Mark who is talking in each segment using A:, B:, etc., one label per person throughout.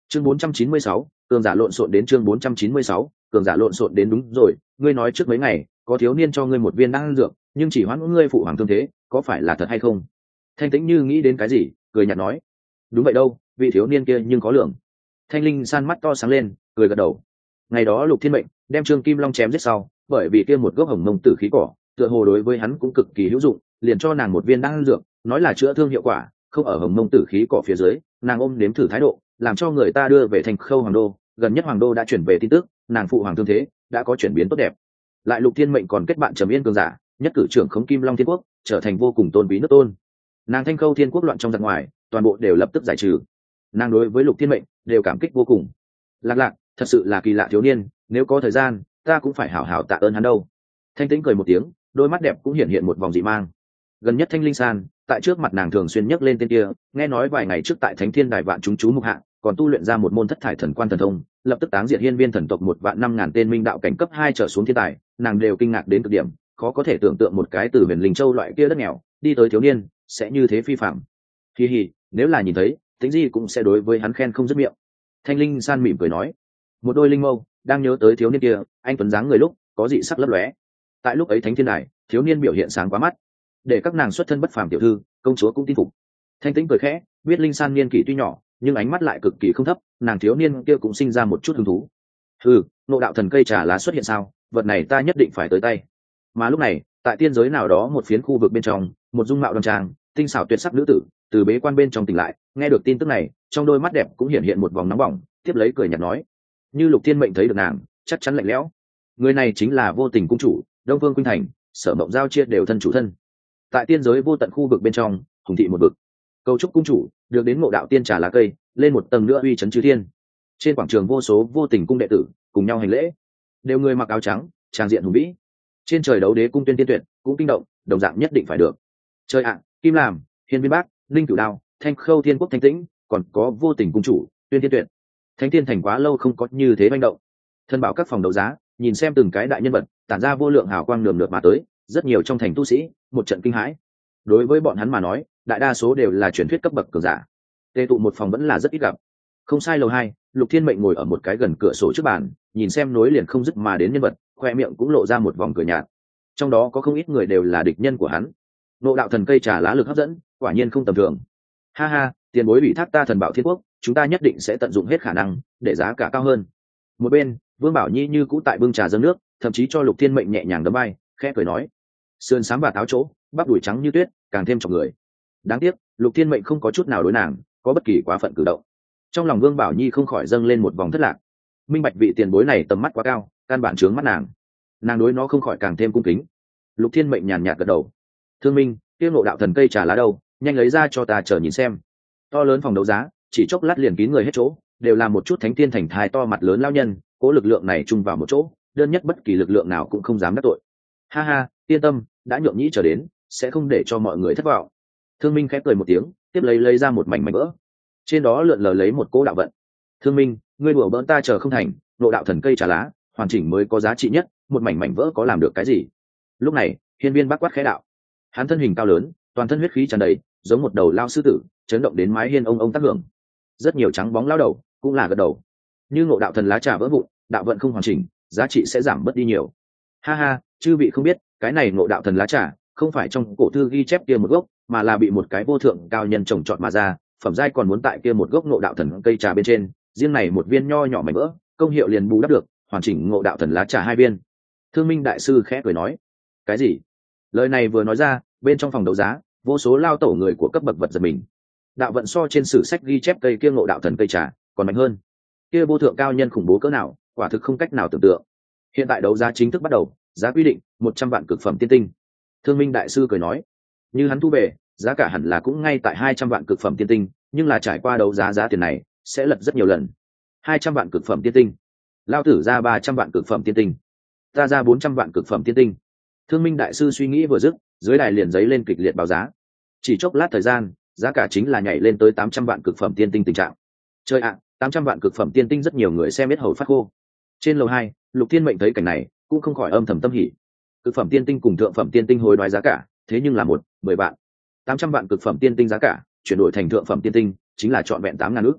A: Chương 496, cường giả lộn xộn đến chương 496, cường giả lộn xộn đến đúng rồi, ngươi nói trước mấy ngày, có thiếu niên cho ngươi một viên đan dược, nhưng chỉ hoãn ngươi phụ hoàng thương thế, có phải là thật hay không? Thanh Tĩnh như nghĩ đến cái gì, cười nhạt nói, đúng vậy đâu, vị thiếu niên kia nhưng có lượng. Thanh Linh San mắt to sáng lên, cười gật đầu. Ngày đó Lục Thiên Mệnh đem Trương Kim Long chém giết sau, bởi vì kia một gốc hồng mông tử khí cỏ, tựa hồ đối với hắn cũng cực kỳ hữu dụng, liền cho nàng một viên đan dược, nói là chữa thương hiệu quả, không ở hồng mông tử khí cỏ phía dưới, nàng ôm nếm thử thái độ, làm cho người ta đưa về thành Khâu Hoàng đô. Gần nhất Hoàng đô đã chuyển về tin tức, nàng phụ hoàng thương thế đã có chuyển biến tốt đẹp. Lại Lục Thiên Mệnh còn kết bạn Trầm Yên cường giả, nhất cử trưởng khống Kim Long Thiên Quốc, trở thành vô cùng tôn quý nước tôn. Nàng Thanh Khâu Thiên Quốc loạn trong giặc ngoài, toàn bộ đều lập tức giải trừ. Nàng đối với Lục Thiên Mệnh đều cảm kích vô cùng. Lạc Lạc, thật sự là kỳ lạ thiếu niên, nếu có thời gian, ta cũng phải hảo hảo tạ ơn hắn đâu. Thanh Tĩnh cười một tiếng, đôi mắt đẹp cũng hiện hiện một vòng dị mang. Gần nhất Thanh Linh San, tại trước mặt nàng thường xuyên nhắc lên tên kia, nghe nói vài ngày trước tại Thánh Thiên Đài vạn chúng chú mục hạ, còn tu luyện ra một môn thất thải thần quan thần thông, lập tức táng diệt hiên viên thần tộc 1.500.000 tên minh đạo cảnh cấp 2 trở xuống thiên tài, nàng đều kinh ngạc đến cực điểm, khó có thể tưởng tượng một cái từ Huyền Linh Châu loại kia đất nghèo đi tới thiếu niên sẽ như thế phi phàm. Hi hi, nếu là nhìn thấy, Tĩnh Di cũng sẽ đối với hắn khen không dứt miệng. Thanh Linh San mỉm cười nói, một đôi linh mâu đang nhớ tới thiếu niên kia, anh tuấn dáng người lúc có dị sắc lấp lóe. Tại lúc ấy Thánh Thiên Đài, thiếu niên biểu hiện sáng quá mắt, để các nàng xuất thân bất phàm tiểu thư, công chúa cũng tin phục. Thanh Tĩnh cười khẽ, biết Linh San niên kỷ tuy nhỏ, nhưng ánh mắt lại cực kỳ không thấp, nàng thiếu niên kia cũng sinh ra một chút hứng thú. Ngộ đạo thần cây trà lá xuất hiện sao, vật này ta nhất định phải tới tay. Mà lúc này, tại tiên giới nào đó một phiến khu vực bên trong, một dung mạo đoan trang, tinh xảo tuyệt sắc nữ tử từ bế quan bên trong tỉnh lại, nghe được tin tức này, trong đôi mắt đẹp cũng hiện hiện một vòng nóng bỏng, tiếp lấy cười nhạt nói, như Lục Thiên Mệnh thấy được nàng, chắc chắn lạnh lẽo. Người này chính là Vô Tình cung chủ, Đông Vương Khuynh Thành, Sở Mộng Giao chia đều thân chủ thân. Tại tiên giới vô tận khu vực bên trong, hùng thị một vực, cầu chúc cung chủ được đến Ngộ đạo tiên trà lá cây, lên một tầng nữa uy chấn chư thiên. Trên quảng trường vô số Vô Tình cung đệ tử cùng nhau hành lễ, đều người mặc áo trắng, trang diện hùng vĩ. Trên trời đấu đế cung tiên tiên tuyệt cũng kinh động, đồng dạng nhất định phải được. Trời ạ, Kim Làm, Hiên Viên Bác, Linh Cửu Đao, Thanh Khâu Thiên Quốc Thanh Tĩnh, còn có Vô Tình cung chủ, Tuyên Tiên Tuyệt. Thánh Tiên thành quá lâu không có như thế manh động. Thân bảo các phòng đấu giá, nhìn xem từng cái đại nhân vật tản ra vô lượng hào quang nườm nượp mà tới, rất nhiều trong thành tu sĩ một trận kinh hãi. Đối với bọn hắn mà nói, đại đa số đều là truyền thuyết cấp bậc cường giả, tề tụ một phòng vẫn là rất ít gặp. Không sai, lầu 2, Lục Thiên Mệnh ngồi ở một cái gần cửa sổ trước bàn, nhìn xem nối liền không dứt mà đến nhân vật, khoe miệng cũng lộ ra một vòng cười nhạt. Trong đó có không ít người đều là địch nhân của hắn. Ngộ đạo thần cây trà lá lực hấp dẫn, quả nhiên không tầm thường. Ha ha, tiền bối ủy thác ta Thần Bảo Thiên Quốc, chúng ta nhất định sẽ tận dụng hết khả năng để giá cả cao hơn. Một bên, Vương Bảo Nhi như cũ tại bưng trà dâng nước, thậm chí cho Lục Thiên Mệnh nhẹ nhàng đấm vai, khẽ cười nói, sườn xám và táo chỗ, bắp đùi trắng như tuyết, càng thêm chọc người. Đáng tiếc, Lục Thiên Mệnh không có chút nào đối nàng có bất kỳ quá phận cử động. Trong lòng Vương Bảo Nhi không khỏi dâng lên một vòng thất lạc. Minh bạch vị tiền bối này tầm mắt quá cao, căn bản chướng mắt nàng đối nó không khỏi càng thêm cung kính. Lục Thiên Mệnh nhàn nhạt gật đầu, Thương Minh, tiêu Ngộ đạo thần cây trà lá đâu, nhanh lấy ra cho ta chờ nhìn xem. To lớn phòng đấu giá, chỉ chốc lát liền kín người hết chỗ, đều là một chút thánh tiên thành thai to mặt lớn lao nhân, cố lực lượng này chung vào một chỗ, đơn nhất bất kỳ lực lượng nào cũng không dám đắc tội. Ha ha, yên tâm, đã nhượng nhĩ trở đến, sẽ không để cho mọi người thất vọng. Thương Minh khẽ cười một tiếng, tiếp lấy ra một mảnh vỡ, trên đó lượn lờ lấy một cỗ đạo vận. Thương Minh, ngươi đùa bỡn ta chờ không thành, Ngộ đạo thần cây trà lá hoàn chỉnh mới có giá trị nhất, một mảnh vỡ có làm được cái gì? Lúc này, Hiên Viên Bác quát khẽ đạo, hắn thân hình cao lớn, toàn thân huyết khí tràn đầy, giống một đầu lao sư tử, chấn động đến mái hiên ông tác hưởng. Rất nhiều trắng bóng lao đầu cũng là gật đầu. Như Ngộ đạo thần lá trà vỡ vụn, đạo vận không hoàn chỉnh, giá trị sẽ giảm bớt đi nhiều. Ha ha, chư vị không biết, cái này Ngộ đạo thần lá trà không phải trong cổ thư ghi chép kia một gốc, mà là bị một cái vô thượng cao nhân trồng trọt mà ra, phẩm giai còn muốn tại kia một gốc Ngộ đạo thần cây trà bên trên, riêng này một viên nho nhỏ mảnh vỡ, công hiệu liền bù đắp được hoàn chỉnh Ngộ đạo thần lá trà 2 viên. Thương Minh đại sư khẽ cười nói, cái gì? Lời này vừa nói ra, bên trong phòng đấu giá, vô số lao tổ người của cấp bậc vật giật mình. Đạo vận so trên sử sách ghi chép cây kia Ngộ đạo thần cây trà còn mạnh hơn. Kia vô thượng cao nhân khủng bố cỡ nào, quả thực không cách nào tưởng tượng. Hiện tại đấu giá chính thức bắt đầu, giá quy định 100 vạn cực phẩm tiên tinh. Thương Minh đại sư cười nói, như hắn thu về, giá cả hẳn là cũng ngay tại 200 vạn cực phẩm tiên tinh, nhưng là trải qua đấu giá tiền này sẽ lật rất nhiều lần. 200 vạn cực phẩm tiên tinh, lao tử ra 300 vạn cực phẩm tiên tinh, ta ra 400 vạn cực phẩm tiên tinh. Thương Minh đại sư suy nghĩ vừa dứt, dưới đài liền giấy lên kịch liệt báo giá. Chỉ chốc lát thời gian, giá cả chính là nhảy lên tới 800 vạn cực phẩm tiên tinh tình trạng. Chơi ạ, 800 vạn cực phẩm tiên tinh rất nhiều người xem biết hầu phát khô. Trên lầu 2, Lục Thiên Mệnh thấy cảnh này, cũng không khỏi âm thầm tâm hỉ. Cực phẩm tiên tinh cùng thượng phẩm tiên tinh hối đoái giá cả, thế nhưng là 10 vạn. 800 vạn cực phẩm tiên tinh giá cả, chuyển đổi thành thượng phẩm tiên tinh, chính là trọn vẹn 8.000 ức.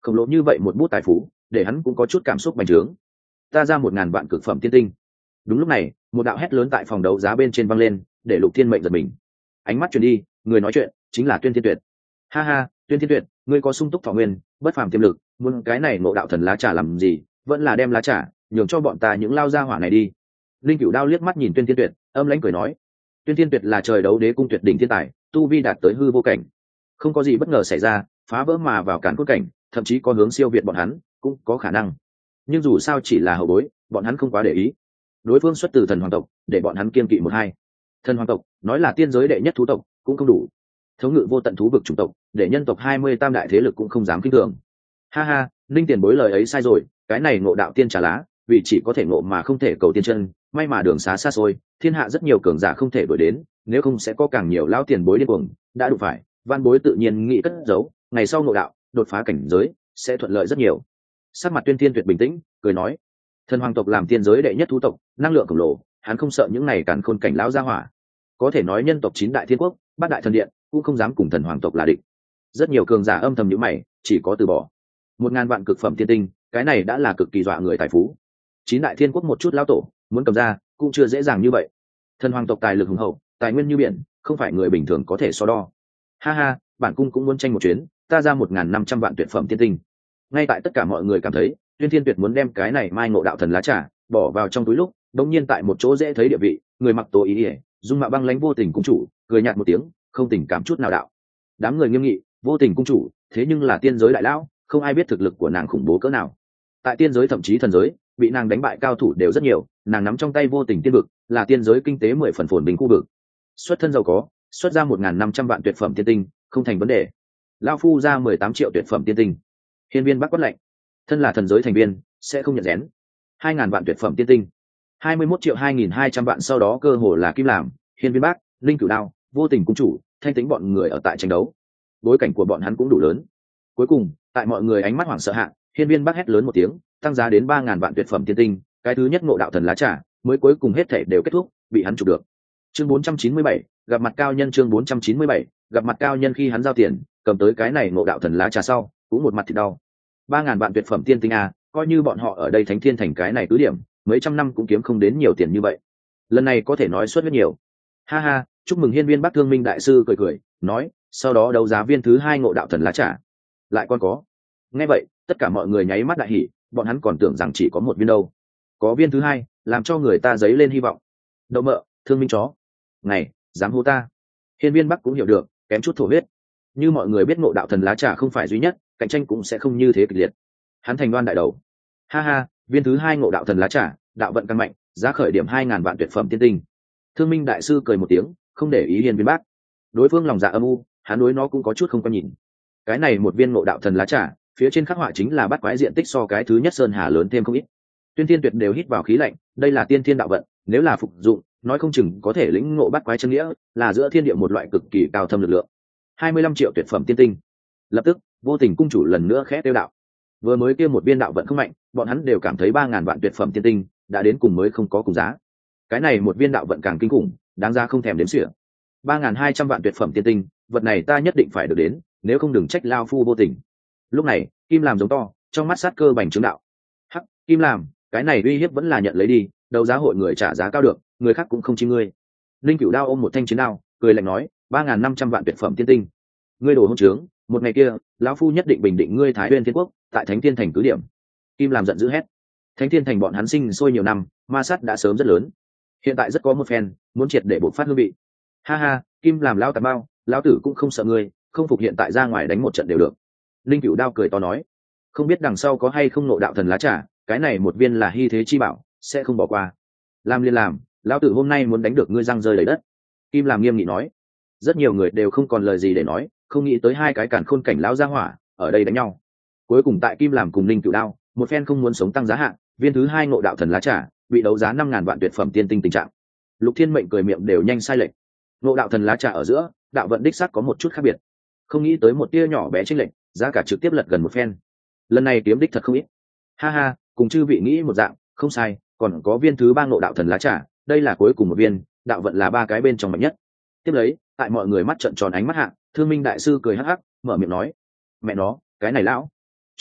A: khổng lồ như vậy một bút tài phú để hắn cũng có chút cảm xúc bành trướng. Ta ra 1.000 vạn cực phẩm tiên tinh. Đúng lúc này một đạo hét lớn tại phòng đấu giá bên trên vang lên, để Lục Thiên Mệnh giật mình. Ánh mắt chuyển đi, người nói chuyện chính là Tuyên Thiên Tuyệt. Ha ha, Tuyên Thiên Tuyệt, ngươi có sung túc thọ nguyên, bất phàm tiềm lực, muốn cái này ngộ đạo thần lá trà làm gì, vẫn là đem lá trà nhường cho bọn ta những lao gia hỏa này đi. Linh Cửu Đao liếc mắt nhìn Tuyên Thiên Tuyệt, âm lãnh cười nói. Tuyên Thiên Tuyệt là trời đấu đế cung tuyệt đỉnh thiên tài, tu vi đạt tới hư vô cảnh, không có gì bất ngờ xảy ra, phá vỡ mà vào cản cốt cảnh, thậm chí có hướng siêu việt bọn hắn cũng có khả năng. Nhưng dù sao chỉ là hậu bối, bọn hắn không quá để ý. Đối phương xuất từ thần hoàng tộc, để bọn hắn kiên kỵ một hai. Thần hoàng tộc nói là tiên giới đệ nhất thú tộc cũng không đủ, thống ngự vô tận thú vực chủng tộc, để nhân tộc 23 đại thế lực cũng không dám kinh thường. Ha ha, Linh tiền bối lời ấy sai rồi, cái này ngộ đạo tiên trà lá, vì chỉ có thể ngộ mà không thể cầu tiên chân, may mà đường xá xa xôi, thiên hạ rất nhiều cường giả không thể đuổi đến, nếu không sẽ có càng nhiều lão tiền bối điên cuồng, đã đủ phải, văn bối tự nhiên nghĩ cất giấu, ngày sau ngộ đạo, đột phá cảnh giới sẽ thuận lợi rất nhiều. Sắc mặt Tuyên Thiên Tuyệt bình tĩnh, cười nói, thần hoàng tộc làm tiên giới đệ nhất thú tộc, năng lượng khổng lồ, hắn không sợ những này càn khôn cảnh lão gia hỏa. Có thể nói nhân tộc 9 đại thiên quốc, 8 đại thần điện cũng không dám cùng thần hoàng tộc là địch. Rất nhiều cường giả âm thầm nhíu mày, chỉ có từ bỏ. 1.000 vạn cực phẩm tiên tinh, cái này đã là cực kỳ dọa người tài phú. 9 đại thiên quốc một chút lão tổ, muốn cầm ra cũng chưa dễ dàng như vậy. Thần hoàng tộc tài lực hùng hậu, tài nguyên như biển, không phải người bình thường có thể so đo. Ha ha, bản cung cũng muốn tranh một chuyến, ta ra 1.500 vạn tuyệt phẩm tiên tinh. Ngay tại tất cả mọi người cảm thấy Tuyên Thiên Tuyệt muốn đem cái này mai ngộ đạo thần lá trà bỏ vào trong túi lúc, đột nhiên tại một chỗ dễ thấy địa vị, người mặc tố ý ỉa, dung mạo băng lãnh Vô Tình cung chủ cười nhạt một tiếng, không tình cảm chút nào đạo. Đám người nghiêm nghị, Vô Tình cung chủ thế nhưng là tiên giới đại lão, không ai biết thực lực của nàng khủng bố cỡ nào. Tại tiên giới thậm chí thần giới, bị nàng đánh bại cao thủ đều rất nhiều, nàng nắm trong tay Vô Tình tiên vực, là tiên giới kinh tế 10 phần phồn bình khu vực. Xuất thân giàu có, xuất ra 1.500 vạn tuyệt phẩm tiên tinh, không thành vấn đề. Lão phu ra 18 triệu tuyệt phẩm tiên tinh. Hiên Viên Bắc quát lạnh, thân là thần giới thành viên sẽ không nhận rén. 2.000 vạn tuyệt phẩm tiên tinh, 21 triệu 2.200 vạn, sau đó cơ hồ là Kim Làm, Hiên Viên Bắc, Linh Cửu Đao, Vô Tình cung chủ, Thanh Tính bọn người ở tại tranh đấu. Bối cảnh của bọn hắn cũng đủ lớn. Cuối cùng, tại mọi người ánh mắt hoảng sợ hạ, Hiên Viên Bắc hét lớn một tiếng, tăng giá đến 3.000 vạn tuyệt phẩm tiên tinh, cái thứ nhất ngộ đạo thần lá trà, mới cuối cùng hết thể đều kết thúc, bị hắn chụp được. Chương 497, gặp mặt cao nhân. Chương 497, gặp mặt cao nhân. Khi hắn giao tiền, cầm tới cái này ngộ đạo thần lá trà sau, cũng một mặt thịt đau. 3.000 vạn tuyệt phẩm tiên tinh a, coi như bọn họ ở đây Thánh Thiên thành cái này cứ điểm, mấy trăm năm cũng kiếm không đến nhiều tiền như vậy. Lần này có thể nói suất rất nhiều. Ha ha, chúc mừng Hiên Viên Bắc. Thương Minh đại sư cười cười nói, sau đó đấu giá viên thứ 2 ngộ đạo thần lá trà. Lại còn có. Nghe vậy, tất cả mọi người nháy mắt đại hỉ, bọn hắn còn tưởng rằng chỉ có một viên đâu. Có viên thứ 2, làm cho người ta dấy lên hy vọng. Đậu mợ, Thương Minh chó. Này, dám hô ta. Hiên Viên Bắc cũng hiểu được, kém chút thổ huyết. Như mọi người biết ngộ đạo thần lá trà không phải duy nhất, cạnh tranh cũng sẽ không như thế kịch liệt. Hắn thành đoan đại đầu. Ha ha, viên thứ 2 ngộ đạo thần lá trà, đạo vận căn mạnh, giá khởi điểm 2.000 vạn tuyệt phẩm tiên tinh. Thương Minh đại sư cười một tiếng, không để ý Hiên Viên Bắc. Đối phương lòng dạ âm u, hắn đối nó cũng có chút không quan nhìn. Cái này một viên ngộ đạo thần lá trà, phía trên khắc họa chính là bắt quái diện tích so cái thứ nhất sơn hà lớn thêm không ít. Tuyên Thiên Tuyệt đều hít vào khí lạnh, đây là tiên thiên đạo vận, nếu là phục dụng, nói không chừng có thể lĩnh ngộ bắt quái chân nghĩa, là giữa thiên địa một loại cực kỳ cao thâm lực lượng. 25 triệu tuyệt phẩm tiên tinh. Lập tức, Vô Tình cung chủ lần nữa khẽ tiêu đạo. Vừa mới kia một viên đạo vận không mạnh, bọn hắn đều cảm thấy 3.000 vạn tuyệt phẩm tiên tinh đã đến cùng mới không có cùng giá. Cái này một viên đạo vận càng kinh khủng, đáng ra không thèm đếm xỉa. 3.200 vạn tuyệt phẩm tiên tinh, vật này ta nhất định phải được đến, nếu không đừng trách lao phu vô tình. Lúc này, Kim Làm giống to, trong mắt sát cơ bành trướng đạo. Hắc, Kim Làm, cái này uy hiếp vẫn là nhận lấy đi, đấu giá hội người trả giá cao được, người khác cũng không chi ngươi. Linh Cửu Đao ôm một thanh chiến đao, cười lạnh nói, 3.500 vạn tuyệt phẩm tiên tinh. Ngươi đồ hỗn trướng, một ngày kia, lão phu nhất định bình định ngươi Thái Nguyên Thiên Quốc, tại Thánh Thiên thành cứ điểm. Kim Làm giận dữ hét. Thánh Thiên thành bọn hắn sinh sôi nhiều năm, ma sát đã sớm rất lớn. Hiện tại rất có một phen, muốn triệt để bộc phát hương vị. Ha ha, Kim Làm lao tà bao, lão tử cũng không sợ ngươi, không phục hiện tại ra ngoài đánh một trận đều được. Linh Cửu Đao cười to nói, không biết đằng sau có hay không nộ đạo thần lá trà, cái này một viên là hy thế chi bảo, sẽ không bỏ qua. Làm liền làm, lão tử hôm nay muốn đánh được ngươi răng rơi đầy đất. Kim Làm nghiêm nghị nói. Rất nhiều người đều không còn lời gì để nói, không nghĩ tới hai cái càn khôn cảnh lão gia hỏa ở đây đánh nhau. Cuối cùng tại Kim Làm cùng Linh Cửu Đao, một phen không muốn sống tăng giá hạng, viên thứ 2 ngộ đạo thần lá trà bị đấu giá 5.000 vạn tuyệt phẩm tiên tinh tình trạng. Lục Thiên Mệnh cười miệng đều nhanh sai lệch. Ngộ đạo thần lá trà ở giữa, đạo vận đích xác có một chút khác biệt. Không nghĩ tới một tia nhỏ bé chênh lệch, giá cả trực tiếp lật gần một phen. Lần này kiếm đích thật không ít. Ha ha, cùng chư vị nghĩ một dạng, không sai, còn có viên thứ 3 ngộ đạo thần lá trà, đây là cuối cùng một viên, đạo vận là 3 cái bên trong mạnh nhất. Tiếp lấy, tại mọi người mắt trợn tròn ánh mắt hạ, Thương Minh đại sư cười hắc hắc, mở miệng nói: "Mẹ nó, cái này lão,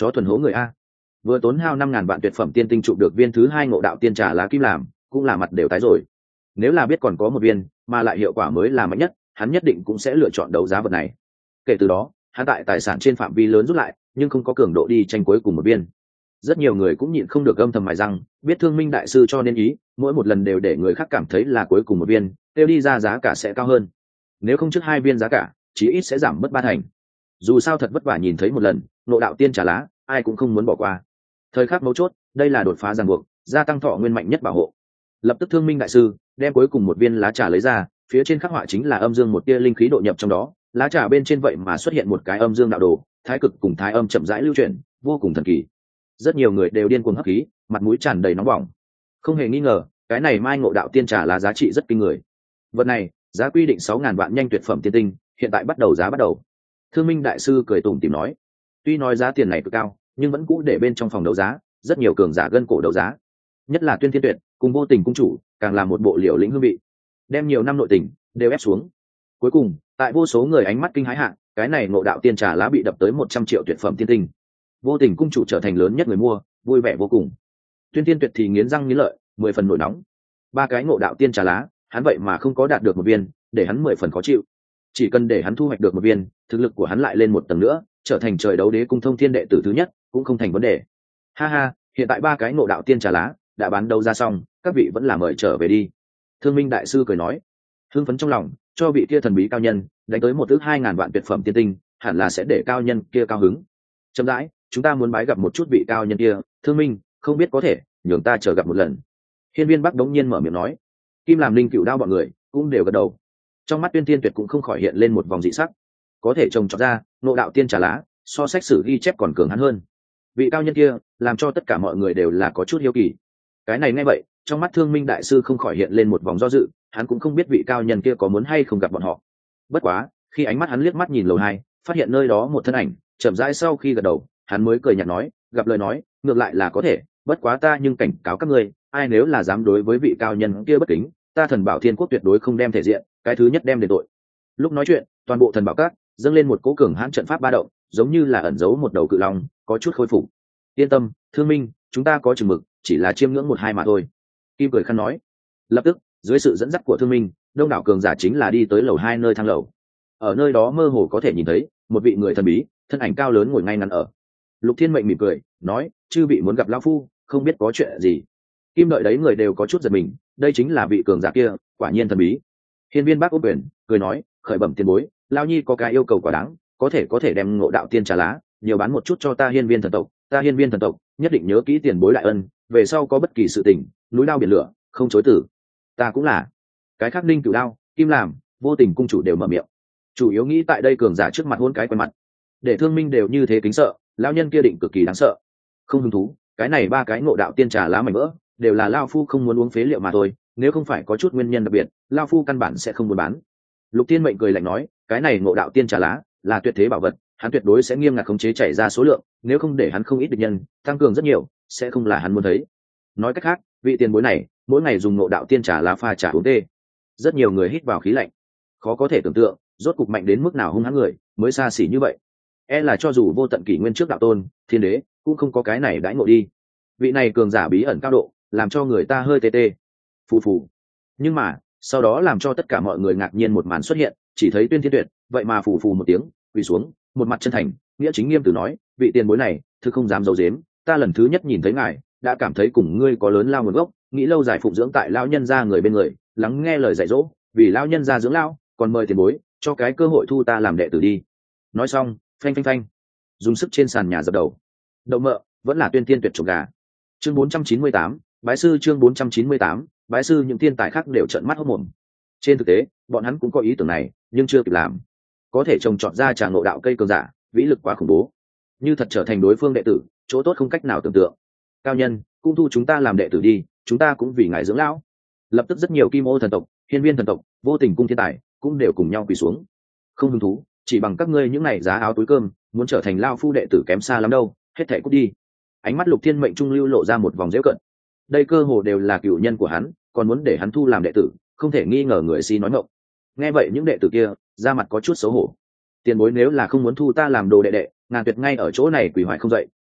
A: chó thuần hố người a. Vừa tốn hao 5.000 vạn tuyệt phẩm tiên tinh trụ được viên thứ hai ngộ đạo tiên trà lá kim làm, cũng là mặt đều tái rồi. Nếu là biết còn có một viên mà lại hiệu quả mới là mạnh nhất, hắn nhất định cũng sẽ lựa chọn đấu giá vật này. Kể từ đó hắn tại tài sản trên phạm vi lớn rút lại, nhưng không có cường độ đi tranh cuối cùng một viên. Rất nhiều người cũng nhịn không được âm thầm mài răng, biết Thương Minh đại sư cho nên ý, mỗi một lần đều để người khác cảm thấy là cuối cùng một viên tiêu đi ra giá cả sẽ cao hơn, nếu không trước hai viên giá cả chí ít sẽ giảm mất 30%. Dù sao thật vất vả nhìn thấy một lần ngộ đạo tiên trà lá, ai cũng không muốn bỏ qua. Thời khắc mấu chốt, đây là đột phá ràng buộc, gia tăng thọ nguyên mạnh nhất bảo hộ. Lập tức Thương Minh đại sư đem cuối cùng một viên lá trà lấy ra, phía trên khắc họa chính là âm dương một tia linh khí độ nhập trong đó, lá trà bên trên vậy mà xuất hiện một cái âm dương đạo đồ, thái cực cùng thái âm chậm rãi lưu chuyển, vô cùng thần kỳ. Rất nhiều người đều điên cuồng hấp khí, mặt mũi tràn đầy nóng bỏng. Không hề nghi ngờ, cái này mai ngộ đạo tiên trà lá giá trị rất kinh người. Vật này giá quy định 6.000 vạn nhanh tuyệt phẩm tiên tinh, hiện tại bắt đầu. Thương Minh đại sư cười tủm tỉm nói, tuy nói giá tiền này cực cao, nhưng vẫn cũ để bên trong phòng đấu giá, rất nhiều cường giả gân cổ đấu giá. Nhất là Tuyên Thiên Tuyệt cùng Vô Tình cung chủ, càng là một bộ liều lĩnh hương vị, đem nhiều năm nội tình đều ép xuống. Cuối cùng, tại vô số người ánh mắt kinh hãi hạ, cái này ngộ đạo tiên trà lá bị đập tới 100 triệu tuyệt phẩm tiên tinh. Vô Tình cung chủ trở thành lớn nhất người mua, vui vẻ vô cùng. Tuyên Thiên Tuyệt thì nghiến răng nghiến lợi, 10 phần nổi nóng. Ba cái ngộ đạo tiên trà lá, hắn vậy mà không có đạt được một viên, để hắn 10 phần khó chịu. Chỉ cần để hắn thu hoạch được một viên, thực lực của hắn lại lên một tầng nữa, trở thành trời đấu đế cung thông thiên đệ tử thứ nhất, cũng không thành vấn đề. Ha ha, hiện tại ba cái ngộ đạo tiên trà lá đã bán đấu ra xong, các vị vẫn là mời trở về đi. Thương Minh đại sư cười nói, hưng phấn trong lòng, cho vị kia thần bí cao nhân đánh tới 1.200.000 vạn tuyệt phẩm tiên tinh, hẳn là sẽ để cao nhân kia cao hứng. Chậm rãi, chúng ta muốn bái gặp một chút vị cao nhân kia, Thương Minh, không biết có thể nhường ta chờ gặp một lần. Hiên Viên Bắc đống nhiên mở miệng nói. Kim Làm Linh Cựu Đao bọn người cũng đều gật đầu. Trong mắt Tuyên Thiên Tuyệt cũng không khỏi hiện lên một vòng dị sắc. Có thể trồng trọt ra ngộ đạo tiên trà lá, so sách sử ghi chép còn cường hắn hơn. Vị cao nhân kia làm cho tất cả mọi người đều là có chút hiếu kỳ. Cái này nghe vậy, trong mắt Thương Minh đại sư không khỏi hiện lên một vòng do dự, hắn cũng không biết vị cao nhân kia có muốn hay không gặp bọn họ. Bất quá, khi ánh mắt hắn liếc mắt nhìn lầu 2, phát hiện nơi đó một thân ảnh, chậm rãi sau khi gật đầu, hắn mới cười nhạt nói, gặp lời nói, ngược lại là có thể, bất quá ta nhưng cảnh cáo các ngươi, ai nếu là dám đối với vị cao nhân kia bất kính, ta Thần Bảo Thiên Quốc tuyệt đối không đem thể diện, cái thứ nhất đem đền tội. Lúc nói chuyện, toàn bộ Thần Bảo Các dâng lên một cỗ cường hãn trận pháp ba động, giống như là ẩn giấu một đầu cự long, có chút khôi phục. Yên tâm, Thương Minh, chúng ta có chừng mực, chỉ là chiêm ngưỡng một hai mà thôi. Kim cười khăn nói. Lập tức, dưới sự dẫn dắt của Thương Minh, đông đảo cường giả chính là đi tới lầu 2 nơi thang lầu. Ở nơi đó mơ hồ có thể nhìn thấy một vị người thần bí, thân ảnh cao lớn ngồi ngay ngắn ở. Lục Thiên Mệnh mỉm cười, nói, chư vị muốn gặp lão phu, không biết có chuyện gì. Kim đợi đấy người đều có chút giật mình, đây chính là vị cường giả kia, quả nhiên thần bí. Hiên Viên Bắc ôm quyền, cười nói, khởi bẩm tiền bối, lão nhi có cái yêu cầu quả đáng, có thể đem ngộ đạo tiên trà lá nhiều bán một chút cho ta Hiên Viên thần tộc, ta Hiên Viên thần tộc nhất định nhớ kỹ tiền bối đại ân, về sau có bất kỳ sự tình, núi lao biển lửa, không chối từ. Ta cũng là. Cái khác Ninh Cửu Đao, Kim Làm, Vô Tình cung chủ đều mở miệng. Chủ yếu nghĩ tại đây cường giả trước mặt hôn cái quen mặt, để Thương Minh đều như thế kính sợ, lão nhân kia định cực kỳ đáng sợ. Không hứng thú, cái này ba cái ngộ đạo tiên trà lá mảnh vỡ đều là lao phu không muốn uống phế liệu mà thôi, nếu không phải có chút nguyên nhân đặc biệt, lao phu căn bản sẽ không muốn bán. Lục Thiên Mệnh cười lạnh nói, cái này ngộ đạo tiên trà lá là tuyệt thế bảo vật, hắn tuyệt đối sẽ nghiêm ngặt khống chế chảy ra số lượng, nếu không để hắn không ít địch nhân tăng cường rất nhiều, sẽ không là hắn muốn thấy. Nói cách khác, vị tiền bối này mỗi ngày dùng ngộ đạo tiên trà lá pha trà uống tê. Rất nhiều người hít vào khí lạnh, khó có thể tưởng tượng rốt cục mạnh đến mức nào hung hãn người mới xa xỉ như vậy. E là cho dù vô tận kỷ nguyên trước đạo tôn thiên đế cũng không có cái này đãi ngộ đi. Vị này cường giả bí ẩn cao độ, làm cho người ta hơi tê tê phù phù. Nhưng mà sau đó làm cho tất cả mọi người ngạc nhiên một màn xuất hiện, chỉ thấy Tuyên Thiên Tuyệt vậy mà phù phù một tiếng quỳ xuống, một mặt chân thành nghĩa chính nghiêm từ nói, vị tiền bối này thực không dám giấu giếm, ta lần thứ nhất nhìn thấy ngài đã cảm thấy cùng ngươi có lớn lao nguồn gốc, nghĩ lâu dài phụng dưỡng tại lão nhân gia người bên người, lắng nghe lời dạy dỗ, vì lão nhân gia dưỡng lão, còn mời tiền bối cho cái cơ hội thu ta làm đệ tử đi. Nói xong, phanh phanh phanh, dùng sức trên sàn nhà dập đầu. Đậu mợ, vẫn là Tuyên Thiên Tuyệt trộm gà. Chương 498, bái sư. Chương 498, bái sư. Những thiên tài khác đều trợn mắt hốt mồm. Trên thực tế, bọn hắn cũng có ý tưởng này, nhưng chưa kịp làm. Có thể trồng trọt ra trà ngộ đạo cây cường giả, vĩ lực quá khủng bố. Như thật trở thành đối phương đệ tử, chỗ tốt không cách nào tưởng tượng. Cao nhân, cũng thu chúng ta làm đệ tử đi, chúng ta cũng vì ngài dưỡng lão. Lập tức rất nhiều Kim Ô thần tộc, Hiên Viên thần tộc, Vô Tình cung thiên tài cũng đều cùng nhau quỳ xuống. Không hứng thú, chỉ bằng các ngươi những này giá áo túi cơm, muốn trở thành lao phu đệ tử kém xa lắm đâu, hết thảy cút đi. Ánh mắt Lục Thiên Mệnh trung lưu lộ ra một vòng giễu cận. Đây cơ hồ đều là cựu nhân của hắn, còn muốn để hắn thu làm đệ tử, không thể nghi ngờ người si nói ngọng. Nghe vậy những đệ tử kia ra mặt có chút xấu hổ. Tiền bối nếu là không muốn thu ta làm đồ đệ đệ, ngàn tuyệt ngay ở chỗ này quỳ hoài không dậy,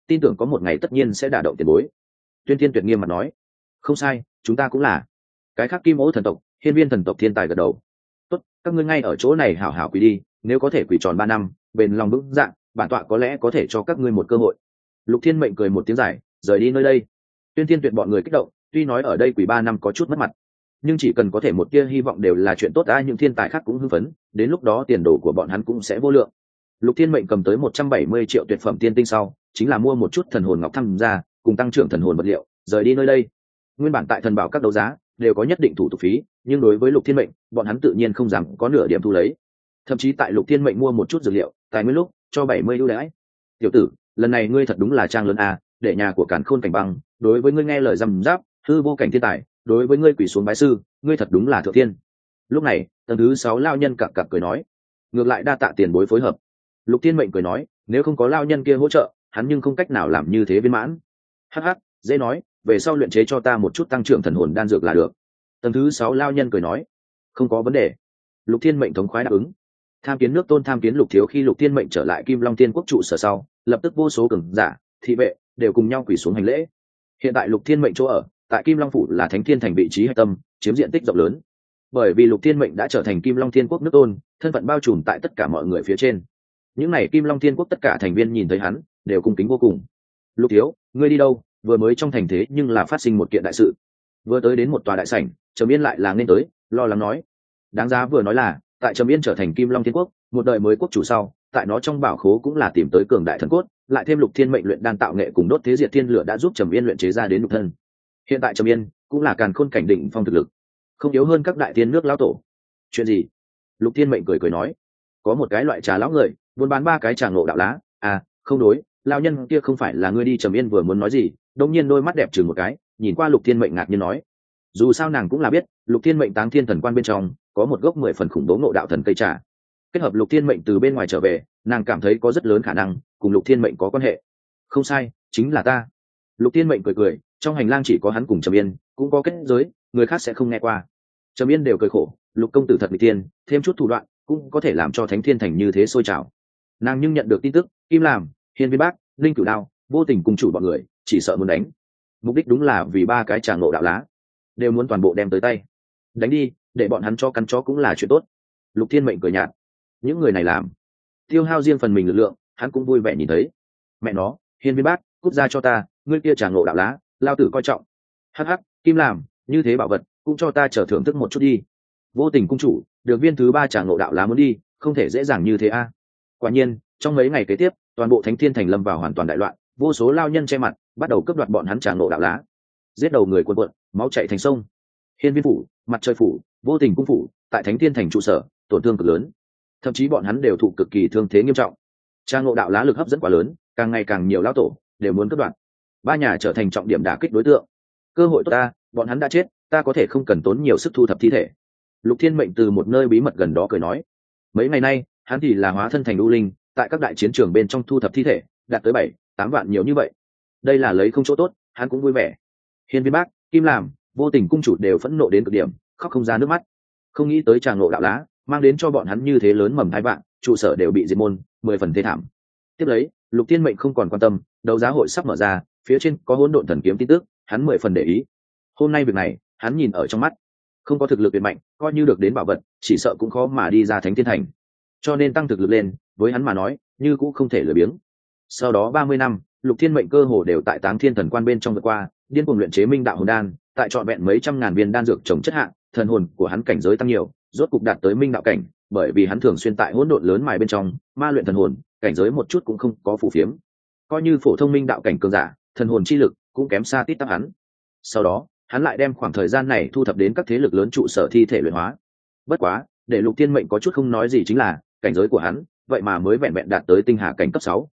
A: tin tưởng có một ngày tất nhiên sẽ đả động tiền bối. Tuyên Thiên Tuyệt nghiêm mặt nói. Không sai, chúng ta cũng là. Cái khác Kim Ô thần tộc, Hiên Viên thần tộc thiên tài gật đầu. Tốt, các ngươi ngay ở chỗ này hảo hảo quỳ đi, nếu có thể quỳ tròn 3 năm, bền lòng vững dạ, bản tọa có lẽ có thể cho các ngươi một cơ hội. Lục Thiên Mệnh cười một tiếng dài, rời đi nơi đây. Tuyên Thiên Tuyệt bọn người kích động, tuy nói ở đây quỳ 3 năm có chút mất mặt, nhưng chỉ cần có thể một tia hy vọng đều là chuyện tốt. Ai những thiên tài khác cũng hưng phấn, đến lúc đó tiền đồ của bọn hắn cũng sẽ vô lượng. Lục Thiên Mệnh cầm tới 170 triệu tuyệt phẩm tiên tinh sau, chính là mua một chút thần hồn ngọc tham gia, cùng tăng trưởng thần hồn vật liệu, rời đi nơi đây. Nguyên bản tại thần bảo các đấu giá đều có nhất định thủ tục phí, nhưng đối với Lục Thiên Mệnh, bọn hắn tự nhiên không dám có nửa điểm thu lấy. Thậm chí tại Lục Thiên Mệnh mua một chút dược liệu, tài nguyên lúc cho 70 ưu đãi. Tiểu tử, lần này ngươi thật đúng là trang lớn à, để nhà của Càn Khôn Cảnh Băng, đối với ngươi nghe lời răm giáp, hư vô cảnh thiên tài, đối với ngươi quỳ xuống bái sư, ngươi thật đúng là thượng thiên. Lúc này, tầng thứ 6 lao nhân cặc cặc cười nói, ngược lại đa tạ tiền bối phối hợp. Lục Thiên Mệnh cười nói, nếu không có lao nhân kia hỗ trợ, hắn nhưng không cách nào làm như thế viên mãn. Hắc hắc, dễ nói, về sau luyện chế cho ta một chút tăng trưởng thần hồn đan dược là được. Tầng thứ 6 lao nhân cười nói, không có vấn đề. Lục Thiên Mệnh thống khoái đáp ứng. Tham kiến nước Tôn, tham kiến Lục thiếu. Khi Lục Thiên Mệnh trở lại Kim Long Thiên Quốc trụ sở sau, lập tức vô số cường giả, thị vệ đều cùng nhau quỳ xuống hành lễ. Hiện tại Lục Thiên Mệnh chỗ ở tại Kim Long phủ là Thánh Thiên thành vị trí hạch tâm, chiếm diện tích rộng lớn. Bởi vì Lục Thiên Mệnh đã trở thành Kim Long Thiên Quốc nước Tôn, thân phận bao trùm tại tất cả mọi người phía trên. Những này Kim Long Thiên Quốc tất cả thành viên nhìn thấy hắn đều cung kính vô cùng. Lục thiếu, ngươi đi đâu? Vừa mới trong thành thế nhưng là phát sinh một kiện đại sự. Vừa tới đến một tòa đại sảnh, Trầm Yên lại là nên tới, lo lắng nói. Đáng giá vừa nói là, tại Trầm Yên trở thành Kim Long Thiên Quốc, một đời mới quốc chủ sau, tại nó trong bảo khố cũng là tìm tới cường đại thần cốt, lại thêm Lục Thiên Mệnh luyện đan tạo nghệ cùng đốt thế diệt thiên lửa đã giúp Trầm Yên luyện chế ra đến lục thân. Hiện tại Trầm Yên cũng là Càn Khôn cảnh đỉnh phong thực lực, không yếu hơn các đại tiên nước lão tổ. Chuyện gì? Lục Thiên Mệnh cười cười nói, có một cái loại trà lão người buôn bán 3 cái trà ngộ đạo lá. À, không đối, lão nhân kia không phải là ngươi đi. Trầm Yên vừa muốn nói gì, đột nhiên đôi mắt đẹp chừng một cái, nhìn qua Lục Thiên Mệnh ngạc nhiên nói, dù sao nàng cũng là biết, Lục Thiên Mệnh Táng Thiên Thần Quan bên trong có một gốc 10 phần khủng bố ngộ đạo thần cây trà. Kết hợp Lục Thiên Mệnh từ bên ngoài trở về, nàng cảm thấy có rất lớn khả năng cùng Lục Thiên Mệnh có quan hệ. Không sai, chính là ta. Lục Thiên Mệnh cười cười, trong hành lang chỉ có hắn cùng Trầm Yên, cũng có kết giới, người khác sẽ không nghe qua. Trầm Yên đều cười khổ, Lục công tử thật mỹ tiên, thêm chút thủ đoạn cũng có thể làm cho Thánh Thiên thành như thế sôi trào. Nàng nhưng nhận được tin tức, Kim Làm, Hiên Viên Bác, Linh Cửu Đao, Vô Tình cùng chủ bọn người chỉ sợ muốn đánh. Mục đích đúng là vì 3 cái trà ngộ đạo lá, đều muốn toàn bộ đem tới tay. Đánh đi, để bọn hắn cho cắn chó cũng là chuyện tốt. Lục Thiên Mệnh cười nhạt, những người này làm tiêu hao riêng phần mình lực lượng, hắn cũng vui vẻ nhìn thấy. Mẹ nó, Hiên Viên Bác, cút ra cho ta, ngươi kia trà ngộ đạo lá, lao tử coi trọng. Hắc hắc, Kim Làm, như thế bảo vật cũng cho ta trở thưởng thức một chút đi. Vô Tình cung chủ, được viên thứ 3 trà ngộ đạo lá muốn đi, không thể dễ dàng như thế a. Quả nhiên, trong mấy ngày kế tiếp, toàn bộ Thánh Thiên thành lâm vào hoàn toàn đại loạn, vô số lao nhân che mặt, bắt đầu cướp đoạt bọn hắn trà ngộ đạo lá, giết đầu người cuồn cuộn, máu chảy thành sông. Hiên Viên phủ, Mặt Trời phủ, Vô Tình cung phủ, tại Thánh Thiên thành trụ sở, tổn thương cực lớn, thậm chí bọn hắn đều thụ cực kỳ thương thế nghiêm trọng. Trà ngộ đạo lá lực hấp dẫn quá lớn, càng ngày càng nhiều lão tổ đều muốn cướp đoạt. 3 nhà trở thành trọng điểm đả kích đối tượng. Cơ hội tốt ta, bọn hắn đã chết, ta có thể không cần tốn nhiều sức thu thập thi thể. Lục Thiên Mệnh từ một nơi bí mật gần đó cười nói, mấy ngày nay hắn thì là hóa thân thành u linh, tại các đại chiến trường bên trong thu thập thi thể, đạt tới 7-8 vạn nhiều như vậy. Đây là lấy không chỗ tốt, hắn cũng vui vẻ. Hiên Viên Bác, Kim Làm, Vô Tình cung chủ đều phẫn nộ đến cực điểm, khóc không ra nước mắt. Không nghĩ tới trà ngộ đạo lá mang đến cho bọn hắn như thế lớn mầm tai vạn, trụ sở đều bị diệt môn, 10 phần thê thảm. Tiếp lấy, Lục Thiên Mệnh không còn quan tâm, đấu giá hội sắp mở ra, phía trên có Hỗn Độn Thần Kiếm tin tức, hắn 10 phần để ý. Hôm nay việc này, hắn nhìn ở trong mắt, không có thực lực tuyệt mạnh, coi như được đến bảo vật, chỉ sợ cũng khó mà đi ra Thánh Thiên thành. Cho nên tăng thực lực lên, với hắn mà nói, như cũng không thể lười biếng. Sau đó 30 năm, Lục Thiên Mệnh cơ hồ đều tại Táng Thiên Thần Quan bên trong vượt qua, điên cuồng luyện chế Minh Đạo Hồn Đan, tại trọn vẹn mấy trăm ngàn viên đan dược trồng chất hạng, thần hồn của hắn cảnh giới tăng nhiều, rốt cục đạt tới Minh Đạo cảnh, bởi vì hắn thường xuyên tại hỗn độn lớn mài bên trong, ma luyện thần hồn, cảnh giới một chút cũng không có phù phiếm. Coi như phổ thông Minh Đạo cảnh cường giả, thần hồn chi lực cũng kém xa tít tắp hắn. Sau đó, hắn lại đem khoảng thời gian này thu thập đến các thế lực lớn trụ sở thi thể luyện hóa. Bất quá, để Lục Thiên Mệnh có chút không nói gì chính là, cảnh giới của hắn, vậy mà mới vẹn vẹn đạt tới tinh hà cảnh cấp 6.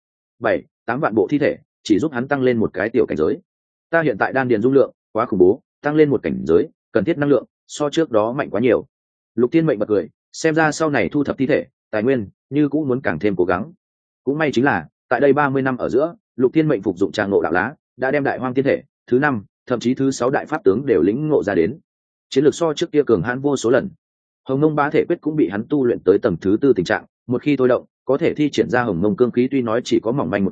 A: 7-8 vạn bộ thi thể, chỉ giúp hắn tăng lên một cái tiểu cảnh giới. Ta hiện tại đan điền dung lượng quá khủng bố, tăng lên một cảnh giới, cần thiết năng lượng so trước đó mạnh quá nhiều. Lục Thiên Mệnh bật cười, xem ra sau này thu thập thi thể, tài nguyên như cũng muốn càng thêm cố gắng. Cũng may chính là, tại đây 30 năm ở giữa, Lục Thiên Mệnh phục dụng trà ngộ đạo lá, đã đem Đại Hoang Tiên thể thứ 5, thậm chí thứ 6 đại pháp tướng đều lĩnh ngộ ra đến. Chiến lược so trước kia cường hãn vô số lần. Hồng Mông Bá thể quyết cũng bị hắn tu luyện tới tầng thứ 4 tình trạng, một khi thôi động, có thể thi triển ra Hồng Mông cương khí, tuy nói chỉ có mỏng manh một tầng,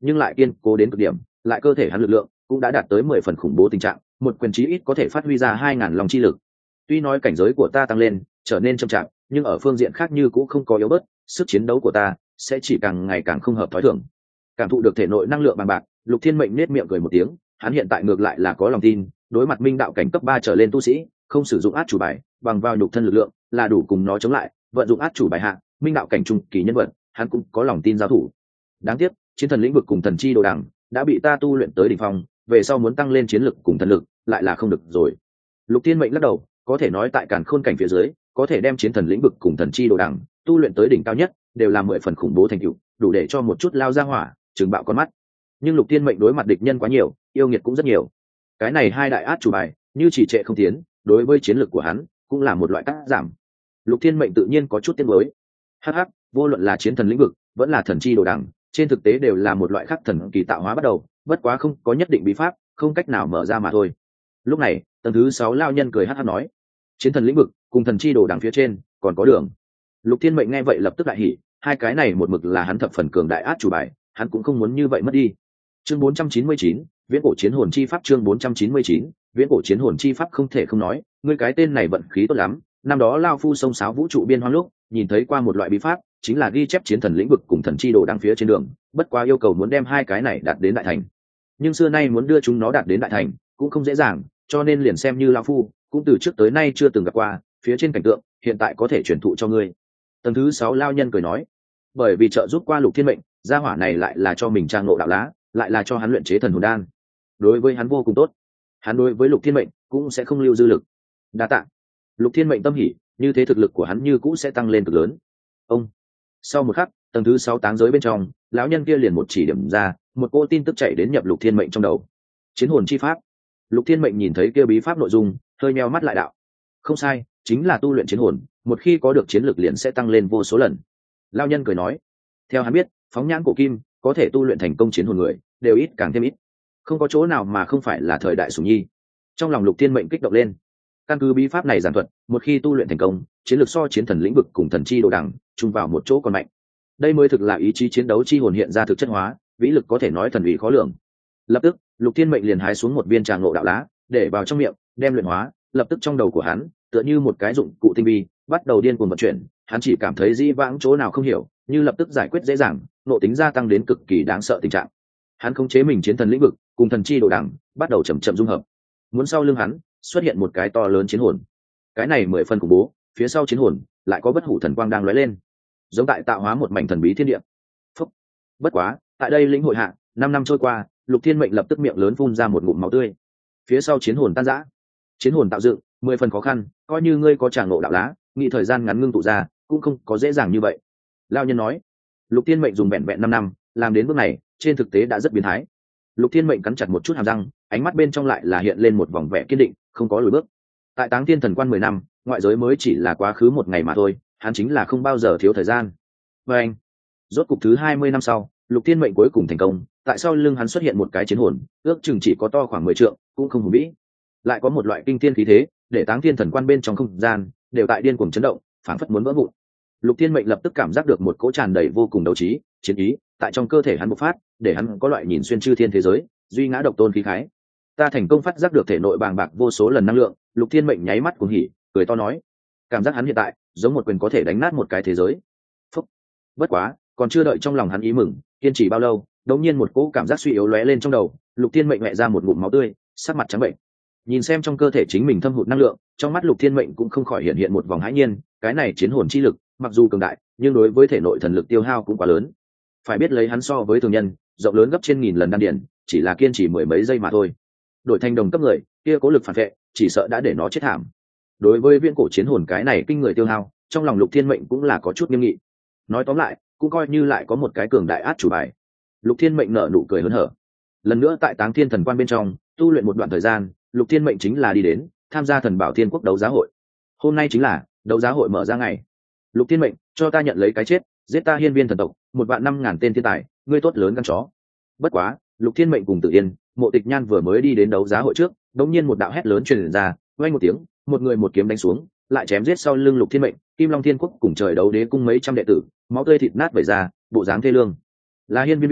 A: nhưng lại kiên cố đến cực điểm, lại cơ thể hắn lực lượng cũng đã đạt tới 10 phần khủng bố tình trạng, một quyền chí ít có thể phát huy ra 2000 long chi lực. Tuy nói cảnh giới của ta tăng lên, trở nên chậm chạp, nhưng ở phương diện khác như cũng không có yếu bớt, sức chiến đấu của ta sẽ chỉ càng ngày càng không hợp thói thường. Cảm thụ được thể nội năng lượng bằng bạc, Lục Thiên Mệnh nét miệng cười một tiếng, hắn hiện tại ngược lại là có lòng tin, đối mặt minh đạo cảnh cấp 3 trở lên tu sĩ, không sử dụng át chủ bài, bằng vào nhục thân lực lượng, là đủ cùng nó chống lại, vận dụng át chủ bài hạ, minh đạo cảnh trung kỳ nhân vật, hắn cũng có lòng tin giao thủ. Đáng tiếc, chiến thần lĩnh vực cùng thần chi đồ đằng đã bị ta tu luyện tới đỉnh phong, về sau muốn tăng lên chiến lực cùng thần lực, lại là không được rồi. Lục Thiên Mệnh lắc đầu, có thể nói tại càn khôn cảnh phía dưới, có thể đem chiến thần lĩnh vực cùng thần chi đồ đằng tu luyện tới đỉnh cao nhất, đều là 10 phần khủng bố thành tựu, đủ để cho một chút lao ra hỏa, trừng bạo con mắt. Nhưng Lục Thiên Mệnh đối mặt địch nhân quá nhiều, yêu nghiệt cũng rất nhiều. Cái này hai đại át chủ bài, như chỉ trệ không tiến, đối với chiến lực của hắn, cũng là một loại cắt giảm. Lục Thiên Mệnh tự nhiên có chút tiếc nuối. Hắc, vô luận là chiến thần lĩnh vực, vẫn là thần chi đồ đằng, trên thực tế đều là một loại khắc thần kỳ tạo hóa bắt đầu, bất quá không có nhất định bí pháp, không cách nào mở ra mà thôi. Lúc này, tầng thứ 6 lao nhân cười hắc hắc nói, chiến thần lĩnh vực cùng thần chi đồ đằng phía trên còn có đường. Lục Thiên Mệnh nghe vậy lập tức đại hỉ, hai cái này một mực là hắn thập phần cường đại át chủ bài, hắn cũng không muốn như vậy mất đi. Chương 499, viễn cổ chiến hồn chi pháp. Chương 499, viễn cổ chiến hồn chi pháp. Không thể không nói, ngươi cái tên này vận khí tốt lắm. Năm đó lao phu sông sáo vũ trụ biên hoang lúc, nhìn thấy qua một loại bí pháp, chính là ghi chép chiến thần lĩnh vực cùng thần chi đồ đằng phía trên đường, bất quá yêu cầu muốn đem hai cái này đạt đến đại thành. Nhưng xưa nay muốn đưa chúng nó đạt đến đại thành cũng không dễ dàng, cho nên liền xem như lao phu cũng từ trước tới nay chưa từng gặp qua, phía trên cảnh tượng hiện tại có thể truyền thụ cho ngươi. Tầng thứ 6 lao nhân cười nói, bởi vì trợ giúp qua Lục Thiên Mệnh, gia hỏa này lại là cho mình trang ngộ đạo lá, lại là cho hắn luyện chế thần hồn đan, đối với hắn vô cùng tốt, hắn đối với Lục Thiên Mệnh cũng sẽ không lưu dư lực. Đa tạ. Lục Thiên Mệnh tâm hỉ, như thế thực lực của hắn như cũ sẽ tăng lên cực lớn. Ông. Sau một khắc, tầng thứ 6 táng giới bên trong, lão nhân kia liền một chỉ điểm ra, một cỗ tin tức chạy đến nhập Lục Thiên Mệnh trong đầu. Chiến hồn chi pháp. Lục Thiên Mệnh nhìn thấy kia bí pháp nội dung, hơi nheo mắt lại đạo. Không sai, chính là tu luyện chiến hồn, một khi có được chiến lực liền sẽ tăng lên vô số lần. Lão nhân cười nói, theo hắn biết, phóng nhãn cổ kim, có thể tu luyện thành công chiến hồn người, đều ít càng thêm ít. Không có chỗ nào mà không phải là thời đại sủng nhi. Trong lòng Lục Thiên Mệnh kích động lên. Căn cứ bí pháp này giản thuật, một khi tu luyện thành công, chiến lược so chiến thần lĩnh vực cùng thần chi đồ đằng chung vào một chỗ còn mạnh. Đây mới thực là ý chí chiến đấu chi hồn hiện ra thực chất hóa, vĩ lực có thể nói thần uy khó lường. Lập tức, Lục Thiên Mệnh liền hái xuống một viên tràng ngộ đạo lá, để vào trong miệng, đem luyện hóa, lập tức trong đầu của hắn, tựa như một cái dụng cụ tinh vi, bắt đầu điên cuồng vận chuyển, hắn chỉ cảm thấy dĩ vãng chỗ nào không hiểu, như lập tức giải quyết dễ dàng, nội tính gia tăng đến cực kỳ đáng sợ tình trạng. Hắn khống chế mình chiến thần lĩnh vực, cùng thần chi đồ đằng, bắt đầu chậm chậm dung hợp. Muốn sau lưng hắn xuất hiện một cái to lớn chiến hồn. Cái này 10 phần khủng bố, phía sau chiến hồn lại có bất hủ thần quang đang lóe lên, giống tại tạo hóa một mảnh thần bí thiên địa. Phúc. Bất quá, tại đây lĩnh hội hạ, 5 năm trôi qua, Lục Thiên Mệnh lập tức miệng lớn phun ra một ngụm máu tươi. Phía sau chiến hồn tan rã. Chiến hồn tạo dựng, 10 phần khó khăn, coi như ngươi có tràng ngộ đạo lá, nghĩ thời gian ngắn ngưng tụ ra, cũng không có dễ dàng như vậy. Lão nhân nói, Lục Thiên Mệnh dùng vẹn vẹn 5 năm, làm đến bước này, trên thực tế đã rất biến thái. Lục Thiên Mệnh cắn chặt một chút hàm răng, ánh mắt bên trong lại là hiện lên một vòng vẻ kiên định, không có lùi bước. Tại Táng Thiên Thần Quan 10 năm, ngoại giới mới chỉ là quá khứ một ngày mà thôi, hắn chính là không bao giờ thiếu thời gian. Và anh, rốt cục thứ 20 năm sau, Lục Thiên Mệnh cuối cùng thành công, tại sau lưng hắn xuất hiện một cái chiến hồn, ước chừng chỉ có to khoảng 10 trượng, cũng không hùng vĩ. Lại có một loại kinh thiên khí thế, để Táng Thiên Thần Quan bên trong không gian đều tại điên cuồng chấn động, phảng phất muốn vỡ vụn. Lục Thiên Mệnh lập tức cảm giác được một cỗ tràn đầy vô cùng đấu trí, chiến ý tại trong cơ thể hắn bộc phát, để hắn có loại nhìn xuyên chư thiên thế giới, duy ngã độc tôn khí khái. Ta thành công phát giác được thể nội bàng bạc vô số lần năng lượng. Lục Thiên Mệnh nháy mắt cuồng hỉ, cười to nói, cảm giác hắn hiện tại giống một quyền có thể đánh nát một cái thế giới. Phúc. Bất quá, còn chưa đợi trong lòng hắn ý mừng, kiên trì bao lâu, đột nhiên một cỗ cảm giác suy yếu lóe lên trong đầu, Lục Thiên Mệnh mẹ ra một ngụm máu tươi, sắc mặt trắng bệnh. Nhìn xem trong cơ thể chính mình thâm hụt năng lượng, trong mắt Lục Thiên Mệnh cũng không khỏi hiện một vòng hãi nhiên, cái này chiến hồn chi lực, mặc dù cường đại, nhưng đối với thể nội thần lực tiêu hao cũng quá lớn. Phải biết lấy hắn so với thường nhân, rộng lớn gấp trên nghìn lần đan điển, chỉ là kiên trì mười mấy giây mà thôi. Đổi thành đồng cấp người, kia cố lực phản vệ, chỉ sợ đã để nó chết thảm. Đối với viễn cổ chiến hồn cái này kinh người tiêu hao, trong lòng Lục Thiên Mệnh cũng là có chút nghiêm nghị. Nói tóm lại, cũng coi như lại có một cái cường đại át chủ bài. Lục Thiên Mệnh nở nụ cười hớn hở. Lần nữa tại Táng Thiên Thần Quan bên trong tu luyện một đoạn thời gian, Lục Thiên Mệnh chính là đi đến tham gia Thần Bảo Thiên Quốc đấu giá hội. Hôm nay chính là đấu giá hội mở ra ngày. Lục Thiên Mệnh, cho ta nhận lấy cái chết, giết ta hiên viên thần tộc 1.500.000 tên thiên tài, ngươi tốt lớn gan chó. Bất quá, Lục Thiên Mệnh cùng Tự Yên, Mộ Tịch Nhan vừa mới đi đến đấu giá hội trước, đột nhiên một đạo hét lớn truyền ra, vang một tiếng, một người một kiếm đánh xuống, lại chém giết sau lưng Lục Thiên Mệnh, Kim Long Thiên Quốc cùng Trời Đấu Đế cung mấy trăm đệ tử, máu tươi thịt nát vẩy ra, bộ dáng thê lương. Là hiên viên Vĩ,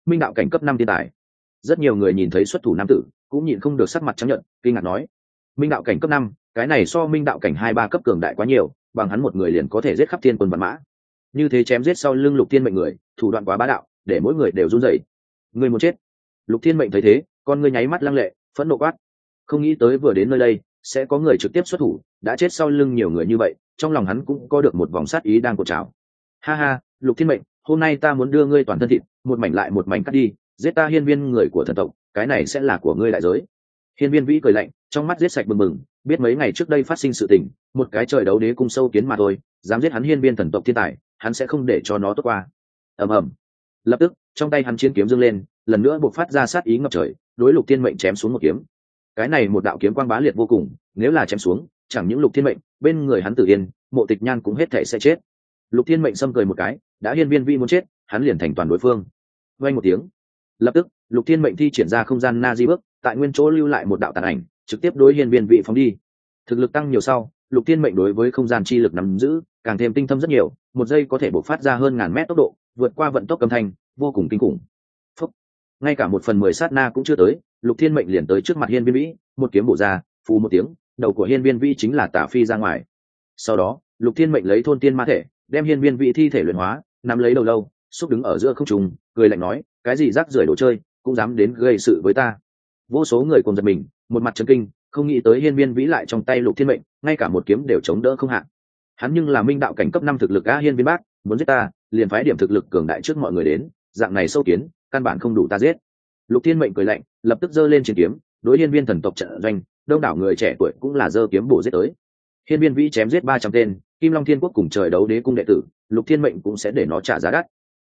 A: minh đạo cảnh cấp 5 thiên tài. Rất nhiều người nhìn thấy xuất thủ nam tử cũng nhịn không được sắc mặt trắng nhợt, kinh ngạc nói: minh đạo cảnh cấp 5, cái này so minh đạo cảnh 2-3 cấp cường đại quá nhiều, bằng hắn một người liền có thể giết khắp thiên quân vạn mã. Như thế chém giết sau lưng Lục Thiên Mệnh người, thủ đoạn quá bá đạo, để mỗi người đều run rẩy. Người muốn chết. Lục Thiên Mệnh thấy thế, con ngươi nháy mắt lăng lệ, phẫn nộ quát: không nghĩ tới vừa đến nơi đây sẽ có người trực tiếp xuất thủ, đã chết sau lưng nhiều người như vậy, trong lòng hắn cũng có được một vòng sát ý đang cột trào. Ha ha, Lục Thiên Mệnh, hôm nay ta muốn đưa ngươi toàn thân thịt, một mảnh lại một mảnh cắt đi, giết ta hiên viên người của thần tộc, cái này sẽ là của ngươi đại giới. Hiên viên vĩ cười lạnh, trong mắt giết sạch bừng bừng, biết mấy ngày trước đây phát sinh sự tình, một cái trời đấu đế cung sâu kiến mà thôi, dám giết hắn hiên viên thần tộc thiên tài, hắn sẽ không để cho nó tốt qua. Ầm ầm. Lập tức, trong tay hắn chiến kiếm dâng lên, lần nữa bộc phát ra sát ý ngập trời, đối Lục Thiên Mệnh chém xuống một kiếm. Cái này một đạo kiếm quang bá liệt vô cùng, nếu là chém xuống, chẳng những Lục Thiên Mệnh, bên người hắn Tử Yên, Mộ Tịch Nhan cũng hết thảy sẽ chết. Lục Thiên Mệnh sâm cười một cái, đã hiên viên vĩ muốn chết, hắn liền thành toàn đối phương. Vang một tiếng, lập tức Lục Thiên Mệnh thi triển ra không gian na di bước, tại nguyên chỗ lưu lại một đạo tàn ảnh, trực tiếp đối hiên viên vĩ phóng đi. Thực lực tăng nhiều sau, Lục Thiên Mệnh đối với không gian chi lực nắm giữ càng thêm tinh thâm rất nhiều, một giây có thể bộc phát ra hơn ngàn mét tốc độ, vượt qua vận tốc âm thanh, vô cùng kinh khủng. Phúc. Ngay cả 1/10 sát na cũng chưa tới, Lục Thiên Mệnh liền tới trước mặt hiên viên vĩ, một kiếm bổ ra, phù một tiếng, đầu của hiên viên vĩ chính là tả phi ra ngoài. Sau đó, Lục Thiên Mệnh lấy thôn tiên ma thể, đem hiên viên vĩ thi thể luyện hóa, nắm lấy đầu lâu, xúc đứng ở giữa không trung, cười lạnh nói: cái gì rác rưởi đồ chơi, cũng dám đến gây sự với ta. Vô số người cùng giật mình, một mặt chấn kinh, không nghĩ tới hiên viên vĩ lại trong tay Lục Thiên Mệnh, ngay cả một kiếm đều chống đỡ không hạn. Hắn nhưng là minh đạo cảnh cấp 5 thực lực a, hiên viên bác muốn giết ta, liền phái điểm thực lực cường đại trước mọi người đến, dạng này sâu kiến, căn bản không đủ ta giết. Lục Thiên Mệnh cười lạnh, lập tức giơ lên chiến kiếm, đối hiên viên thần tộc trận doanh, đông đảo người trẻ tuổi cũng là giơ kiếm bổ giết tới. Hiên viên vĩ chém giết 300 tên, Kim Long Thiên Quốc cùng trời đấu đế cung đệ tử, Lục Thiên Mệnh cũng sẽ để nó trả giá đắt.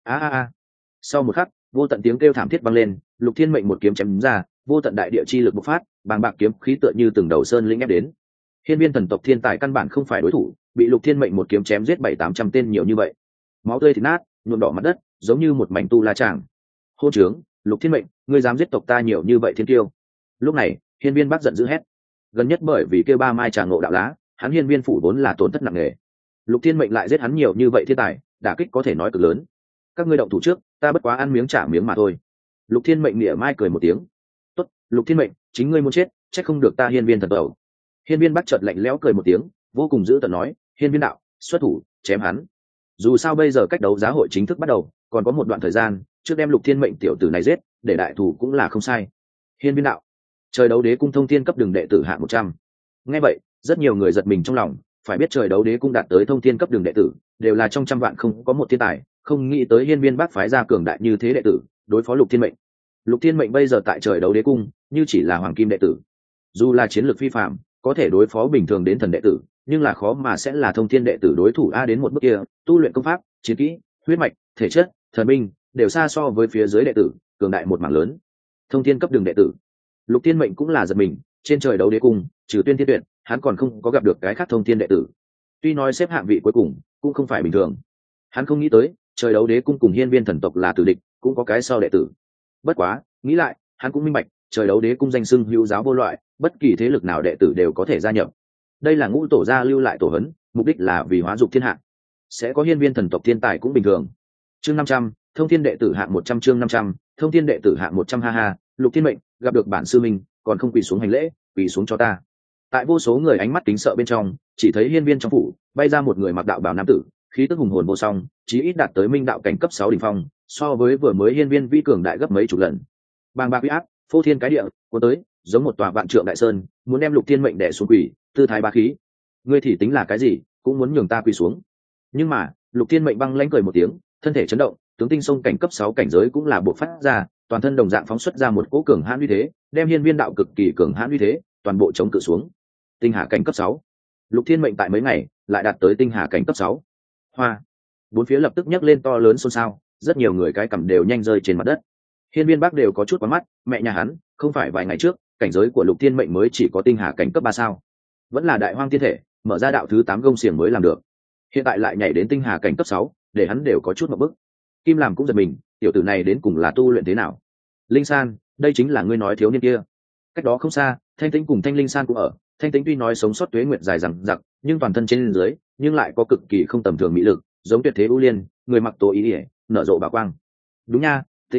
A: A. Sau một khắc, vô tận tiếng kêu thảm thiết vang lên, Lục Thiên Mệnh một kiếm chém ra, vô tận đại địa chi lực bộc phát, bàng bạc kiếm khí tựa như từng đầu sơn lĩnh ép đến. Hiên viên thần tộc thiên tài căn bản không phải đối thủ, bị Lục Thiên Mệnh một kiếm chém giết 700-800 tên nhiều như vậy. Máu tươi thịt nát, nhuộm đỏ mặt đất, giống như một mảnh tu la tràng. Hôn trướng, Lục Thiên Mệnh, ngươi dám giết tộc ta nhiều như vậy thiên tiêu. Lúc này, hiên viên bắc giận dữ hét. Gần nhất bởi vì kêu ba mai trà ngộ đạo lá, hắn hiên viên phủ vốn là tổn thất nặng nề. Lục Thiên Mệnh lại giết hắn nhiều như vậy thiên tài, đả kích có thể nói cực lớn. Các ngươi động thủ trước, ta bất quá ăn miếng trả miếng mà thôi. Lục Thiên Mệnh mỉa mai cười một tiếng. Tốt, Lục Thiên Mệnh, chính ngươi muốn chết, chắc không được ta hiên viên thần tẩu. Hiên viên bắc chợt lạnh lẽo cười một tiếng, vô cùng dữ tợn nói: hiên viên đạo, xuất thủ, chém hắn. Dù sao bây giờ cách đấu giá hội chính thức bắt đầu, còn có một đoạn thời gian, trước đem Lục Thiên Mệnh tiểu tử này giết, để đại thủ cũng là không sai. Hiên viên đạo, trời đấu đế cung thông thiên cấp đường đệ tử hạng 100. Nghe vậy, rất nhiều người giật mình trong lòng, phải biết trời đấu đế cung đạt tới thông thiên cấp đường đệ tử, đều là trong trăm vạn không có một thiên tài, không nghĩ tới hiên viên bắc phái ra cường đại như thế đệ tử, đối phó Lục Thiên Mệnh. Lục Thiên Mệnh bây giờ tại trời đấu đế cung, như chỉ là hoàng kim đệ tử. Dù là chiến lược phi phạm, có thể đối phó bình thường đến thần đệ tử, nhưng là khó mà sẽ là thông thiên đệ tử đối thủ a, đến một bước kia, tu luyện công pháp, chiến kỹ, huyết mạch, thể chất, thần binh, đều xa so với phía dưới đệ tử, cường đại một mảng lớn. Thông thiên cấp đường đệ tử. Lục Thiên Mệnh cũng là giật mình, trên trời đấu đế cung, trừ Tuyên Thiên Tuyệt, hắn còn không có gặp được cái khác thông thiên đệ tử. Tuy nói xếp hạng vị cuối cùng, cũng không phải bình thường. Hắn không nghĩ tới, trời đấu đế cung cùng hiên viên thần tộc là tử địch, cũng có cái sau đệ tử. Bất quá, nghĩ lại, hắn cũng minh bạch, trời đấu đế cung danh xưng hữu giáo vô loại, bất kỳ thế lực nào đệ tử đều có thể gia nhập. Đây là ngũ tổ gia lưu lại tổ hấn, mục đích là vì hóa dục thiên hạ. Sẽ có hiên viên thần tộc thiên tài cũng bình thường. Chương 500, thông thiên đệ tử hạng 100, chương 500, thông thiên đệ tử hạng 100, ha ha, Lục Thiên Mệnh, gặp được bản sư minh, còn không quỳ xuống hành lễ, quỳ xuống cho ta. Tại vô số người ánh mắt kính sợ bên trong, chỉ thấy hiên viên trong phủ bay ra một người mặc đạo bào nam tử, khí tức hùng hồn vô song, chí ít đạt tới minh đạo cảnh cấp 6 đỉnh phong, so với vừa mới hiên viên vĩ cường đại gấp mấy chục lần. Bàng bạc uy áp, phô thiên cái địa, cuốn tới, giống một tòa vạn trượng đại sơn, muốn đem Lục Thiên Mệnh đè xuống quỳ, tư thái bá khí. Ngươi thì tính là cái gì, cũng muốn nhường ta quỳ xuống. Nhưng mà, Lục Thiên Mệnh băng lãnh cười một tiếng, thân thể chấn động, tướng tinh sông cảnh cấp 6 cảnh giới cũng là bộc phát ra, toàn thân đồng dạng phóng xuất ra một cỗ cường hãn uy thế, đem hiên viên đạo cực kỳ cường hãn uy thế, toàn bộ chống cự xuống. Tinh hà cảnh cấp 6. Lục Thiên Mệnh tại mấy ngày lại đạt tới tinh hà cảnh cấp 6. Hoa. Bốn phía lập tức nhấc lên to lớn xôn xao, rất nhiều người cái cằm đều nhanh rơi trên mặt đất. Hiên viên Bắc đều có chút quá mắt, mẹ nhà hắn, không phải vài ngày trước, cảnh giới của Lục Thiên Mệnh mới chỉ có tinh hà cảnh cấp 3 sao? Vẫn là đại hoang thiên thể, mở ra đạo thứ 8 gông xiềng mới làm được. Hiện tại lại nhảy đến tinh hà cảnh cấp 6, để hắn đều có chút ngộp bức. Kim Làm cũng giật mình, tiểu tử này đến cùng là tu luyện thế nào? Linh San, đây chính là ngươi nói thiếu niên kia. Cách đó không xa, Thanh Tĩnh cùng Thanh Linh San cũng ở. Thanh Tĩnh tuy nói sống sót tuế nguyệt dài dằng dặc, nhưng toàn thân trên dưới, nhưng lại có cực kỳ không tầm thường mỹ lực, giống tuyệt thế ưu liên, người mặc tố ý ỉa, nở rộ bảo quang. Đúng nha, Tĩnh Di,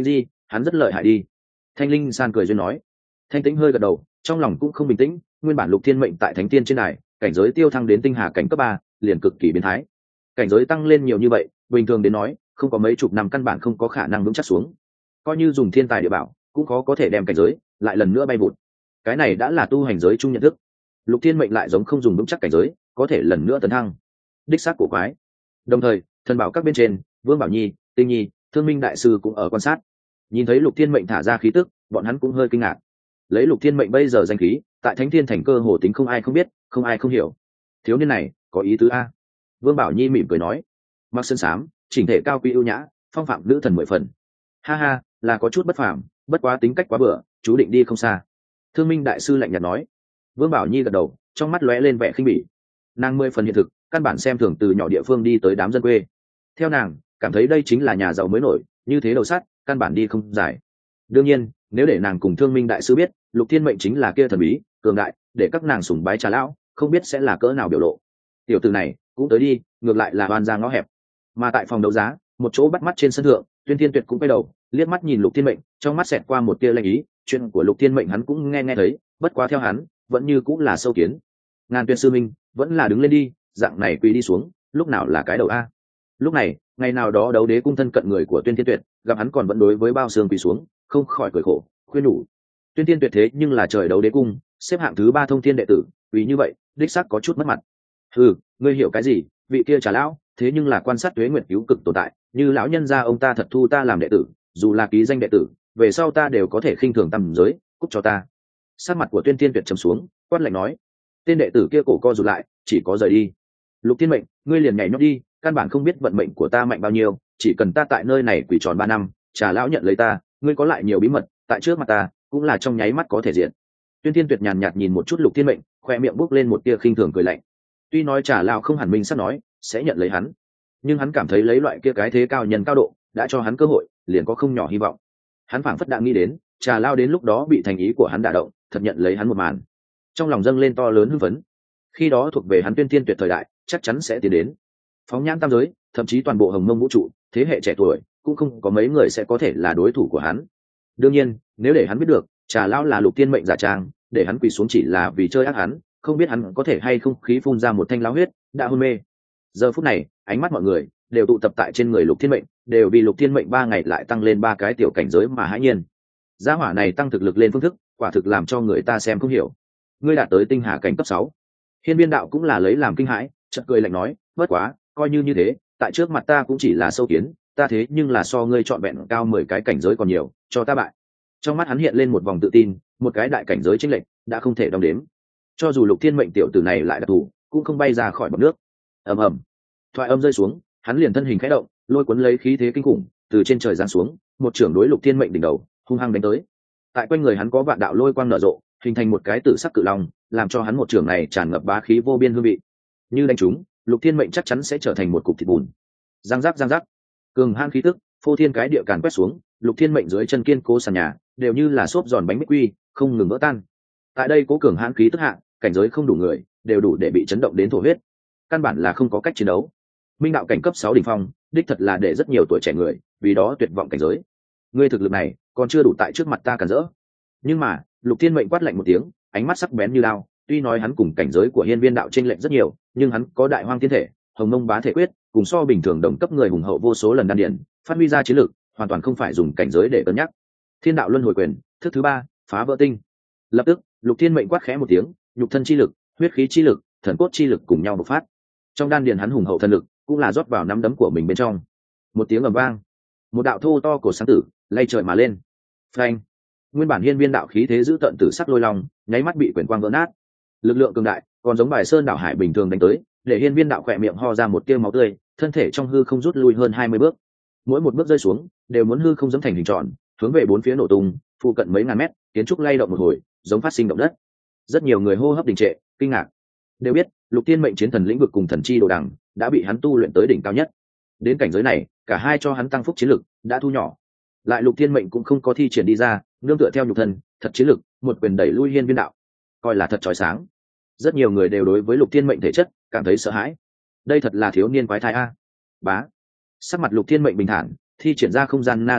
A: hắn rất lợi hại đi. Thanh Linh San cười duyên nói. Thanh Tĩnh hơi gật đầu, trong lòng cũng không bình tĩnh. Nguyên bản Lục Thiên mệnh tại Thánh Tiên trên đài, cảnh giới tiêu thăng đến tinh hà cảnh cấp 3, liền cực kỳ biến thái. Cảnh giới tăng lên nhiều như vậy, bình thường đến nói, không có mấy chục năm căn bản không có khả năng vững chắc xuống. Coi như dùng thiên tài địa bảo, cũng khó có thể đem cảnh giới lại lần nữa bay vụt. Cái này đã là tu hành giới chung nhận thức. Lục Thiên mệnh lại giống không dùng vững chắc cảnh giới, có thể lần nữa tấn thăng. Đích xác của quái. Đồng thời, thần bảo các bên trên, Vương Bảo Nhi, Tinh Nhi, Thương Minh đại sư cũng ở quan sát. Nhìn thấy Lục Thiên mệnh thả ra khí tức, bọn hắn cũng hơi kinh ngạc. Lấy Lục Thiên mệnh bây giờ danh khí, tại Thánh Thiên thành cơ hồ tính không ai không biết, không ai không hiểu. Thiếu niên này có ý tứ a. Vương Bảo Nhi mỉm cười nói, mặc sơn sám, chỉnh thể cao quý ưu nhã, phong phạm nữ thần 10 phần. Ha ha, là có chút bất phàm, bất quá tính cách quá bựa, chú định đi không xa. Thương Minh đại sư lạnh nhạt nói. Vương Bảo Nhi gật đầu, trong mắt lóe lên vẻ khinh bỉ. Nàng 10 phần hiện thực, căn bản xem thường từ nhỏ địa phương đi tới đám dân quê. Theo nàng, cảm thấy đây chính là nhà giàu mới nổi, như thế đầu sắt, căn bản đi không dài. Đương nhiên, nếu để nàng cùng Thương Minh đại sư biết, Lục Thiên mệnh chính là kia thần bí, cường đại, để các nàng sùng bái trà lão, không biết sẽ là cỡ nào biểu lộ. Tiểu tử này, cũng tới đi, ngược lại là oan ra ngõ hẹp. Mà tại phòng đấu giá, một chỗ bắt mắt trên sân thượng, Tuyên Thiên Tuyệt cũng quay đầu, liếc mắt nhìn Lục Thiên mệnh, trong mắt xẹt qua một tia lanh ý, chuyện của Lục Thiên mệnh hắn cũng nghe thấy, bất quá theo hắn, vẫn như cũng là sâu kiến. Ngàn Tuyên sư minh, vẫn là đứng lên đi, dạng này quỳ đi xuống, lúc nào là cái đầu a. Lúc này, ngày nào đó đấu đế cung thân cận người của Tuyên Thiên Tuyệt, gặp hắn còn vẫn đối với bao xương quỳ xuống, không khỏi cười khổ, khuyên nhủ. Tuyên Thiên Tuyệt thế nhưng là trời đấu đế cung, xếp hạng thứ 3 thông thiên đệ tử, vì như vậy, đích xác có chút mất mặt. Ừ, ngươi hiểu cái gì, vị kia trà lão, thế nhưng là quan sát tuế nguyệt cứu cực tồn tại, như lão nhân gia ông ta thật thu ta làm đệ tử, dù là ký danh đệ tử, về sau ta đều có thể khinh thường tầm giới, cút cho ta. Sát mặt của Tuyên Thiên Tuyệt trầm xuống, quát lạnh nói. Tên đệ tử kia cổ co rụt lại, chỉ có rời đi. Lục Thiên mệnh, ngươi liền nhảy nhót đi, căn bản không biết vận mệnh của ta mạnh bao nhiêu, chỉ cần ta tại nơi này quỷ tròn 3 năm, trà lão nhận lấy ta, ngươi có lại nhiều bí mật, tại trước mặt ta, cũng là trong nháy mắt có thể diện. Tuyên Thiên Tuyệt nhàn nhạt nhìn một chút Lục Thiên mệnh, khoe miệng bốc lên một tia khinh thường cười lạnh. Tuy nói trà lão không hẳn minh sắp nói sẽ nhận lấy hắn, nhưng hắn cảm thấy lấy loại kia cái thế cao nhân cao độ, đã cho hắn cơ hội, liền có không nhỏ hy vọng. Hắn phảng phất đã nghĩ đến, trà lão đến lúc đó bị thành ý của hắn đả động, thật nhận lấy hắn một màn. Trong lòng dâng lên to lớn hưng phấn. Khi đó thuộc về hắn Tuyên Thiên Tuyệt thời đại, chắc chắn sẽ tiến đến. Phóng nhãn tam giới, thậm chí toàn bộ hồng mông vũ trụ, thế hệ trẻ tuổi cũng không có mấy người sẽ có thể là đối thủ của hắn. Đương nhiên, nếu để hắn biết được trà lão là Lục Thiên mệnh giả trang, để hắn quỳ xuống chỉ là vì chơi ác hắn, không biết hắn có thể hay không khí phun ra một thanh lão huyết, đã hôn mê. Giờ phút này, ánh mắt mọi người đều tụ tập tại trên người Lục Thiên mệnh, đều vì Lục Thiên mệnh 3 ngày lại tăng lên 3 cái tiểu cảnh giới mà hãi nhiên. Gia hỏa này tăng thực lực lên phương thức, quả thực làm cho người ta xem không hiểu. Ngươi đạt tới tinh hà cảnh cấp 6. Hiên Viên đạo cũng là lấy làm kinh hãi, chợt cười lạnh nói, bất quá, coi như thế, tại trước mặt ta cũng chỉ là sâu kiến, ta thế nhưng là so ngươi trọn vẹn cao 10 cái cảnh giới còn nhiều, cho ta bại. Trong mắt hắn hiện lên một vòng tự tin, một cái đại cảnh giới chênh lệch đã không thể đong đếm. Cho dù Lục Thiên mệnh tiểu tử này lại đặc thù, cũng không bay ra khỏi bọt nước. Ầm ầm, thoại âm rơi xuống, hắn liền thân hình khẽ động, lôi cuốn lấy khí thế kinh khủng, từ trên trời giáng xuống, một chưởng đối Lục Thiên mệnh đỉnh đầu, hung hăng đánh tới. Tại quanh người hắn có vạn đạo lôi quang nở rộ, hình thành một cái tử sắc cự long, làm cho hắn một chưởng này tràn ngập bá khí vô biên hương vị. Như đánh trúng, Lục Thiên mệnh chắc chắn sẽ trở thành một cục thịt bùn. Giang giác, cường hãn khí tức, phô thiên cái địa càn quét xuống, Lục Thiên mệnh dưới chân kiên cố sàn nhà, đều như là xốp giòn bánh bích quy, không ngừng vỡ tan. Tại đây cố cường hãn khí tức hạ, cảnh giới không đủ người, đều đủ để bị chấn động đến thổ huyết. Căn bản là không có cách chiến đấu. Minh đạo cảnh cấp 6 đỉnh phong, đích thật là để rất nhiều tuổi trẻ người, vì đó tuyệt vọng cảnh giới. Ngươi thực lực này, còn chưa đủ tại trước mặt ta cản rỡ. Nhưng mà, Lục Thiên mệnh quát lạnh một tiếng, ánh mắt sắc bén như đao, tuy nói hắn cùng cảnh giới của Hiên Viên đạo chênh lệch rất nhiều, nhưng hắn có Đại Hoang Thiên Thể, Hồng Mông Bá Thể Quyết, cùng so bình thường đồng cấp người hùng hậu vô số lần đan điển, phát huy ra chiến lực, hoàn toàn không phải dùng cảnh giới để cân nhắc. Thiên đạo luân hồi quyền, thức thứ 3, phá vỡ tinh. Lập tức, Lục Thiên mệnh quát khẽ một tiếng, nhục thân chi lực, huyết khí chi lực, thần cốt chi lực cùng nhau bộc phát. Trong đan điển hắn hùng hậu thần lực, cũng là rót vào nắm đấm của mình bên trong. Một tiếng ầm vang, một đạo thô to cổ sáng tử lay trời mà lên. Phanh! Nguyên bản Hiên Viên đạo khí thế giữ tận tử sắc lôi long, nháy mắt bị quyền quang vỡ nát. Lực lượng cường đại, còn giống bài sơn đảo hải bình thường đánh tới, để Hiên Viên đạo khỏe miệng ho ra một tia máu tươi, thân thể trong hư không rút lui hơn 20 bước. Mỗi một bước rơi xuống, đều muốn hư không giống thành hình tròn, hướng về bốn phía nổ tung, phụ cận mấy ngàn mét, kiến trúc lay động một hồi, giống phát sinh động đất. Rất nhiều người hô hấp đình trệ, kinh ngạc. Đều biết, Lục Thiên mệnh chiến thần lĩnh vực cùng thần chi đồ đằng đã bị hắn tu luyện tới đỉnh cao nhất. Đến cảnh giới này, cả hai cho hắn tăng phúc chiến lực đã thu nhỏ. Lại Lục Thiên mệnh cũng không có thi triển đi ra, nương tựa theo nhục thân, thật chiến lực, một quyền đẩy lui Hiên Viên đạo, coi là thật chói sáng. Rất nhiều người đều đối với Lục Thiên mệnh thể chất cảm thấy sợ hãi. Đây thật là thiếu niên quái thai a. Bá. Sắc mặt Lục Thiên mệnh bình thản, thi triển ra không gian na di bước,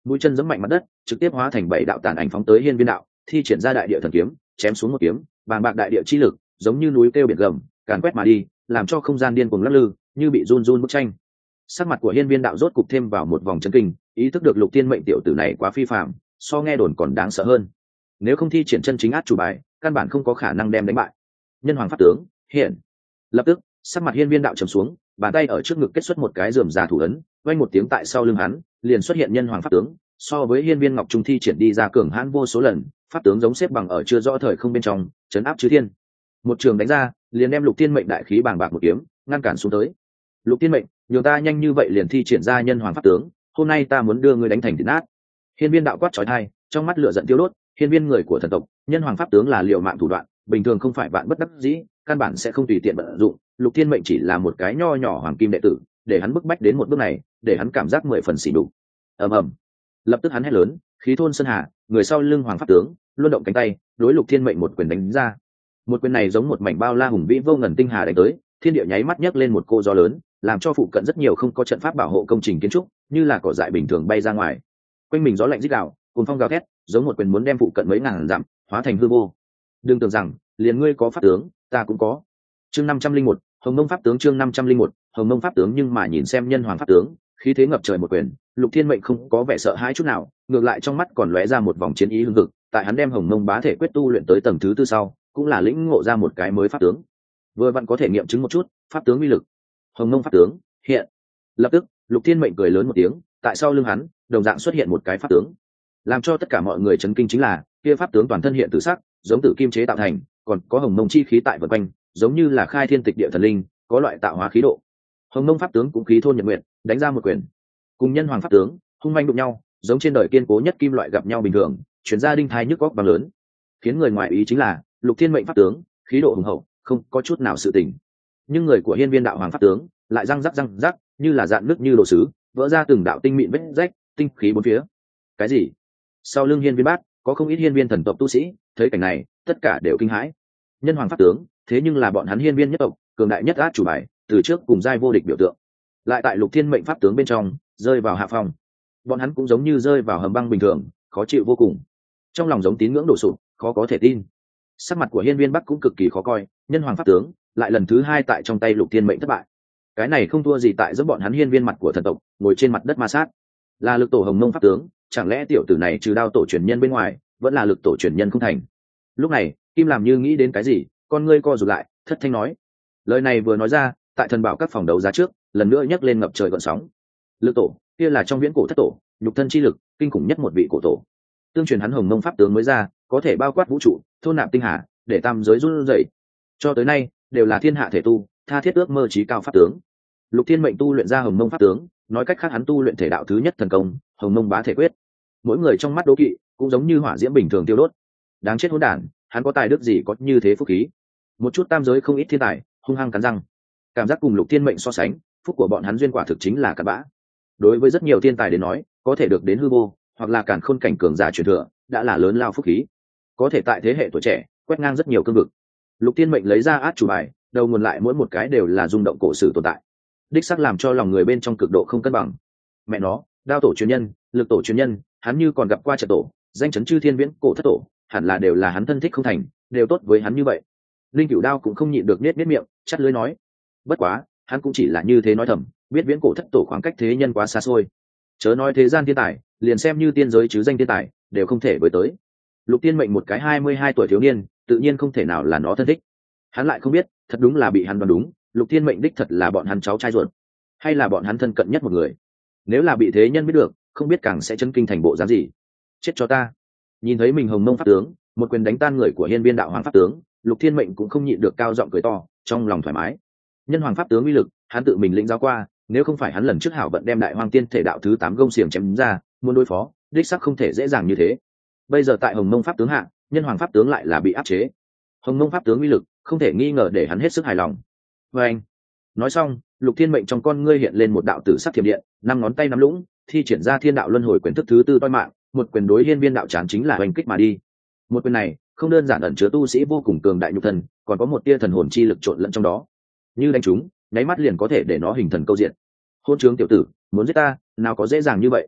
A: mũi chân giẫm mạnh mặt đất, trực tiếp hóa thành 7 đạo tàn ảnh phóng tới hiên viên đạo, thi triển ra đại địa thần kiếm, chém xuống một kiếm, bàng bạc đại địa chi lực giống như núi kêu biển gầm càn quét mà đi, làm cho không gian điên cuồng lắc lư như bị run run bức tranh. Sắc mặt của hiên viên đạo rốt cục thêm vào một vòng chấn kinh, ý thức được Lục Thiên Mệnh tiểu tử này quá phi phàm, so nghe đồn còn đáng sợ hơn. Nếu không thi triển chân chính át chủ bài, căn bản không có khả năng đem đánh bại. Nhân hoàng pháp tướng hiện. Lập tức sắc mặt hiên viên đạo trầm xuống, bàn tay ở trước ngực kết xuất một cái rườm rà thủ ấn, vang một tiếng tại sau lưng hắn liền xuất hiện nhân hoàng pháp tướng, so với hiên viên ngọc trung thi triển đi ra cường hãn vô số lần, pháp tướng giống xếp bằng ở chưa rõ thời không bên trong, chấn áp chư thiên. Một trường đánh ra, liền đem Lục Thiên Mệnh đại khí bàng bạc một kiếm ngăn cản xuống tới. Lục Thiên Mệnh, nhường ta nhanh như vậy liền thi triển ra nhân hoàng pháp tướng, hôm nay ta muốn đưa ngươi đánh thành thịt nát. Hiên viên đạo quát chói tai, trong mắt lửa giận tiêu đốt, hiên viên người của thần tộc, nhân hoàng pháp tướng là liều mạng thủ đoạn, bình thường không phải vạn bất đắc dĩ, căn bản sẽ không tùy tiện vận dụng. Lục Thiên Mệnh chỉ là một cái nho nhỏ hoàng kim đệ tử, để hắn bức bách đến một bước này, để hắn cảm giác 10 phần xỉ nhục. Ầm ầm. Lập tức hắn hét lớn, khí thôn sơn hà, người sau lưng hoàng pháp tướng luân động cánh tay, đối Lục Thiên Mệnh một quyền đánh ra. Một quyền này giống một mảnh bao la hùng vĩ vô ngần tinh hà đánh tới, thiên địa nháy mắt nhấc lên một cô gió lớn, làm cho phụ cận rất nhiều không có trận pháp bảo hộ công trình kiến trúc như là cỏ dại bình thường bay ra ngoài. Quanh mình gió lạnh rít gào, cuồng phong gào thét, giống một quyền muốn đem phụ cận mấy ngàn dặm hóa thành hư vô. Đừng tưởng rằng liền ngươi có pháp tướng, ta cũng có. Chương 501, Hồng Mông pháp tướng. Chương 501, Hồng Mông pháp tướng. Nhưng mà nhìn xem nhân hoàng pháp tướng, khí thế ngập trời một quyền, Lục Thiên Mệnh không có vẻ sợ hãi chút nào, ngược lại trong mắt còn lóe ra một vòng chiến ý hưng hực. Tại hắn đem Hồng Mông bá thể quyết tu luyện tới tầng thứ tư sau, cũng là lĩnh ngộ ra một cái mới pháp tướng. Vừa vặn có thể nghiệm chứng một chút pháp tướng uy lực. Hồng Mông pháp tướng hiện. Lập tức Lục Thiên Mệnh cười lớn một tiếng, tại sau lưng hắn đồng dạng xuất hiện một cái pháp tướng. Làm cho tất cả mọi người chấn kinh chính là kia pháp tướng toàn thân hiện tự sắc, giống tử kim chế tạo thành, còn có hồng mông chi khí tại vần quanh, giống như là khai thiên tịch địa thần linh, có loại tạo hóa khí độ. Hồng Mông pháp tướng cũng khí thôn nhật nguyện, đánh ra một quyền, cùng nhân hoàng pháp tướng hung manh đụng nhau, giống trên đời kiên cố nhất kim loại gặp nhau bình thường, chuyển ra đinh thái nhức góc bằng lớn. Khiến người ngoài ý chính là Lục Thiên Mệnh pháp tướng khí độ hùng hậu, không có chút nào sự tình, nhưng người của Hiên Viên đạo hoàng pháp tướng lại răng rắc như là dạn nước như đồ sứ, vỡ ra từng đạo tinh mịn vết rách, tinh khí bốn phía. Cái gì? Sau lưng Hiên Viên Bát có không ít hiên viên thần tộc tu sĩ, thấy cảnh này tất cả đều kinh hãi. Nhân hoàng pháp tướng thế nhưng là bọn hắn hiên viên nhất tộc cường đại nhất át chủ bài, từ trước cùng giai vô địch biểu tượng, lại tại Lục Thiên Mệnh pháp tướng bên trong rơi vào hạ phong. Bọn hắn cũng giống như rơi vào hầm băng bình thường, khó chịu vô cùng, trong lòng giống tín ngưỡng đổ sụp, khó có thể tin. Sắc mặt của Hiên Viên Bắc cũng cực kỳ khó coi, nhân hoàng pháp tướng lại lần thứ hai tại trong tay Lục Thiên Mệnh thất bại. Cái này không thua gì tại giữa bọn hắn hiên viên mặt của thần tộc ngồi trên mặt đất ma sát. Là lực tổ Hồng Mông pháp tướng, chẳng lẽ tiểu tử này trừ đao tổ truyền nhân bên ngoài vẫn là lực tổ truyền nhân không thành? Lúc này Kim làm như nghĩ đến cái gì, con ngươi co rụt lại, thất thanh nói. Lời này vừa nói ra, tại thần bảo các phòng đấu giá trước lần nữa nhấc lên ngập trời gợn sóng. Lực tổ kia là trong viễn cổ thất tổ, nhục thân chi lực kinh khủng nhất một vị cổ tổ, tương truyền hắn Hồng Mông pháp tướng mới ra có thể bao quát vũ trụ, thôn nạp tinh hà, để tam giới run rẩy. Cho tới nay đều là thiên hạ thể tu, tha thiết ước mơ chí cao pháp tướng. Lục Thiên Mệnh tu luyện ra Hồng Mông pháp tướng, nói cách khác hắn tu luyện thể đạo thứ nhất thần công Hồng Mông bá thể quyết. Mỗi người trong mắt đố kỵ cũng giống như hỏa diễm bình thường tiêu đốt. Đáng chết hỗn đản, hắn có tài đức gì có như thế phúc khí? Một chút tam giới không ít thiên tài hung hăng cắn răng, cảm giác cùng Lục Thiên Mệnh so sánh, phúc của bọn hắn duyên quả thực chính là cặn bã. Đối với rất nhiều thiên tài đến nói, có thể được đến hư vô hoặc là càn khôn cảnh cường giả truyền thừa đã là lớn lao phúc khí, có thể tại thế hệ tuổi trẻ quét ngang rất nhiều cương vực. Lục Thiên Mệnh lấy ra át chủ bài, đầu nguồn lại mỗi một cái đều là rung động cổ sử tồn tại, đích xác làm cho lòng người bên trong cực độ không cân bằng. Mẹ nó, đao tổ truyền nhân, lực tổ truyền nhân, hắn như còn gặp qua trận tổ, danh chấn chư thiên viễn cổ thất tổ, hẳn là đều là hắn thân thích không thành, đều tốt với hắn như vậy. Linh Cửu Đao cũng không nhịn được nết miệng, chắt lưỡi nói. Bất quá, hắn cũng chỉ là như thế nói thầm, biết viễn cổ thất tổ khoảng cách thế nhân quá xa xôi. Chớ nói thế gian thiên tài, liền xem như tiên giới chứ danh thiên tài, đều không thể với tới. Lục Thiên Mệnh một cái 22 tuổi thiếu niên, tự nhiên không thể nào là nó thân thích. Hắn lại không biết, thật đúng là bị hắn đoán đúng, Lục Thiên Mệnh đích thật là bọn hắn cháu trai ruột, hay là bọn hắn thân cận nhất một người. Nếu là bị thế nhân biết được, không biết càng sẽ chấn kinh thành bộ dáng gì. Chết cho ta! Nhìn thấy mình Hồng Mông pháp tướng, một quyền đánh tan người của Hiên Viên đạo hoàng pháp tướng, Lục Thiên Mệnh cũng không nhịn được cao giọng cười to, trong lòng thoải mái. Nhân hoàng pháp tướng uy lực, hắn tự mình lĩnh giáo qua, nếu không phải hắn lần trước hảo vận đem đại hoang tiên thể đạo thứ 8 gông xiềng chém ra, muốn đối phó, đích xác không thể dễ dàng như thế. Bây giờ tại Hồng Mông pháp tướng hạ, nhân hoàng pháp tướng lại là bị áp chế. Hồng Mông pháp tướng uy lực, không thể nghi ngờ để hắn hết sức hài lòng. Và anh nói xong, Lục Thiên Mệnh trong con ngươi hiện lên một đạo tử sắc thiểm điện, 5 ngón tay nắm lũng, thi triển ra Thiên Đạo Luân Hồi quyền thức thứ 4 toi mạng, một quyền đối Hiên Viên đạo chán chính là hoành kích mà đi. Một quyền này, không đơn giản ẩn chứa tu sĩ vô cùng cường đại nhục thân, còn có một tia thần hồn chi lực trộn lẫn trong đó. Như đánh trúng, nháy mắt liền có thể để nó hình thần câu diện. Hôn trướng tiểu tử, muốn giết ta, nào có dễ dàng như vậy.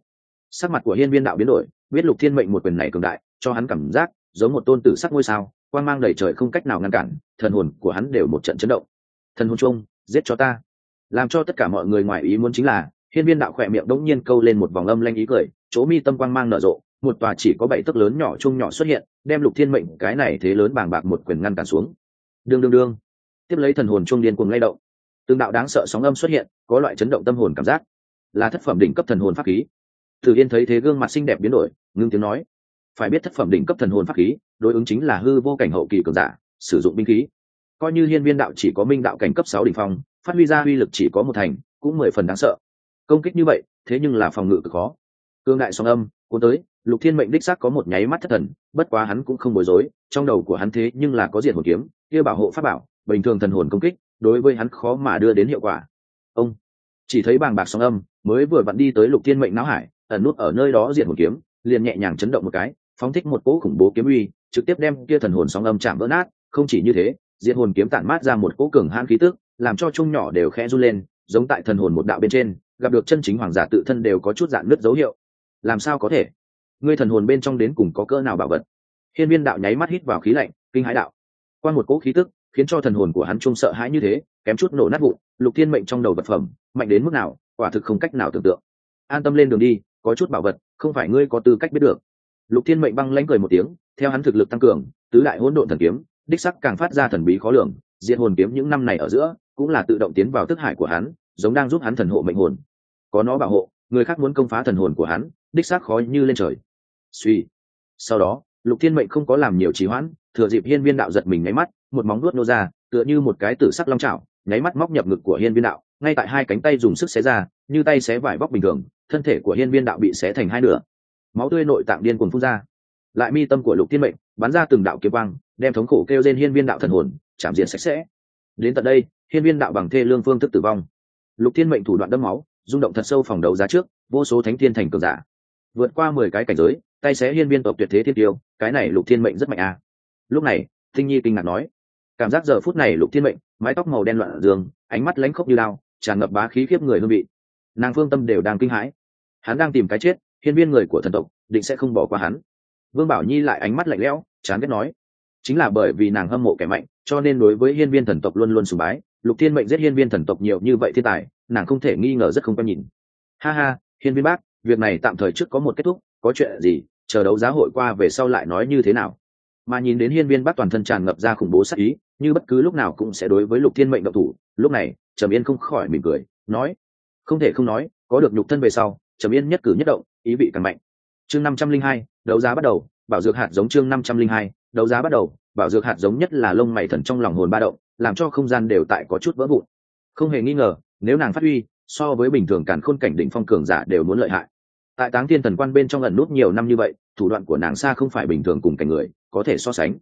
A: Sắc mặt của hiên viên đạo biến đổi, biết Lục Thiên Mệnh một quyền này cường đại, cho hắn cảm giác giống một tôn tử sắc ngôi sao, quang mang đầy trời không cách nào ngăn cản, thần hồn của hắn đều một trận chấn động. Thần hồn chung, giết cho ta. Làm cho tất cả mọi người ngoài ý muốn chính là, hiên viên đạo khỏe miệng đống nhiên câu lên một vòng âm lanh ý cười, chỗ mi tâm quang mang nở rộ, một tòa chỉ có 7 tấc lớn nhỏ chung nhỏ xuất hiện, đem Lục Thiên Mệnh cái này thế lớn bàng bạc một quyền ngăn cản xuống. Đương đương đương. Tiếp lấy thần hồn chung điên cuồng lay động. Từng đạo đáng sợ sóng âm xuất hiện, có loại chấn động tâm hồn cảm giác. Là thất phẩm đỉnh cấp thần hồn pháp khí. Từ Yên thấy thế gương mặt xinh đẹp biến đổi, ngưng tiếng nói: phải biết thất phẩm đỉnh cấp thần hồn pháp khí, đối ứng chính là hư vô cảnh hậu kỳ cường giả, sử dụng binh khí. Coi như hiên viên đạo chỉ có minh đạo cảnh cấp 6 đỉnh phong, phát huy ra uy lực chỉ có một thành, cũng 10 phần đáng sợ. Công kích như vậy, thế nhưng là phòng ngự cực khó. Cương đại sóng âm, cuốn tới, Lục Thiên Mệnh đích xác có một nháy mắt thất thần, bất quá hắn cũng không bối rối, trong đầu của hắn thế nhưng là có diệt hồn kiếm, kia bảo hộ pháp bảo, bình thường thần hồn công kích, đối với hắn khó mà đưa đến hiệu quả. Ông chỉ thấy bàng bạc sóng âm, mới vừa vặn đi tới Lục Thiên Mệnh não hải, ẩn nút ở nơi đó diệt hồn kiếm, liền nhẹ nhàng chấn động một cái, phóng thích một cỗ khủng bố kiếm uy, trực tiếp đem kia thần hồn sóng âm chạm vỡ nát. Không chỉ như thế, diệt hồn kiếm tản mát ra một cỗ cường hãn khí tức, làm cho chung nhỏ đều khẽ run lên, giống tại thần hồn một đạo bên trên, gặp được chân chính hoàng giả tự thân đều có chút dạn nứt dấu hiệu. Làm sao có thể? Ngươi thần hồn bên trong đến cùng có cỡ nào bảo vật? Hiên viên đạo nháy mắt hít vào khí lạnh, kinh hãi đạo. Qua một cỗ khí tức, khiến cho thần hồn của hắn trung sợ hãi như thế, kém chút nổ nát vụn. Lục Thiên Mệnh trong đầu vật phẩm, mạnh đến mức nào, quả thực không cách nào tưởng tượng. An tâm lên đường đi, có chút bảo vật, không phải ngươi có tư cách biết được. Lục Thiên Mệnh băng lãnh cười một tiếng, theo hắn thực lực tăng cường, tứ đại hỗn độn thần kiếm, đích sắc càng phát ra thần bí khó lường. Diệt hồn kiếm những năm này ở giữa, cũng là tự động tiến vào thức hải của hắn, giống đang giúp hắn thần hộ mệnh hồn. Có nó bảo hộ, người khác muốn công phá thần hồn của hắn, đích xác khó như lên trời. Suy. Sau đó, Lục Thiên Mệnh không có làm nhiều trì hoãn, thừa dịp hiên viên đạo giật mình nháy mắt, một móng vuốt nô ra, tựa như một cái tử sắc long chảo, nháy mắt móc nhập ngực của hiên viên đạo, ngay tại hai cánh tay dùng sức xé ra, như tay xé vải bóc bình thường, thân thể của hiên viên đạo bị xé thành hai nửa, máu tươi nội tạng điên cuồng phun ra. Lại mi tâm của Lục Thiên Mệnh bắn ra từng đạo kiếm quang, đem thống khổ kêu trên hiên viên đạo thần hồn chạm diệt sạch sẽ. Đến tận đây, hiên viên đạo bằng thê lương phương thức tử vong. Lục Thiên Mệnh thủ đoạn đẫm máu, rung động thật sâu phòng đấu giá trước, vô số thánh thiên thành cường giả, vượt qua 10 cái cảnh giới, tay xé hiên viên tộc tuyệt thế thiên tiêu, cái này Lục Thiên Mệnh rất mạnh à. Lúc này, Tinh Nhi kinh ngạc nói, cảm giác giờ phút này Lục Thiên Mệnh, mái tóc màu đen loạn dương, ánh mắt lánh khốc như lao, tràn ngập bá khí khiếp người hương vị. Nàng phương tâm đều đang kinh hãi. Hắn đang tìm cái chết, hiên viên người của thần tộc, định sẽ không bỏ qua hắn. Vương Bảo Nhi lại ánh mắt lạnh lẽo, chán ghét nói, chính là bởi vì nàng hâm mộ kẻ mạnh, cho nên đối với hiên viên thần tộc luôn luôn sùng bái. Lục Thiên Mệnh giết hiên viên thần tộc nhiều như vậy thiên tài, nàng không thể nghi ngờ rất không quen nhìn. Ha ha, hiên viên bác, việc này tạm thời trước có một kết thúc, có chuyện gì chờ đấu giá hội qua về sau lại nói như thế nào. Mà nhìn đến hiên viên bác toàn thân tràn ngập ra khủng bố sát ý, như bất cứ lúc nào cũng sẽ đối với Lục Thiên Mệnh động thủ. Lúc này Trầm Yên không khỏi mỉm cười nói, không thể không nói, có được nhục thân về sau, Trầm Yên nhất cử nhất động ý vị càng mạnh. Chương 502, đấu giá bắt đầu. Bảo dược hạt giống. Chương 502, đấu giá bắt đầu. Bảo dược hạt giống nhất là lông mày thần trong lòng hồn ba động, làm cho không gian đều tại có chút vỡ vụn. Không hề nghi ngờ, nếu nàng phát huy so với bình thường càn khôn cảnh đỉnh phong cường giả đều muốn lợi hại. Tại Táng Thiên Thần Quan bên trong ẩn nút nhiều năm như vậy, thủ đoạn của nàng xa không phải bình thường cùng cảnh người có thể so sánh.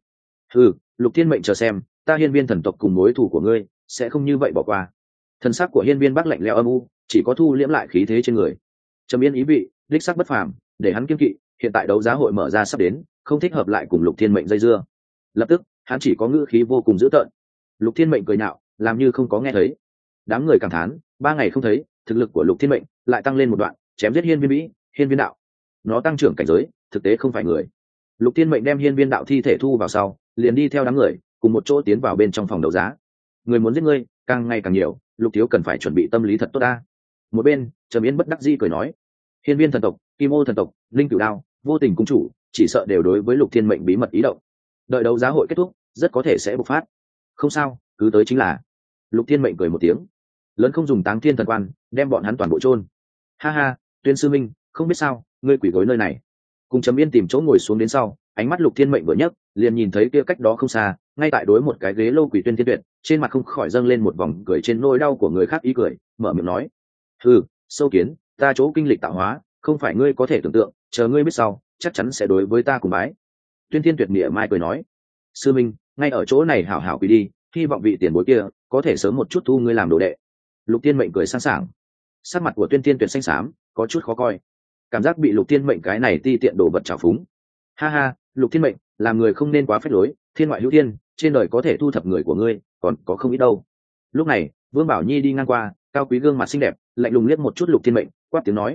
A: Lục Thiên Mệnh chờ xem, ta hiên viên thần tộc cùng mối thù của ngươi sẽ không như vậy bỏ qua. Thần sắc của hiên viên bắc lạnh lẽo âm u, chỉ có thu liễm lại khí thế trên người. Trầm Yên ý vị, đích sắc bất phàm, để hắn kiêng kỵ. Hiện tại đấu giá hội mở ra sắp đến, không thích hợp lại cùng Lục Thiên Mệnh dây dưa. Lập tức, hắn chỉ có ngữ khí vô cùng dữ tợn. Lục Thiên Mệnh cười nhạo, làm như không có nghe thấy. Đám người cảm thán, 3 ngày không thấy, thực lực của Lục Thiên Mệnh lại tăng lên một đoạn, chém giết hiên viên bĩ, hiên viên đạo. Nó tăng trưởng cảnh giới, thực tế không phải người. Lục Thiên Mệnh đem hiên viên đạo thi thể thu vào sau, liền đi theo đám người, cùng một chỗ tiến vào bên trong phòng đấu giá. Người muốn giết ngươi, càng ngày càng nhiều, Lục thiếu cần phải chuẩn bị tâm lý thật tốt ta. Một bên, Trầm Yên bất đắc dĩ cười nói, hiên viên thần tộc, Kim Ô thần tộc, Linh Cửu Đao, Vô Tình cung chủ, chỉ sợ đều đối với Lục Thiên Mệnh bí mật ý động. Đợi đấu giá hội kết thúc, rất có thể sẽ bộc phát. Không sao, cứ tới chính là. Lục Thiên Mệnh cười một tiếng, lớn không dùng Táng Thiên Thần Quan, đem bọn hắn toàn bộ chôn. Ha ha, Tuyên sư minh, không biết sao, ngươi quỷ gối nơi này. Cùng Trầm Yên tìm chỗ ngồi xuống đến sau, ánh mắt Lục Thiên Mệnh vừa nhấc, liền nhìn thấy kia cách đó không xa, ngay tại đối một cái ghế lâu quỷ Tuyên Thiên Tuyệt, trên mặt không khỏi dâng lên một vòng cười trên nỗi đau của người khác ý cười, mở miệng nói: Sâu kiến, ta chỗ kinh lịch tạo hóa, không phải ngươi có thể tưởng tượng, chờ ngươi biết sau, chắc chắn sẽ đối với ta cùng bái. Tuyên Thiên Tuyệt nghĩa mai cười nói: sư minh, ngay ở chỗ này hảo hảo quỳ đi, hy vọng vị tiền bối kia có thể sớm một chút thu ngươi làm đồ đệ. Lục Thiên Mệnh cười sẵn sàng. Sắc mặt của Tuyên Thiên Tuyệt xanh xám, có chút khó coi, cảm giác bị Lục Thiên Mệnh cái này ti tiện đồ vật trào phúng. Ha ha, Lục Thiên Mệnh, làm người không nên quá phách lối, thiên ngoại hữu thiên, trên đời có thể thu thập người của ngươi còn có không ít đâu. Lúc này Vương Bảo Nhi đi ngang qua, cao quý gương mặt xinh đẹp lạnh lùng liếc một chút Lục Thiên Mệnh, quát tiếng nói: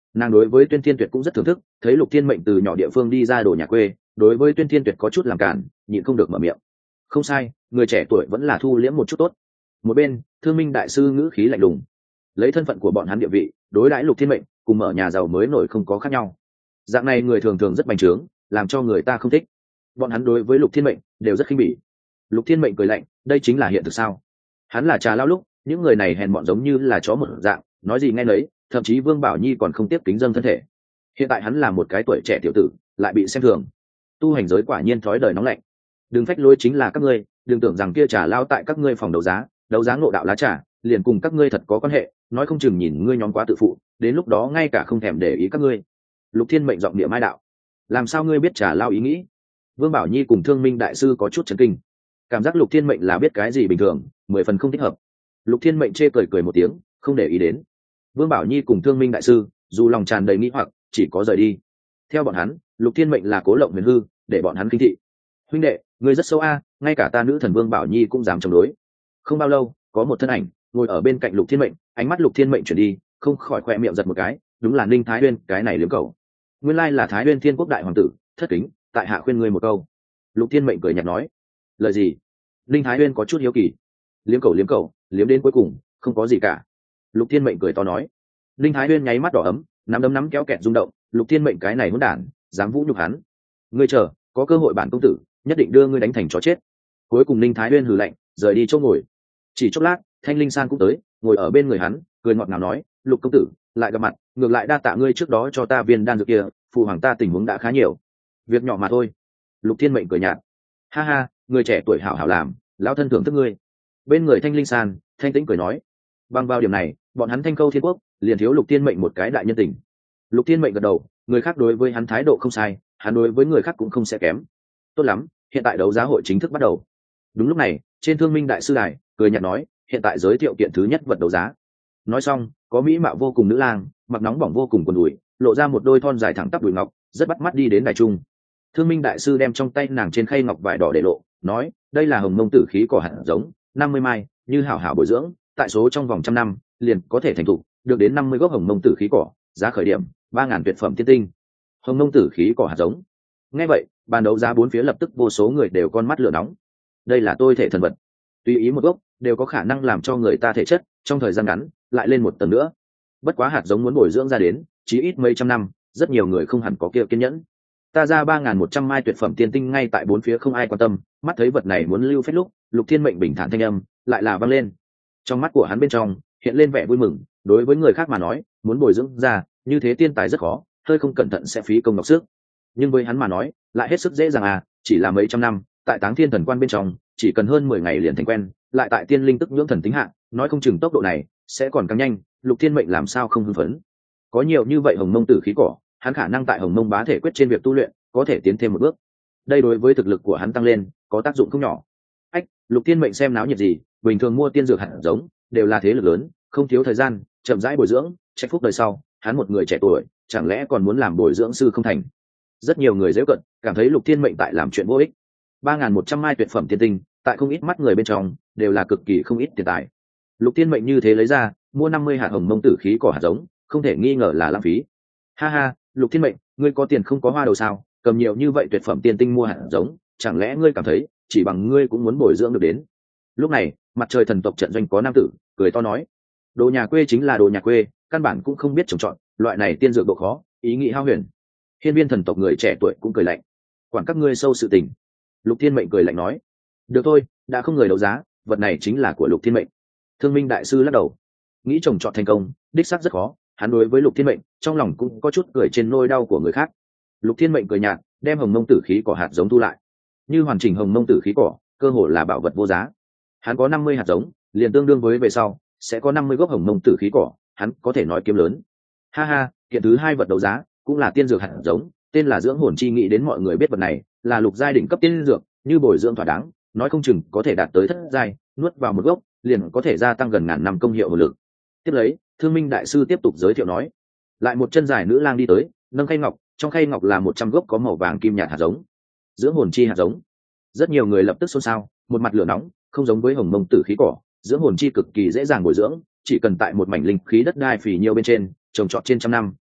A: Nàng đối với Tuyên Thiên Tuyệt cũng rất thưởng thức, thấy Lục Thiên Mệnh từ nhỏ địa phương đi ra đồ nhà quê, đối với Tuyên Thiên Tuyệt có chút làm cản, nhịn không được mở miệng. Không sai, người trẻ tuổi vẫn là thu liễm một chút tốt. Một bên, Thương Minh đại sư ngữ khí lạnh lùng, lấy thân phận của bọn hắn địa vị, đối đãi Lục Thiên Mệnh cùng mở nhà giàu mới nổi không có khác nhau. Dạng này người thường thường rất bành trướng, làm cho người ta không thích. Bọn hắn đối với Lục Thiên Mệnh đều rất khinh bỉ. Lục Thiên Mệnh cười lạnh, đây chính là hiện thực sao? Hắn là trà lao lúc, những người này hèn mọn giống như là chó một dạng, nói gì nghe nấy, thậm chí Vương Bảo Nhi còn không tiếp kính dâng thân thể. Hiện tại hắn là một cái tuổi trẻ tiểu tử, lại bị xem thường. Tu hành giới quả nhiên thói đời nóng lạnh. Đừng phách lối chính là các ngươi, đừng tưởng rằng kia trà lao tại các ngươi phòng đấu giá ngộ đạo lá trà, liền cùng các ngươi thật có quan hệ, nói không chừng nhìn ngươi nhóm quá tự phụ, đến lúc đó ngay cả không thèm để ý các ngươi. Lục Thiên Mệnh giọng địa mai đạo, làm sao ngươi biết trà lao ý nghĩ? Vương Bảo Nhi cùng Thương Minh đại sư có chút chấn kinh, cảm giác Lục Thiên Mệnh là biết cái gì bình thường, 10 phần không thích hợp. Lục Thiên Mệnh chê cười một tiếng, không để ý đến. Vương Bảo Nhi cùng Thương Minh đại sư dù lòng tràn đầy nghi hoặc, chỉ có rời đi. Theo bọn hắn, Lục Thiên Mệnh là cố lộng huyền hư, để bọn hắn kinh thị. Huynh đệ, ngươi rất xấu a, ngay cả ta nữ thần Vương Bảo Nhi cũng dám chống đối. Không bao lâu, có một thân ảnh ngồi ở bên cạnh Lục Thiên Mệnh, ánh mắt Lục Thiên Mệnh chuyển đi, không khỏi khoe miệng giật một cái, đúng là Ninh Thái Uyên, cái này liếm cầu. Nguyên lai là Thái Uyên Thiên Quốc đại hoàng tử, thất kính, tại hạ khuyên ngươi một câu. Lục Thiên Mệnh cười nhạt nói. Lời gì? Ninh Thái Uyên có chút hiếu kỳ. Liếm cầu, liếm đến cuối cùng, không có gì cả. Lục Thiên Mệnh cười to nói. Ninh Thái Uyên nháy mắt đỏ ấm, nắm kéo kẹt rung động. Lục Thiên Mệnh cái này hỗn đản, dám vũ nhục hắn. Ngươi chờ, có cơ hội bản công tử, nhất định đưa ngươi đánh thành chó chết. Cuối cùng Ninh Thái Uyên hừ lạnh, rời đi chỗ ngồi. Chỉ chốc lát, Thanh Linh San cũng tới, ngồi ở bên người hắn, cười ngọt ngào nói, Lục công tử, lại gặp mặt, ngược lại đa tạ ngươi trước đó cho ta viên đan dược kia, phụ hoàng ta tình huống đã khá nhiều. Việc nhỏ mà thôi. Lục Thiên Mệnh cười nhạt. Ha ha, người trẻ tuổi hảo hảo làm, lão thân thưởng thức ngươi. Bên người Thanh Linh San, Thanh Tĩnh cười nói, bằng vào điểm này, bọn hắn Thanh Câu Thiên Quốc liền thiếu Lục Thiên Mệnh một cái đại nhân tình. Lục Thiên Mệnh gật đầu, người khác đối với hắn thái độ không sai, hắn đối với người khác cũng không sẽ kém. Tốt lắm, hiện tại đấu giá hội chính thức bắt đầu. Đúng lúc này, trên Thương Minh đại sư đài, cười nhạt nói, hiện tại giới thiệu kiện thứ nhất vật đấu giá. Nói xong, có mỹ mạo vô cùng nữ lang, mặc nóng bỏng vô cùng quần đùi, lộ ra một đôi thon dài thẳng tắp đùi ngọc, rất bắt mắt đi đến đài trung. Thương Minh đại sư đem trong tay nàng trên khay ngọc vải đỏ để lộ, nói, đây là hồng mông tử khí cỏ hạt giống, 50 mai, như hảo hảo bồi dưỡng, tại số trong vòng 100 năm, liền có thể thành thục, được đến 50 gốc hồng mông tử khí cỏ, giá khởi điểm 3.000 tuyệt phẩm tiên tinh. Hồng mông tử khí cỏ hạt giống. Nghe vậy, bàn đấu giá bốn phía lập tức vô số người đều con mắt lửa nóng. Đây là tôi thể thần vật, tùy ý một gốc đều có khả năng làm cho người ta thể chất trong thời gian ngắn lại lên một tầng nữa. Bất quá hạt giống muốn bồi dưỡng ra đến, chí ít mấy trăm năm, rất nhiều người không hẳn có kia kiên nhẫn. Ta ra 3.100 mai tuyệt phẩm tiên tinh ngay tại bốn phía không ai quan tâm, mắt thấy vật này muốn lưu phép lúc, Lục Thiên Mệnh bình thản thanh âm lại là vang lên. Trong mắt của hắn bên trong hiện lên vẻ vui mừng, đối với người khác mà nói, muốn bồi dưỡng ra như thế tiên tài rất khó, hơi không cẩn thận sẽ phí công nhọc sức. Nhưng với hắn mà nói, lại hết sức dễ dàng à, chỉ là mấy trăm năm, tại Táng Thiên Thần Quan bên trong, chỉ cần hơn 10 ngày liền thành quen, lại tại tiên linh tức nhưỡng thần tính hạ, nói không chừng tốc độ này sẽ còn càng nhanh, Lục Thiên Mệnh làm sao không hưng phấn. Có nhiều như vậy hồng mông tử khí cỏ, hắn khả năng tại hồng mông bá thể quyết trên việc tu luyện có thể tiến thêm một bước, đây đối với thực lực của hắn tăng lên có tác dụng không nhỏ. Lục Thiên Mệnh xem náo nhiệt gì, bình thường mua tiên dược hạt giống đều là thế lực lớn, không thiếu thời gian chậm rãi bồi dưỡng, trách phúc đời sau, hắn một người trẻ tuổi chẳng lẽ còn muốn làm bồi dưỡng sư không thành. Rất nhiều người giễu cận, cảm thấy Lục Thiên Mệnh tại làm chuyện vô ích. 3.100 mai tuyệt phẩm tiên tinh, tại không ít mắt người bên trong đều là cực kỳ không ít tiền tài. Lục Thiên Mệnh như thế lấy ra mua 50 hạt hồng mông tử khí cỏ hạt giống, không thể nghi ngờ là lãng phí. Ha ha, Lục Thiên Mệnh, ngươi có tiền không có hoa đầu sao, cầm nhiều như vậy tuyệt phẩm tiên tinh mua hạt giống, chẳng lẽ ngươi cảm thấy chỉ bằng ngươi cũng muốn bồi dưỡng được đến. Lúc này, mặt trời thần tộc trận doanh có nam tử cười to nói, đồ nhà quê chính là đồ nhà quê, căn bản cũng không biết trồng trọt, loại này tiên dược độ khó, ý nghĩ hao huyền. Hiên viên thần tộc người trẻ tuổi cũng cười lạnh, quản các ngươi sâu sự tình. Lục Thiên Mệnh cười lạnh nói, được thôi, đã không người đấu giá, vật này chính là của Lục Thiên Mệnh. Thương Minh đại sư lắc đầu, nghĩ trồng trọt thành công đích xác rất khó, hắn đối với Lục Thiên Mệnh trong lòng cũng có chút cười trên nỗi đau của người khác. Lục Thiên Mệnh cười nhạt, đem hồng mông tử khí cỏ hạt giống thu lại. Như hoàn chỉnh hồng mông tử khí cỏ, cơ hội là bảo vật vô giá. Hắn có 50 hạt giống, liền tương đương với về sau sẽ có 50 gốc hồng mông tử khí cỏ, hắn có thể nói kiếm lớn. Ha ha, kiện thứ hai vật đấu giá cũng là tiên dược hạt giống, tên là dưỡng hồn chi, nghĩ đến mọi người biết vật này là lục giai đỉnh cấp tiên dược, như bồi dưỡng thỏa đáng, nói không chừng có thể đạt tới thất giai, nuốt vào một gốc liền có thể gia tăng gần ngàn năm công hiệu hồn lực. Tiếp lấy, Thương Minh đại sư tiếp tục giới thiệu nói, lại một chân dài nữ lang đi tới, nâng khay ngọc, trong khay ngọc là 100 gốc có màu vàng kim nhạt hạt giống, dưỡng hồn chi hạt giống. Rất nhiều người lập tức xôn xao, một mặt lửa nóng, không giống với hồng mông tử khí cỏ, dưỡng hồn chi cực kỳ dễ dàng bồi dưỡng, chỉ cần tại một mảnh linh khí đất đai phì nhiêu bên trên trồng trọt trên trăm năm,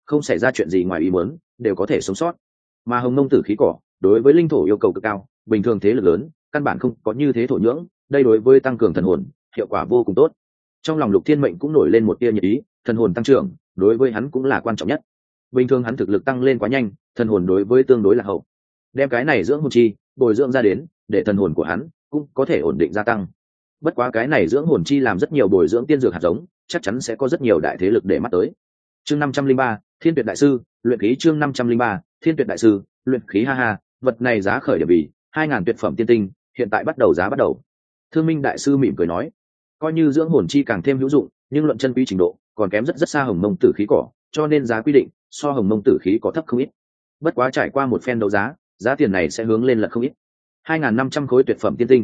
A: không xảy ra chuyện gì ngoài ý muốn đều có thể sống sót. Mà hồng mông tử khí cỏ đối với linh thổ yêu cầu cực cao, bình thường thế lực lớn căn bản không có như thế thổ nhưỡng, đây đối với tăng cường thần hồn hiệu quả vô cùng tốt. Trong lòng Lục Thiên Mệnh cũng nổi lên một tia nhiệt ý, thần hồn tăng trưởng đối với hắn cũng là quan trọng nhất. Bình thường hắn thực lực tăng lên quá nhanh, thần hồn đối với tương đối là hậu. Đem cái này dưỡng hồn chi bồi dưỡng ra đến, để thần hồn của hắn cũng có thể ổn định gia tăng. Bất quá cái này dưỡng hồn chi làm rất nhiều bồi dưỡng tiên dược hạt giống, chắc chắn sẽ có rất nhiều đại thế lực để mắt tới. Chương 503, Thiên Tuyệt đại sư, luyện khí. Chương 503, Thiên Tuyệt đại sư, luyện khí. Ha ha, vật này giá khởi điểm vì 2000 tuyệt phẩm tiên tinh, hiện tại bắt đầu giá bắt đầu. Thương Minh đại sư mỉm cười nói, coi như dưỡng hồn chi càng thêm hữu dụng, nhưng luận chân quý trình độ còn kém rất rất xa hồng mông tử khí cỏ, cho nên giá quy định so hồng mông tử khí cỏ thấp không ít. Bất quá trải qua một phen đấu giá, giá tiền này sẽ hướng lên lật không ít. 2500 khối tuyệt phẩm tiên tinh,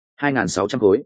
A: 2600 khối,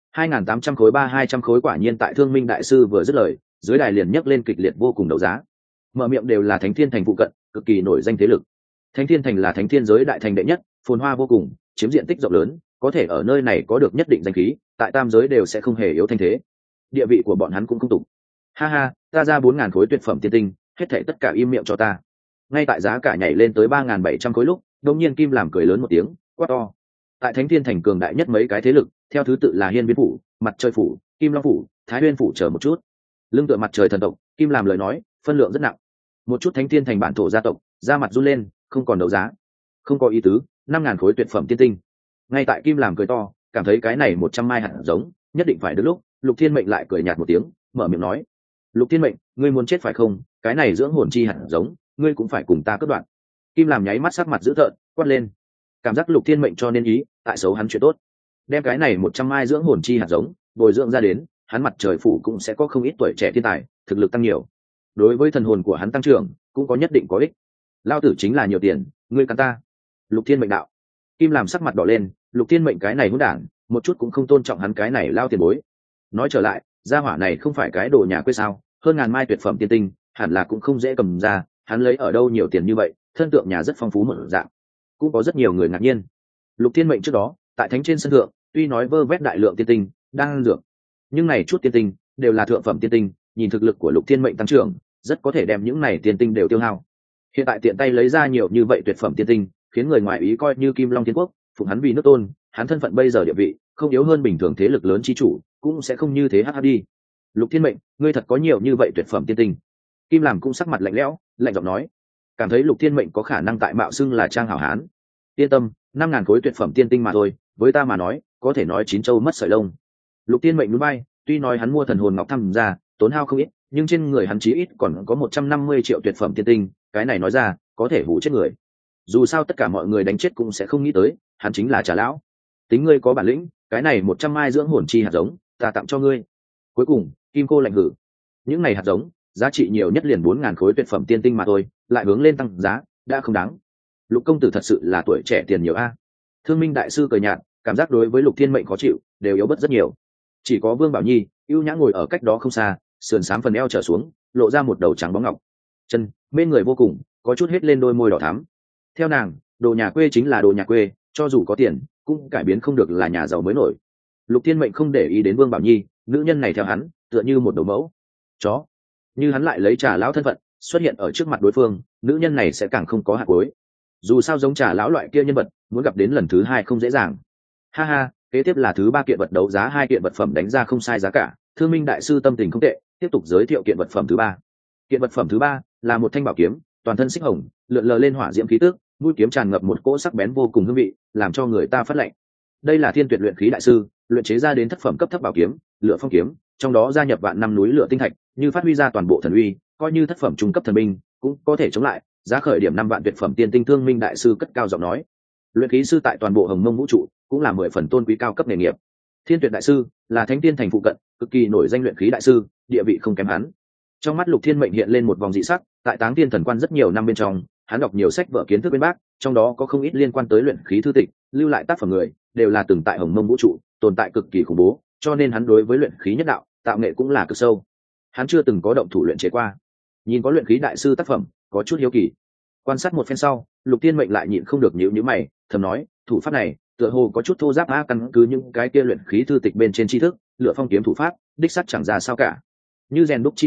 A: 2800 khối, 200 khối. Quả nhiên tại Thương Minh đại sư vừa dứt lời, dưới đài liền nhấc lên kịch liệt vô cùng đấu giá. Mở miệng đều là Thánh Thiên Thành phụ cận cực kỳ nổi danh thế lực. Thánh Thiên Thành là Thánh Thiên giới đại thành đệ nhất, phồn hoa vô cùng, chiếm diện tích rộng lớn, có thể ở nơi này có được nhất định danh khí, tại tam giới đều sẽ không hề yếu thanh thế. Địa vị của bọn hắn cũng không tục. Ha ha, ta ra 4000 khối tuyệt phẩm tiên tinh, hết thảy tất cả im miệng cho ta. Ngay tại giá cả nhảy lên tới 3700 khối lúc, đột nhiên Kim làm cười lớn một tiếng, quát to. Tại Thánh Thiên Thành cường đại nhất mấy cái thế lực, theo thứ tự là Hiên Viên phủ, Mặt Trời phủ, Kim Long phủ, Thái Nguyên phủ. Chờ một chút. Lưng tựa Mặt Trời thần tộc, Kim làm lời nói phân lượng rất nặng. Một chút Thánh Thiên Thành bản thổ gia tộc da mặt run lên, không còn đấu giá. Không có ý tứ, 5000 khối tuyệt phẩm tiên tinh. Ngay tại Kim làm cười to, cảm thấy cái này 100 mai hạt giống nhất định phải được lúc, Lục Thiên Mệnh lại cười nhạt một tiếng, mở miệng nói, Lục Thiên Mệnh, ngươi muốn chết phải không? Cái này dưỡng hồn chi hạt giống ngươi cũng phải cùng ta cướp đoạt. Kim làm nháy mắt sắc mặt dữ tợn, quát lên. Cảm giác Lục Thiên Mệnh cho nên ý tại xấu hắn chuyện tốt, đem cái này 100 mai dưỡng hồn chi hạt giống bồi dưỡng ra đến, hắn Mặt Trời phủ cũng sẽ có không ít tuổi trẻ thiên tài, thực lực tăng nhiều, đối với thần hồn của hắn tăng trưởng cũng có nhất định có ích. Lao tử chính là nhiều tiền, ngươi cắn ta. Lục Thiên Mệnh đạo. Kim làm sắc mặt đỏ lên, Lục Thiên Mệnh cái này hỗn đản, một chút cũng không tôn trọng hắn cái này lao tiền bối. Nói trở lại, gia hỏa này không phải cái đồ nhà quê sao? Hơn ngàn mai tuyệt phẩm tiên tinh, hẳn là cũng không dễ cầm ra, hắn lấy ở đâu nhiều tiền như vậy? Thân tượng nhà rất phong phú một dạng, cũng có rất nhiều người ngạc nhiên. Lục Thiên Mệnh trước đó tại thánh trên sân thượng, tuy nói vơ vét đại lượng tiên tinh, đang dược, nhưng này chút tiên tinh đều là thượng phẩm tiên tinh, nhìn thực lực của Lục Thiên Mệnh tăng trưởng, rất có thể đem những này tiên tinh đều tiêu hao. Hiện tại tiện tay lấy ra nhiều như vậy tuyệt phẩm tiên tinh, khiến người ngoài ý coi như Kim Long Thiên Quốc phụng hắn vì nước tôn, hắn thân phận bây giờ địa vị không yếu hơn bình thường thế lực lớn chi chủ, cũng sẽ không như thế hắc đi. Lục Thiên Mệnh, ngươi thật có nhiều như vậy tuyệt phẩm tiên tinh? Kim làm cũng sắc mặt lạnh lẽo, lạnh giọng nói, cảm thấy Lục Thiên Mệnh có khả năng tại mạo xưng là trang hảo hán. Yên tâm, 5000 khối tuyệt phẩm tiên tinh mà thôi, với ta mà nói có thể nói chín châu mất sợi lông. Lục Thiên Mệnh núi bay, tuy nói hắn mua thần hồn ngọc thăm ra tốn hao không ít, nhưng trên người hắn chí ít còn có 150 triệu tuyệt phẩm tiên tinh, cái này nói ra có thể hủ chết người. Dù sao tất cả mọi người đánh chết cũng sẽ không nghĩ tới hắn chính là Trà lão. Tính ngươi có bản lĩnh, cái này 100 mai dưỡng hồn chi hạt giống ta tặng cho ngươi. Cuối cùng Kim cô lạnh hử, những này hạt giống giá trị nhiều nhất liền 4000 khối tuyệt phẩm tiên tinh mà thôi, lại hướng lên tăng giá đã không đáng. Lục công tử thật sự là tuổi trẻ tiền nhiều a. Thương Minh đại sư cười nhạt, cảm giác đối với Lục Thiên Mệnh khó chịu đều yếu bớt rất nhiều. Chỉ có Vương Bảo Nhi ưu nhã ngồi ở cách đó không xa, sườn xám phần eo trở xuống, lộ ra một đầu trắng bóng ngọc, chân mê người vô cùng, có chút hết lên đôi môi đỏ thắm. Theo nàng, đồ nhà quê chính là đồ nhà quê, cho dù có tiền cũng cải biến không được là nhà giàu mới nổi. Lục Thiên Mệnh không để ý đến Vương Bảo Nhi, nữ nhân này theo hắn tựa như một đầu mẫu chó, như hắn lại lấy Trà lão thân phận xuất hiện ở trước mặt đối phương, nữ nhân này sẽ càng không có hạt cuối. Dù sao giống Trà lão loại kia nhân vật muốn gặp đến lần thứ hai không dễ dàng. Ha ha, kế tiếp là thứ 3 kiện vật đấu giá, 2 kiện vật phẩm đánh ra không sai giá cả. Thương Minh đại sư tâm tình không tệ, tiếp tục giới thiệu kiện vật phẩm thứ 3. Kiện vật phẩm thứ 3 là một thanh bảo kiếm, toàn thân xích hồng, lượn lờ lên hỏa diễm khí tức, mũi kiếm tràn ngập một cỗ sắc bén vô cùng hương vị, làm cho người ta phát lạnh. Đây là Thiên Tuyệt luyện khí đại sư luyện chế ra đến thất phẩm cấp thấp bảo kiếm, Lửa Phong kiếm, trong đó gia nhập vạn năm núi lửa tinh thạch, như phát huy ra toàn bộ thần uy, coi như thất phẩm trung cấp thần binh cũng có thể chống lại. Giá khởi điểm 5 vạn tuyệt phẩm tiên tinh. Thương Minh đại sư cất cao giọng nói, luyện khí sư tại toàn bộ hồng mông vũ trụ cũng là 10 phần tôn quý cao cấp nghề nghiệp. Thiên Tuyệt đại sư là Thánh Tiên thành phụ cận cực kỳ nổi danh luyện khí đại sư, địa vị không kém hắn. Trong mắt Lục Thiên Mệnh hiện lên một vòng dị sắc, tại Táng Tiên thần quan rất nhiều năm bên trong, hắn đọc nhiều sách vở kiến thức bên bác, trong đó có không ít liên quan tới luyện khí thư tịch, lưu lại tác phẩm người đều là từng tại hồng mông vũ trụ tồn tại cực kỳ khủng bố, cho nên hắn đối với luyện khí nhất đạo tạo nghệ cũng là cực sâu. Hắn chưa từng có động thủ luyện chế qua, nhìn có luyện khí đại sư tác phẩm có chút hiếu kỳ. Quan sát một phen sau, Lục Thiên Mệnh lại nhịn không được nhíu mày, thầm nói, thủ pháp này tựa hồ có chút thô ráp á, căn cứ những cái kia luyện khí thư tịch bên trên tri thức, Lửa Phong kiếm thủ pháp đích xác chẳng ra sao cả, như rèn đúc chi pháp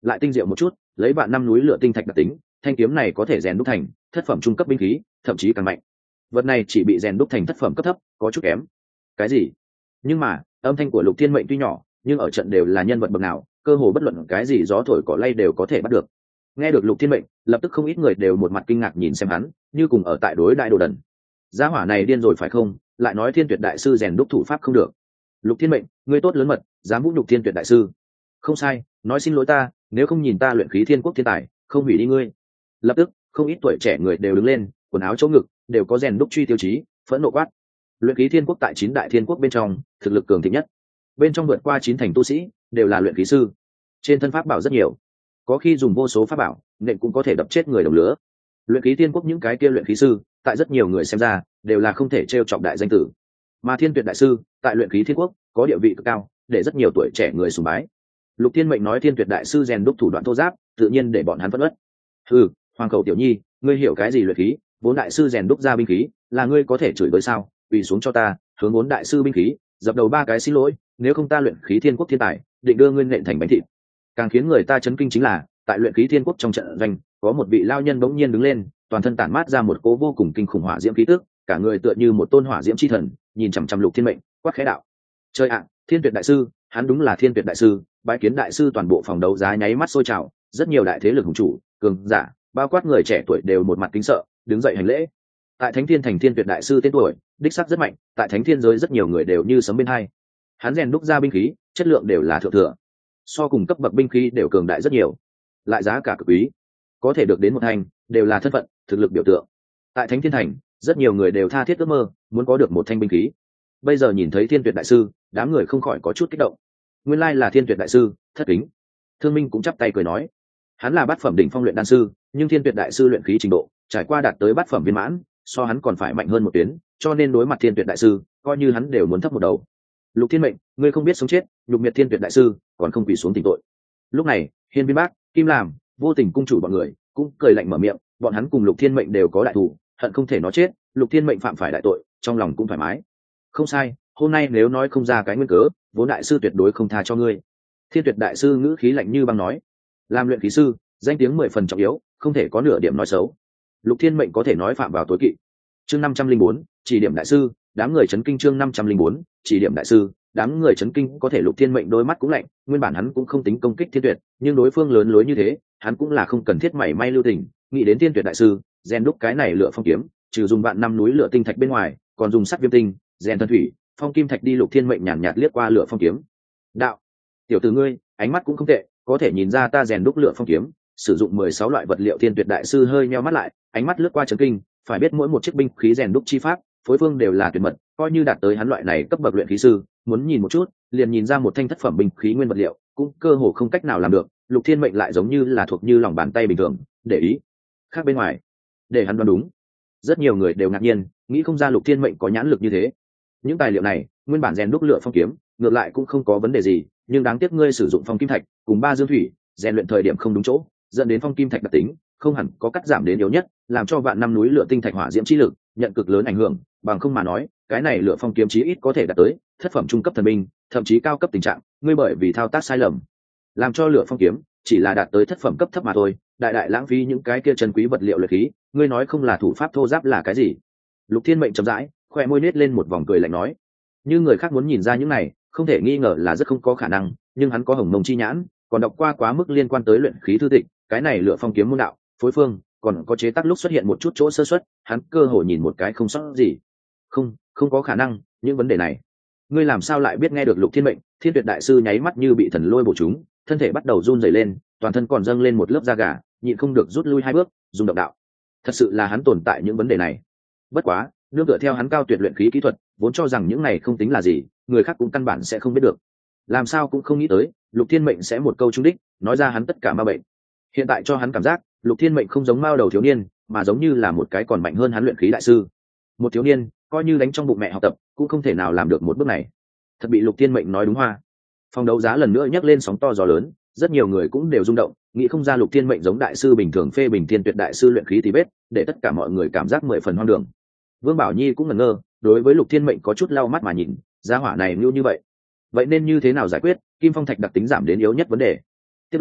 A: lại tinh diệu một chút, lấy vạn năm núi lửa tinh thạch đặc tính, thanh kiếm này có thể rèn đúc thành thất phẩm trung cấp binh khí, thậm chí càng mạnh. Vật này chỉ bị rèn đúc thành thất phẩm cấp thấp, có chút kém. Cái gì? Nhưng mà âm thanh của Lục Thiên Mệnh tuy nhỏ, nhưng ở trận đều là nhân vật bậc nào, cơ hồ bất luận cái gì gió thổi cỏ lay đều có thể bắt được. Nghe được Lục Thiên Mệnh, lập tức không ít người đều một mặt kinh ngạc nhìn xem hắn, như cùng ở tại đối đại đồ đần. Gia hỏa này điên rồi phải không? Lại nói Thiên Tuyệt đại sư rèn đúc thủ pháp không được. Lục Thiên Mệnh, ngươi tốt lớn mật, dám vũ nhục Thiên Tuyệt đại sư. Không sai, nói xin lỗi ta, nếu không nhìn ta luyện khí thiên quốc thiên tài, không hủy đi ngươi. Lập tức, không ít tuổi trẻ người đều đứng lên, quần áo chỗ ngực đều có rèn đúc truy tiêu chí, phẫn nộ quát. Luyện khí thiên quốc tại 9 đại thiên quốc bên trong, thực lực cường thịnh nhất. Bên trong vượt qua 9 thành tu sĩ, đều là luyện khí sư. Trên thân pháp bảo rất nhiều, có khi dùng vô số pháp bảo, nên cũng có thể đập chết người đồng lứa. Luyện khí thiên quốc những cái kia luyện khí sư, tại rất nhiều người xem ra, đều là không thể trêu chọc đại danh tử. Mà Thiên Tuyệt đại sư, tại luyện khí thiên quốc, có địa vị cực cao, để rất nhiều tuổi trẻ người sùng bái. Lục Thiên Mệnh nói Thiên Tuyệt đại sư rèn đúc thủ đoạn thô giáp, tự nhiên để bọn hắn phẫn uất. Ừ, Hoàng Khẩu tiểu nhi, ngươi hiểu cái gì luyện khí? Vốn đại sư rèn đúc ra binh khí, là ngươi có thể chửi bới sao? Quỳ xuống cho ta, hướng vốn đại sư binh khí, dập đầu 3 cái xin lỗi, nếu không ta luyện khí thiên quốc thiên tài, định đưa ngươi nện thành bánh thịt. Càng khiến người ta chấn kinh chính là, tại luyện khí thiên quốc trong trận doanh, có một vị lao nhân bỗng nhiên đứng lên, toàn thân tản mát ra một cỗ vô cùng kinh khủng hỏa diễm khí tức, cả người tựa như một tôn hỏa diễm chi thần, nhìn chằm chằm Lục Thiên Mệnh, quát khẽ đạo: "Trời ạ, Thiên Tuyệt đại sư, hắn đúng là Thiên Tuyệt đại sư!" Bái kiến đại sư, toàn bộ phòng đấu giá nháy mắt sôi trào, rất nhiều đại thế lực hùng chủ, cường giả, bao quát người trẻ tuổi đều một mặt kính sợ, đứng dậy hành lễ. Tại Thánh Thiên thành Thiên Tuyệt đại sư tên tuổi, đích sắc rất mạnh, tại Thánh Thiên giới rất nhiều người đều như sấm bên hai. Hắn rèn đúc ra binh khí, chất lượng đều là thượng thừa, so cùng cấp bậc binh khí đều cường đại rất nhiều, lại giá cả cực quý, có thể được đến một thanh, đều là thân phận, thực lực biểu tượng. Tại Thánh Thiên thành, rất nhiều người đều tha thiết ước mơ, muốn có được một thanh binh khí. Bây giờ nhìn thấy Thiên Tuyệt đại sư, đám người không khỏi có chút kích động. Nguyên lai là Thiên Tuyệt đại sư, thất kính. Thương Minh cũng chắp tay cười nói, hắn là bát phẩm đỉnh phong luyện đan sư, nhưng Thiên Tuyệt đại sư luyện khí trình độ, trải qua đạt tới bát phẩm viên mãn, so hắn còn phải mạnh hơn một tuyến, cho nên đối mặt Thiên Tuyệt đại sư, coi như hắn đều muốn thấp một đầu. Lục Thiên Mệnh, ngươi không biết sống chết, nhục miệt Thiên Tuyệt đại sư, còn không quỳ xuống tỉnh tội. Lúc này, Hiên Viên Bác, Kim Làm, Vô Tình cung chủ bọn người cũng cười lạnh mở miệng, bọn hắn cùng Lục Thiên Mệnh đều có đại thù, hận không thể nó chết. Lục Thiên Mệnh phạm phải đại tội, trong lòng cũng thoải mái. Không sai, hôm nay nếu nói không ra cái nguyên cớ, vốn đại sư tuyệt đối không tha cho ngươi. Thiên Tuyệt đại sư ngữ khí lạnh như băng nói, làm luyện khí sư, danh tiếng 10 phần trọng yếu, không thể có nửa điểm nói xấu. Lục Thiên Mệnh có thể nói phạm vào tối kỵ. Chương 504, chỉ điểm đại sư, đám người chấn kinh. Chương 504, chỉ điểm đại sư, đám người chấn kinh. Có thể Lục Thiên Mệnh đôi mắt cũng lạnh, nguyên bản hắn cũng không tính công kích Thiên Tuyệt, nhưng đối phương lớn lối như thế, hắn cũng là không cần thiết mảy may lưu tình. Nghĩ đến Thiên Tuyệt đại sư, rèn đúc cái này lửa phong kiếm, trừ dùng vạn năm núi lửa tinh thạch bên ngoài, còn dùng sắt viêm tinh, rèn thần thủy, phong kim thạch đi. Lục Thiên Mệnh nhàn nhạt liếc qua lửa phong kiếm, đạo: tiểu tử ngươi, ánh mắt cũng không tệ, có thể nhìn ra ta rèn đúc lửa phong kiếm sử dụng 16 loại vật liệu. Thiên Tuyệt đại sư hơi nheo mắt lại, ánh mắt lướt qua chấn kinh, phải biết mỗi một chiếc binh khí rèn đúc chi pháp, phối phương đều là tuyệt mật, coi như đạt tới hắn loại này cấp bậc luyện khí sư, muốn nhìn một chút, liền nhìn ra một thanh thất phẩm binh khí nguyên vật liệu, cũng cơ hồ không cách nào làm được. Lục Thiên Mệnh lại giống như là thuộc như lòng bàn tay bình thường, để ý khác bên ngoài, để hắn đoán đúng. Rất nhiều người đều ngạc nhiên, nghĩ không ra Lục Thiên Mệnh có nhãn lực như thế. Những tài liệu này, nguyên bản rèn đúc lửa phong kiếm, ngược lại cũng không có vấn đề gì, nhưng đáng tiếc ngươi sử dụng phong kim thạch cùng 3 dương thủy, rèn luyện thời điểm không đúng chỗ, dẫn đến phong kim thạch đặc tính không hẳn có cắt giảm đến yếu nhất, làm cho vạn năm núi lửa tinh thạch hỏa diễm chi lực nhận cực lớn ảnh hưởng. Bằng không mà nói, cái này lửa phong kiếm chí ít có thể đạt tới thất phẩm trung cấp thần binh, thậm chí cao cấp tình trạng. Ngươi bởi vì thao tác sai lầm, làm cho lửa phong kiếm chỉ là đạt tới thất phẩm cấp thấp mà thôi, đại đại lãng phí những cái kia chân quý vật liệu luyện khí. Ngươi nói không là thủ pháp thô giáp là cái gì? Lục Thiên Mệnh chậm rãi, khoe môi nết lên một vòng cười lạnh nói, như người khác muốn nhìn ra những này, không thể nghi ngờ là rất không có khả năng, nhưng hắn có hồng mông chi nhãn, còn đọc qua quá mức liên quan tới luyện khí thư tịch, cái này lửa phong kiếm môn đạo, phối phương, còn có chế tác lúc xuất hiện một chút chỗ sơ suất, hắn cơ hội nhìn một cái không sót gì. Không có khả năng, những vấn đề này, ngươi làm sao lại biết? Nghe được Lục Thiên Mệnh, Thiên Tuyệt đại sư nháy mắt như bị thần lôi bổ trúng, thân thể bắt đầu run rẩy lên, toàn thân còn dâng lên một lớp da gà, nhịn không được rút lui 2 bước, dùng động đạo. Thật sự là hắn tồn tại những vấn đề này. Bất quá, nương tựa theo hắn cao tuyệt luyện khí kỹ thuật, vốn cho rằng những này không tính là gì, người khác cũng căn bản sẽ không biết được. Làm sao cũng không nghĩ tới, Lục Thiên Mệnh sẽ một câu trúng đích, nói ra hắn tất cả ma bệnh. Hiện tại cho hắn cảm giác, Lục Thiên Mệnh không giống mao đầu thiếu niên, mà giống như là một cái còn mạnh hơn hắn luyện khí đại sư. Một thiếu niên, coi như đánh trong bụng mẹ học tập, cũng không thể nào làm được một bước này. Thật bị Lục Thiên Mệnh nói đúng hoa. Phòng đấu giá lần nữa nhấc lên sóng to gió lớn, rất nhiều người cũng đều rung động, nghĩ không ra Lục Thiên Mệnh giống đại sư bình thường phê bình Thiên Tuyệt đại sư luyện khí tí vết, để tất cả mọi người cảm giác 10 phần hoang đường. Vương Bảo Nhi cũng ngẩn ngơ, đối với Lục Thiên Mệnh có chút lau mắt mà nhìn, gia hỏa này như vậy, vậy nên như thế nào giải quyết Kim Phong thạch đặc tính giảm đến yếu nhất vấn đề? Tiếp lấy,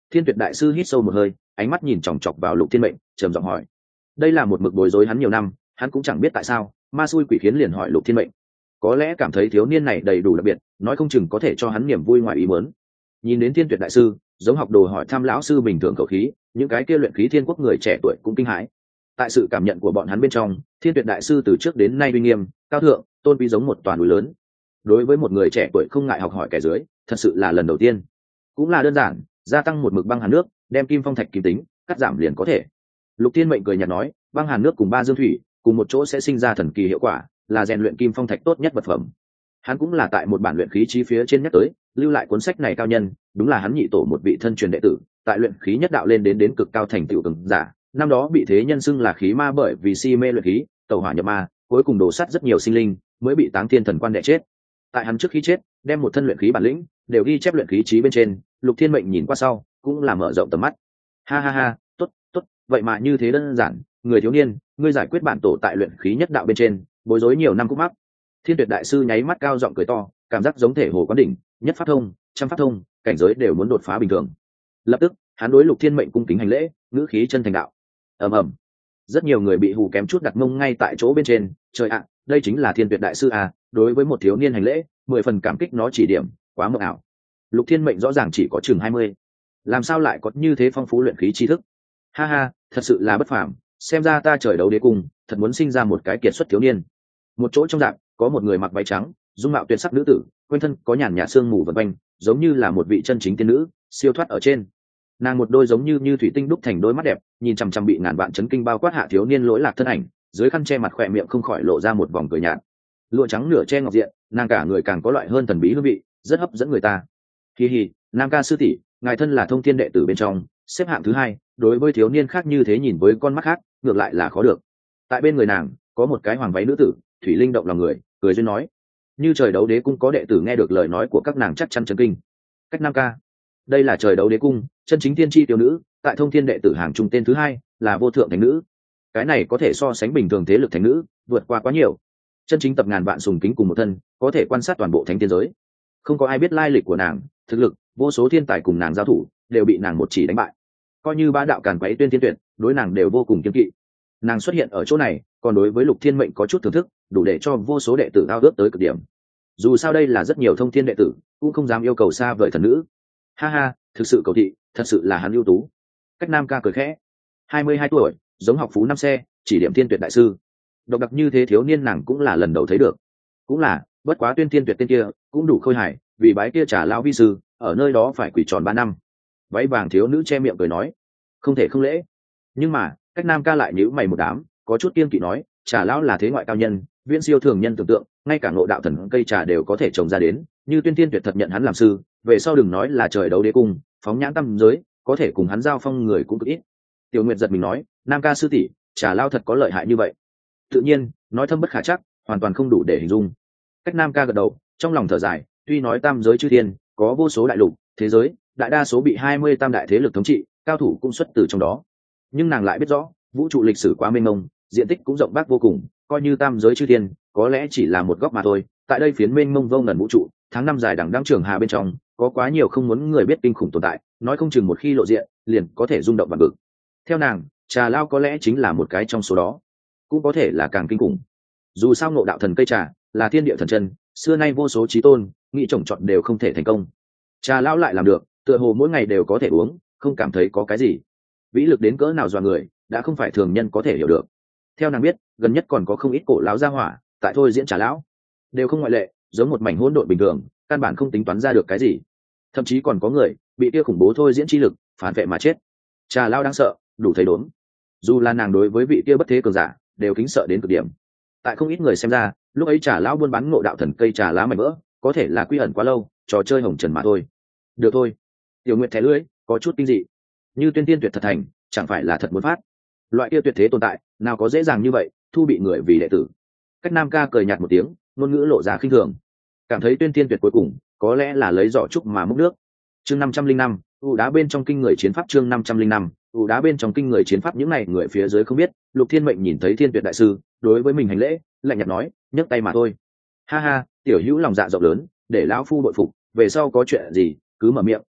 A: Thiên Tuyệt đại sư hít sâu một hơi, ánh mắt nhìn chòng chọc vào Lục Thiên Mệnh, trầm giọng hỏi. Đây là một mực bối rối hắn nhiều năm, hắn cũng chẳng biết tại sao, ma xui quỷ khiến liền hỏi Lục Thiên Mệnh. Có lẽ cảm thấy thiếu niên này đầy đủ đặc biệt, nói không chừng có thể cho hắn niềm vui ngoài ý muốn. Nhìn đến Thiên Tuyệt đại sư, giống học đồ hỏi thăm lão sư bình thường khẩu khí, những cái kia luyện khí thiên quốc người trẻ tuổi cũng kinh hãi. Tại sự cảm nhận của bọn hắn bên trong, Thiên Tuyệt đại sư từ trước đến nay uy nghiêm, cao thượng, tôn quý giống một toàn núi lớn. Đối với một người trẻ tuổi không ngại học hỏi kẻ dưới, thật sự là lần đầu tiên. Cũng là đơn giản, gia tăng một mực băng hàn nước, đem kim phong thạch kim tính, cắt giảm liền có thể. Lục Thiên Mệnh cười nhạt nói, băng hàn nước cùng ba dương thủy, cùng một chỗ sẽ sinh ra thần kỳ hiệu quả, là rèn luyện kim phong thạch tốt nhất vật phẩm. Hắn cũng là tại một bản luyện khí chí phía trên nhắc tới, lưu lại cuốn sách này cao nhân, đúng là hắn nhị tổ một vị thân truyền đệ tử, tại luyện khí nhất đạo lên đến cực cao thành tựu cường giả. Năm đó bị thế nhân xưng là khí ma bởi vì si mê luyện khí, tẩu hỏa nhập ma, cuối cùng đổ sát rất nhiều sinh linh, mới bị Táng Thiên Thần Quan đè chết. Tại hắn trước khi chết, đem một thân luyện khí bản lĩnh đều ghi chép luyện khí chí bên trên. Lục Thiên Mệnh nhìn qua sau, cũng là mở rộng tầm mắt. Ha ha ha, tốt, tốt, vậy mà như thế đơn giản, người thiếu niên, ngươi giải quyết bản tổ tại luyện khí nhất đạo bên trên, bối rối nhiều năm cũng mắc. Thiên Tuyệt đại sư nháy mắt cao giọng cười to, cảm giác giống thể hồ quán đỉnh, nhất pháp thông, trăm pháp thông, cảnh giới đều muốn đột phá bình thường. Lập tức, hắn đối Lục Thiên Mệnh cung kính hành lễ, ngữ khí chân thành đạo. Ầm ầm. Rất nhiều người bị hù kém chút đặt mông ngay tại chỗ bên trên, trời ạ, đây chính là Thiên Tuyệt đại sư à, đối với một thiếu niên hành lễ, 10 phần cảm kích nó chỉ điểm, quá mộng ảo. Lục Thiên Mệnh rõ ràng chỉ có chừng 20, làm sao lại có như thế phong phú luyện khí tri thức? Ha ha, thật sự là bất phàm, xem ra ta trời đấu đế cung, thật muốn sinh ra một cái kiệt xuất thiếu niên. Một chỗ trong dạng, có một người mặc váy trắng, dung mạo tuyệt sắc nữ tử, quanh thân có nhàn nhạt sương mù vần quanh, giống như là một vị chân chính tiên nữ, siêu thoát ở trên. Nàng một đôi giống như thủy tinh đúc thành đôi mắt đẹp, nhìn chằm chằm bị ngàn vạn chấn kinh bao quát hạ thiếu niên lỗi lạc thân ảnh, dưới khăn che mặt khỏe miệng không khỏi lộ ra một vòng cười nhạt. Lụa trắng nửa che ngọc diện, nàng cả người càng có loại hơn thần bí hương vị, rất hấp dẫn người ta. Hi hi, Nam ca sư tỷ, ngài thân là thông thiên đệ tử bên trong, xếp hạng thứ 2, đối với thiếu niên khác như thế nhìn với con mắt khác, ngược lại là khó được. Tại bên người nàng, có một cái hoàng váy nữ tử, thủy linh động lòng người, cười duyên nói. Như trời đấu đế cung có đệ tử nghe được lời nói của các nàng chắc chắn chấn kinh. Cách Nam ca, đây là trời đấu đế cung, chân chính tiên tri tiểu nữ, tại thông thiên đệ tử hàng trung tên thứ 2, là vô thượng thánh nữ. Cái này có thể so sánh bình thường thế lực thánh nữ, vượt qua quá nhiều. Chân chính tập ngàn vạn sùng kính cùng một thân, có thể quan sát toàn bộ thánh tiên giới. Không có ai biết lai lịch của nàng, thực lực, vô số thiên tài cùng nàng giao thủ, đều bị nàng một chỉ đánh bại. Coi như ba đạo càn quấy tuyên thiên tuyệt, đối nàng đều vô cùng kiêng kỵ. Nàng xuất hiện ở chỗ này, còn đối với Lục Thiên Mệnh có chút thưởng thức, đủ để cho vô số đệ tử ao ước tới cực điểm. Dù sao đây là rất nhiều thông thiên đệ tử, cũng không dám yêu cầu xa vời thần nữ. Ha ha, thực sự cầu thị, thật sự là hắn ưu tú. Cách Nam ca cười khẽ. 22 tuổi, giống học phú năm xe, chỉ điểm Thiên Tuyệt đại sư. Độc đặc như thế thiếu niên nàng cũng là lần đầu thấy được. Cũng là, bất quá tuyên Thiên Tuyệt tên kia, cũng đủ khôi hài, vì bái kia trả lão vi sư, ở nơi đó phải quỳ tròn 3 năm. Váy vàng thiếu nữ che miệng cười nói, không thể không lễ. Nhưng mà, Cách Nam ca lại nhíu mày một đám, có chút kiêng kỵ nói, trà lão là thế ngoại cao nhân, viễn siêu thường nhân tưởng tượng, ngay cả ngộ đạo thần cây trà đều có thể trồng ra đến, như Tuyên Thiên Tuyệt thật nhận hắn làm sư, về sau đừng nói là trời đấu đế cung, phóng nhãn tâm giới, có thể cùng hắn giao phong người cũng cực ít. Tiểu Nguyệt giật mình nói, Nam ca sư tỷ, trà lão thật có lợi hại như vậy? Tự nhiên, nói thâm bất khả chắc, hoàn toàn không đủ để hình dung. Cách Nam ca gật đầu, trong lòng thở dài, tuy nói tam giới chư thiên có vô số đại lục, thế giới, đại đa số bị 20 tam đại thế lực thống trị, cao thủ cũng xuất từ trong đó. Nhưng nàng lại biết rõ, vũ trụ lịch sử quá mênh mông, diện tích cũng rộng bác vô cùng, coi như tam giới chư thiên, có lẽ chỉ là một góc mà thôi. Tại đây phiến mênh mông vô ngần vũ trụ, tháng năm dài đằng đẵng trường hà bên trong, có quá nhiều không muốn người biết kinh khủng tồn tại, nói không chừng một khi lộ diện, liền có thể rung động vạn vực. Theo nàng, trà lao có lẽ chính là một cái trong số đó, cũng có thể là càng kinh khủng. Dù sao ngộ đạo thần cây trà là thiên địa thần chân, xưa nay vô số chí tôn nghĩ trồng trọt đều không thể thành công, trà lão lại làm được, tựa hồ mỗi ngày đều có thể uống, không cảm thấy có cái gì. Vĩ lực đến cỡ nào dọa người, đã không phải thường nhân có thể hiểu được. Theo nàng biết, gần nhất còn có không ít cổ lão gia hỏa tại thôi diễn trà lão, đều không ngoại lệ, giống một mảnh hỗn độn bình thường, căn bản không tính toán ra được cái gì. Thậm chí còn có người bị kia khủng bố thôi diễn chi lực phản vệ mà chết. Trà lão đáng sợ, đủ thấy đốn. Dù là nàng đối với vị kia bất thế cường giả đều kính sợ đến cực điểm. Tại không ít người xem ra, lúc ấy trà lão buôn bán ngộ đạo thần cây trà lá mảnh vỡ, có thể là quy ẩn quá lâu, trò chơi hồng trần mà thôi. Được thôi. Tiểu Nguyệt thẻ lưỡi, có chút kinh dị. Như Tuyên Tiên Tuyệt thật thành, chẳng phải là thật muốn phát. Loại kia tuyệt thế tồn tại, nào có dễ dàng như vậy, thu bị người vì đệ tử. Cách Nam ca cười nhạt một tiếng, ngôn ngữ lộ ra khinh thường. Cảm thấy Tuyên Tiên Tuyệt cuối cùng, có lẽ là lấy giỏ trúc mà múc nước. Chương 505, ủ đá bên trong kinh người chiến pháp. Chương 505, ủ đá bên trong kinh người chiến pháp. Những này người phía dưới không biết, Lục Thiên Mệnh nhìn thấy Thiên Tuyệt đại sư, đối với mình hành lễ, lạnh nhạt nói, nhấc tay mà thôi. Ha ha, tiểu hữu lòng dạ rộng lớn, để lão phu bội phục, về sau có chuyện gì cứ mở miệng,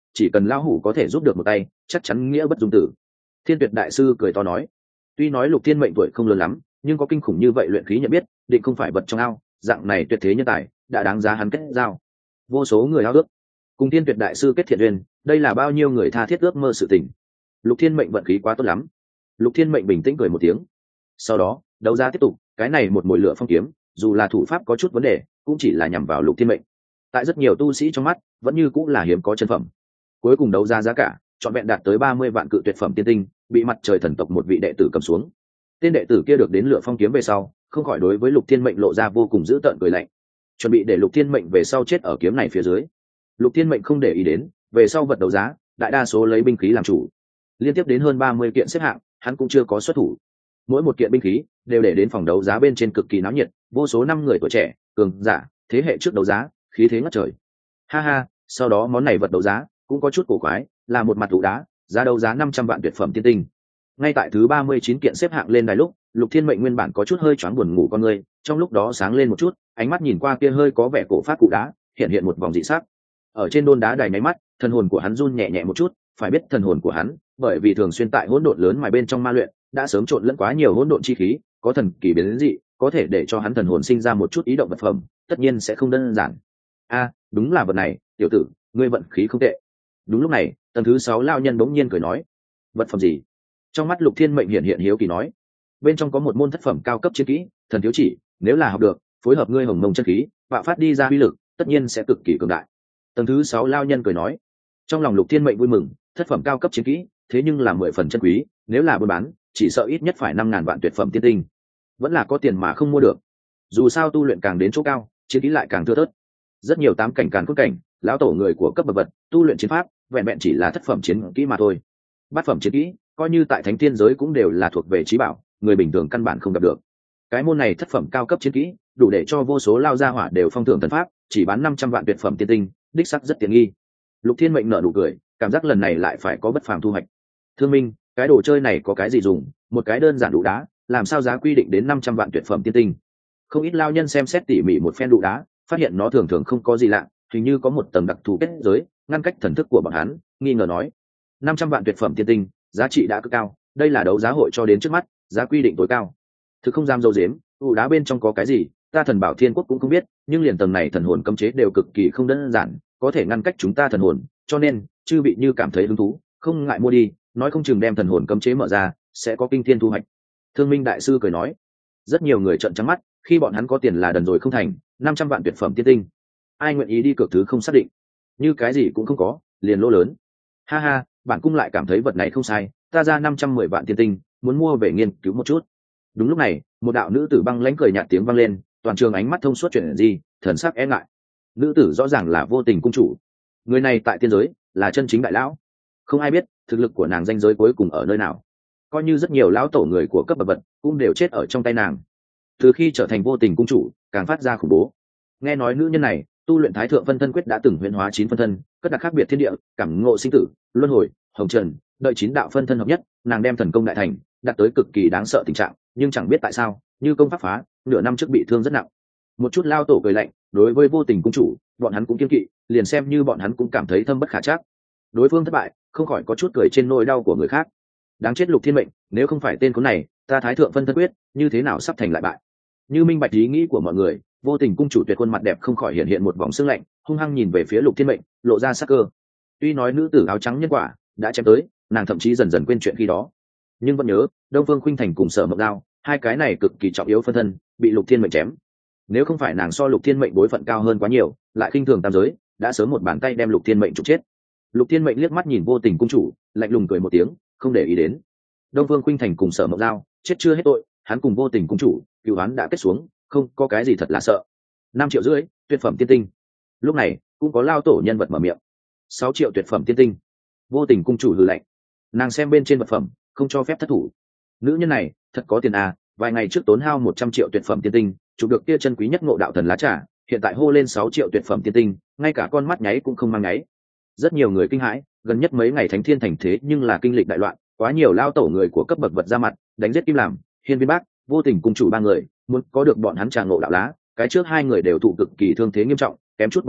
A: chỉ cần lão hủ có thể giúp được một tay chắc chắn nghĩa bất dung tử. Thiên Tuyệt đại sư cười to nói. Tuy nói Lục Thiên Mệnh tuổi không lớn lắm, nhưng có kinh khủng như vậy luyện khí nhận biết, định không phải vật trong ao, dạng này tuyệt thế nhân tài đã đáng giá hắn kết giao. Vô số người ao ước cùng Thiên Tuyệt đại sư kết thiện duyên, đây là bao nhiêu người tha thiết ước mơ sự tình. Lục Thiên Mệnh vận khí quá tốt lắm. Lục Thiên Mệnh bình tĩnh cười một tiếng. Sau đó đấu giá tiếp tục, cái này một mồi lửa phong kiếm dù là thủ pháp có chút vấn đề cũng chỉ là nhằm vào Lục Thiên Mệnh, tại rất nhiều tu sĩ trong mắt vẫn như cũng là hiếm có chân phẩm. Cuối cùng đấu giá giá cả trọn vẹn đạt tới 30 vạn cự tuyệt phẩm tiên tinh, bị Mặt Trời thần tộc một vị đệ tử cầm xuống. Tên đệ tử kia được đến lửa phong kiếm về sau, không khỏi đối với Lục Thiên Mệnh lộ ra vô cùng dữ tợn cười lạnh, chuẩn bị để Lục Thiên Mệnh về sau chết ở kiếm này phía dưới. Lục Thiên Mệnh không để ý đến, về sau vật đấu giá đại đa số lấy binh khí làm chủ, liên tiếp đến hơn 30 kiện xếp hạng, hắn cũng chưa có xuất thủ. Mỗi một kiện binh khí đều để đến phòng đấu giá bên trên cực kỳ náo nhiệt, vô số năm người tuổi trẻ, cường giả, thế hệ trước đấu giá, khí thế ngất trời. Ha ha, sau đó món này vật đấu giá cũng có chút cổ quái, là một mặt tụ đá, giá đấu giá 500 vạn tuyệt phẩm tiên tinh. Ngay tại thứ 39 kiện xếp hạng lên đài lúc, Lục Thiên Mệnh nguyên bản có chút hơi choáng buồn ngủ con người, trong lúc đó sáng lên một chút, ánh mắt nhìn qua kia hơi có vẻ cổ phát cụ đá, hiện hiện một vòng dị sắc. Ở trên đôn đá đài nháy mắt, thần hồn của hắn run nhẹ nhẹ một chút, phải biết thần hồn của hắn, bởi vì thường xuyên tại hỗn độn lớn mà bên trong ma luyện, đã sớm trộn lẫn quá nhiều hỗn độn chi khí, có thần kỳ biến dị, có thể để cho hắn thần hồn sinh ra một chút ý động vật phẩm, tất nhiên sẽ không đơn giản. A, đúng là vật này, tiểu tử, ngươi vận khí không tệ. Đúng lúc này, tầng thứ 6 lão nhân bỗng nhiên cười nói, vật phẩm gì? Trong mắt Lục Thiên Mệnh hiện hiện hiếu kỳ nói, bên trong có một môn thất phẩm cao cấp chiến kỹ, thần thiếu chỉ, nếu là học được, phối hợp ngươi hồng mông chân khí, bạo phát đi ra uy lực, tất nhiên sẽ cực kỳ cường đại. Tầng thứ 6 lão nhân cười nói, trong lòng Lục Thiên Mệnh vui mừng, thất phẩm cao cấp chiến kỹ, thế nhưng là 10 phần chân quý, nếu là buôn bán, chỉ sợ ít nhất phải 5.000 vạn tuyệt phẩm tiên tinh, vẫn là có tiền mà không mua được. Dù sao tu luyện càng đến chỗ cao, chiến kỹ lại càng thưa thớt. Rất nhiều tám cảnh càn cốt cảnh, lão tổ người của cấp bậc vật, tu luyện chiến pháp, vẹn vẹn chỉ là thất phẩm chiến kỹ mà thôi. Bát phẩm chiến kỹ, coi như tại thánh thiên giới cũng đều là thuộc về trí bảo, người bình thường căn bản không gặp được. Cái môn này thất phẩm cao cấp chiến kỹ, đủ để cho vô số lao gia hỏa đều phong thưởng thần pháp, chỉ bán 500 vạn tuyệt phẩm tiên tinh, đích sắc rất tiện nghi. Lục Thiên Mệnh nở nụ cười, cảm giác lần này lại phải có bất phàm thu hoạch. Thương Minh, cái đồ chơi này có cái gì dùng, một cái đơn giản đủ đá, làm sao giá quy định đến 500 vạn tuyệt phẩm tiên tinh? Không ít lao nhân xem xét tỉ mỉ một phen đủ đá, phát hiện nó thường thường không có gì lạ, hình như có một tầng đặc thù kết giới, ngăn cách thần thức của bọn hắn, nghi ngờ nói: 500 vạn tuyệt phẩm tiên tinh, giá trị đã cực cao, đây là đấu giá hội cho đến trước mắt, giá quy định tối cao. Thực không dám dâu dếm, đủ đá bên trong có cái gì, ta Thần Bảo Thiên Quốc cũng không biết, nhưng liền tầng này thần hồn cấm chế đều cực kỳ không đơn giản, có thể ngăn cách chúng ta thần hồn, cho nên chư vị như cảm thấy hứng thú, không ngại mua đi, nói không chừng đem thần hồn cấm chế mở ra, sẽ có kinh thiên thu hoạch. Thương Minh đại sư cười nói. Rất nhiều người trợn trắng mắt, khi bọn hắn có tiền là đần rồi không thành, 500 vạn tuyệt phẩm tiên tinh, ai nguyện ý đi cược thứ không xác định, như cái gì cũng không có, liền lỗ lớn. Ha ha, bản cung lại cảm thấy vật này không sai, ta ra 510 vạn tiên tinh, muốn mua về nghiên cứu một chút. Đúng lúc này, một đạo nữ tử băng lãnh cười nhạt tiếng vang lên, toàn trường ánh mắt thông suốt chuyện gì, thần sắc e ngại. Nữ tử rõ ràng là Vô Tình cung chủ, người này tại tiên giới là chân chính đại lão, không ai biết thực lực của nàng danh giới cuối cùng ở nơi nào. Coi như rất nhiều lão tổ người của cấp bậc vật cũng đều chết ở trong tay nàng. Từ khi trở thành Vô Tình cung chủ, càng phát ra khủng bố. Nghe nói nữ nhân này tu luyện Thái Thượng Phân Thân Quyết đã từng huyễn hóa 9 phân thân, cất đặt khác biệt thiên địa, cảm ngộ sinh tử, luân hồi, hồng trần, đợi 9 đạo phân thân hợp nhất, nàng đem thần công đại thành, đạt tới cực kỳ đáng sợ tình trạng, nhưng chẳng biết tại sao, như công pháp phá, nửa năm trước bị thương rất nặng. Một chút lao tổ cười lạnh, đối với Vô Tình cung chủ, bọn hắn cũng kiêng kỵ, liền xem như bọn hắn cũng cảm thấy thâm bất khả trắc. Đối phương thất bại, không khỏi có chút cười trên nỗi đau của người khác. Đáng chết Lục Thiên Mệnh, nếu không phải tên khốn này, ta Thái Thượng Phân Thân Quyết như thế nào sắp thành lại bại. Như minh bạch ý nghĩ của mọi người, Vô Tình cung chủ tuyệt khuôn mặt đẹp không khỏi hiện hiện một vòng sương lạnh, hung hăng nhìn về phía Lục Thiên Mệnh, lộ ra sắc cơ. Tuy nói nữ tử áo trắng nhân quả đã chém tới, nàng thậm chí dần dần quên chuyện khi đó, nhưng vẫn nhớ Đông Phương Khuynh Thành cùng Sở Mộng Dao, hai cái này cực kỳ trọng yếu phân thân, bị Lục Thiên Mệnh chém. Nếu không phải nàng so Lục Thiên Mệnh đối phận cao hơn quá nhiều, lại khinh thường tam giới, đã sớm một bàn tay đem Lục Thiên Mệnh trục chết. Lục Thiên Mệnh liếc mắt nhìn Vô Tình cung chủ, lạnh lùng cười một tiếng, không để ý đến. Đông Phương Khuynh Thành cùng Sở Mộng Dao chết chưa hết tội, hắn cùng Vô Tình cung chủ cửu án đã kết xuống, không có cái gì thật là sợ. 5,5 triệu tuyệt phẩm tiên tinh. Lúc này cũng có lao tổ nhân vật mở miệng. 6 triệu tuyệt phẩm tiên tinh. Vô Tình cung chủ hừ lạnh, nàng xem bên trên vật phẩm, không cho phép thất thủ. Nữ nhân này thật có tiền à, vài ngày trước tốn hao 100 triệu tuyệt phẩm tiên tinh, chụp được kia chân quý nhất Ngộ Đạo Thần lá trà, hiện tại hô lên 6 triệu tuyệt phẩm tiên tinh, ngay cả con mắt nháy cũng không mang nháy. Rất nhiều người kinh hãi, gần nhất mấy ngày Thánh Thiên thành thế nhưng là kinh lịch đại loạn, quá nhiều lao tổ người của cấp bậc vật ra mặt, đánh giết Kim Làm, Hiên Viên Bác, Vô Tình cung chủ ba người, muốn có được bọn hắn trà Ngộ Đạo lá, cái trước hai người đều thụ cực kỳ thương thế nghiêm trọng, kém chút bỏ mình,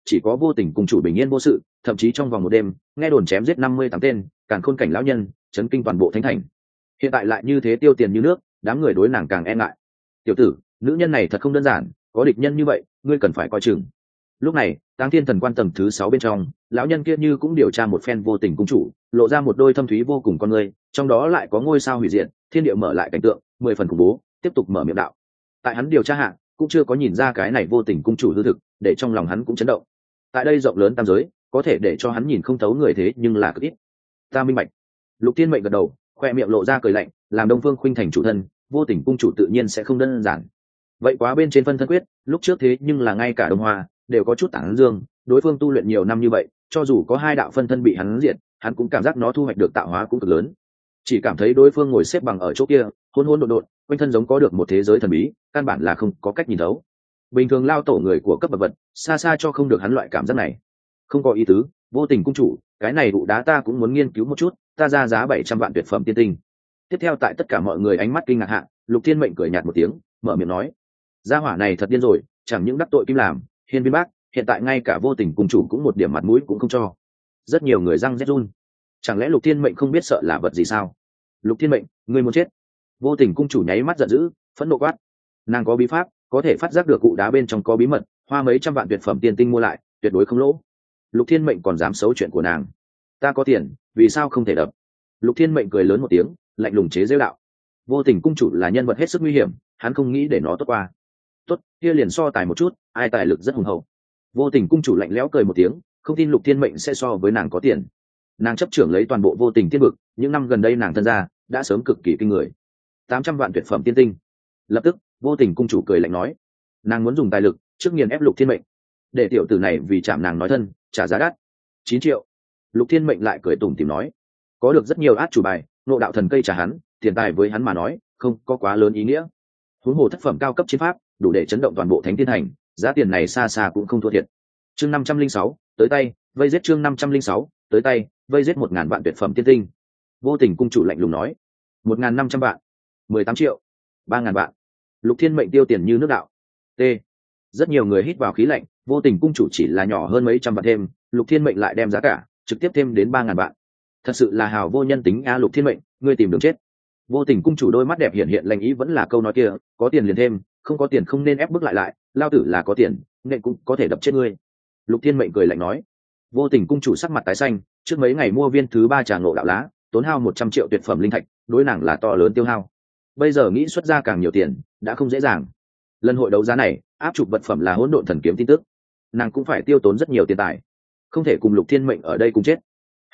A: chỉ có vô tình cung chủ bình yên vô sự, thậm chí trong vòng một đêm nghe đồn chém giết 58 tên càn khôn cảnh lão nhân, chấn kinh toàn bộ thánh thành. Hiện tại lại như thế tiêu tiền như nước, đám người đối nàng càng e ngại. Tiểu tử, nữ nhân này thật không đơn giản, có địch nhân như vậy ngươi cần phải coi chừng. Lúc này Táng Thiên Thần Quan tầng thứ 6 bên trong, lão nhân kia như cũng điều tra một phen vô tình cung chủ, lộ ra một đôi thâm thúy vô cùng con ngươi, trong đó lại có ngôi sao hủy diệt, thiên địa mở lại cảnh tượng 10 phần khủng bố. Tiếp tục mở miệng đạo. Tại hắn điều tra hạ cũng chưa có nhìn ra cái này vô tình cung chủ hư thực, để trong lòng hắn cũng chấn động. Tại đây rộng lớn tam giới, có thể để cho hắn nhìn không thấu người thế nhưng là cực ít. Ta minh bạch. Lục Thiên Mệnh gật đầu, khoe miệng lộ ra cười lạnh, làm Đông Phương Khuynh thành chủ thân, vô tình cung chủ tự nhiên sẽ không đơn giản. Vậy quá bên trên phân thân quyết, lúc trước thế nhưng là ngay cả Đông Hoa đều có chút tán dương, đối phương tu luyện nhiều năm như vậy, cho dù có 2 đạo phân thân bị hắn diệt, hắn cũng cảm giác nó thu hoạch được tạo hóa cũng cực lớn. Chỉ cảm thấy đối phương ngồi xếp bằng ở chỗ kia, hỗn hỗn độn độn, quanh thân giống có được một thế giới thần bí, căn bản là không có cách nhìn thấu. Bình thường lao tổ người của cấp bậc vật, xa xa cho không được hắn loại cảm giác này. Không có ý tứ, vô tình cung chủ, cái này đủ đá ta cũng muốn nghiên cứu một chút, ta ra giá 700 vạn tuyệt phẩm tiên tinh. Tiếp theo tại tất cả mọi người ánh mắt kinh ngạc hạ, Lục Thiên Mệnh cười nhạt một tiếng, mở miệng nói: gia hỏa này thật điên rồi, chẳng những đắc tội Kim Làm, Hiên Viên Bác, hiện tại ngay cả vô tình cung chủ cũng một điểm mặt mũi cũng không cho. Rất nhiều người răng rét run. Chẳng lẽ Lục Thiên Mệnh không biết sợ là vật gì sao? Lục Thiên Mệnh, ngươi muốn chết! Vô tình cung chủ nháy mắt giận dữ, phẫn nộ quát. Nàng có bí pháp, có thể phát giác được cụ đá bên trong có bí mật, hoa mấy trăm vạn tuyệt phẩm tiên tinh mua lại, tuyệt đối không lỗ. Lục Thiên Mệnh còn dám xấu chuyện của nàng. Ta có tiền, vì sao không thể đập? Lục Thiên Mệnh cười lớn một tiếng, lạnh lùng chế giễu đạo. Vô tình cung chủ là nhân vật hết sức nguy hiểm, hắn không nghĩ để nó tốt qua. Tốt, kia liền so tài một chút, ai tài lực rất hùng hậu. Vô tình cung chủ lạnh lẽo cười một tiếng, không tin Lục Thiên Mệnh sẽ so với nàng có tiền. Nàng chấp trưởng lấy toàn bộ vô tình tiên vực, những năm gần đây nàng thân gia đã sớm cực kỳ kinh người. 800 vạn tuyệt phẩm tiên tinh. Lập tức vô tình cung chủ cười lạnh nói, nàng muốn dùng tài lực trước nghiền ép Lục Thiên Mệnh, để tiểu tử này vì chạm nàng nói thân trả giá đắt. 9 triệu. Lục Thiên Mệnh lại cười tủm tỉm nói, có được rất nhiều át chủ bài, nộ đạo thần cây trả hắn, tiền tài với hắn mà nói không có quá lớn ý nghĩa. Huống hồ thất phẩm cao cấp chiến pháp đủ để chấn động toàn bộ Thánh Thiên Thành, giá tiền này xa xa cũng không thua thiệt. Chương 506, tới tay, vây giết. Chương 506, tới tay, vây giết 1000 vạn tuyệt phẩm tiên tinh. Vô tình cung chủ lạnh lùng nói, 1500 vạn, 18 triệu, 3000 vạn. Lục Thiên Mệnh tiêu tiền như nước đạo. T. Rất nhiều người hít vào khí lạnh, vô tình cung chủ chỉ là nhỏ hơn mấy trăm vạn thêm, Lục Thiên Mệnh lại đem giá cả trực tiếp thêm đến 3000 vạn. Thật sự là hào vô nhân tính a. Lục Thiên Mệnh, ngươi tìm đường chết. Vô tình cung chủ đôi mắt đẹp hiện hiện lành ý, vẫn là câu nói kia, có tiền liền thêm, không có tiền không nên ép bức lại, lao tử là có tiền nên cũng có thể đập chết ngươi. Lục Thiên Mệnh cười lạnh nói. Vô tình cung chủ sắc mặt tái xanh, trước mấy ngày mua viên thứ 3 trà ngộ đạo lá, tốn hao 100 triệu tuyệt phẩm linh thạch, đối nàng là to lớn tiêu hao. Bây giờ nghĩ xuất ra càng nhiều tiền đã không dễ dàng. Lần hội đấu giá này áp chụp vật phẩm là hỗn độn thần kiếm tin tức, nàng cũng phải tiêu tốn rất nhiều tiền tài, không thể cùng Lục Thiên Mệnh ở đây cùng chết.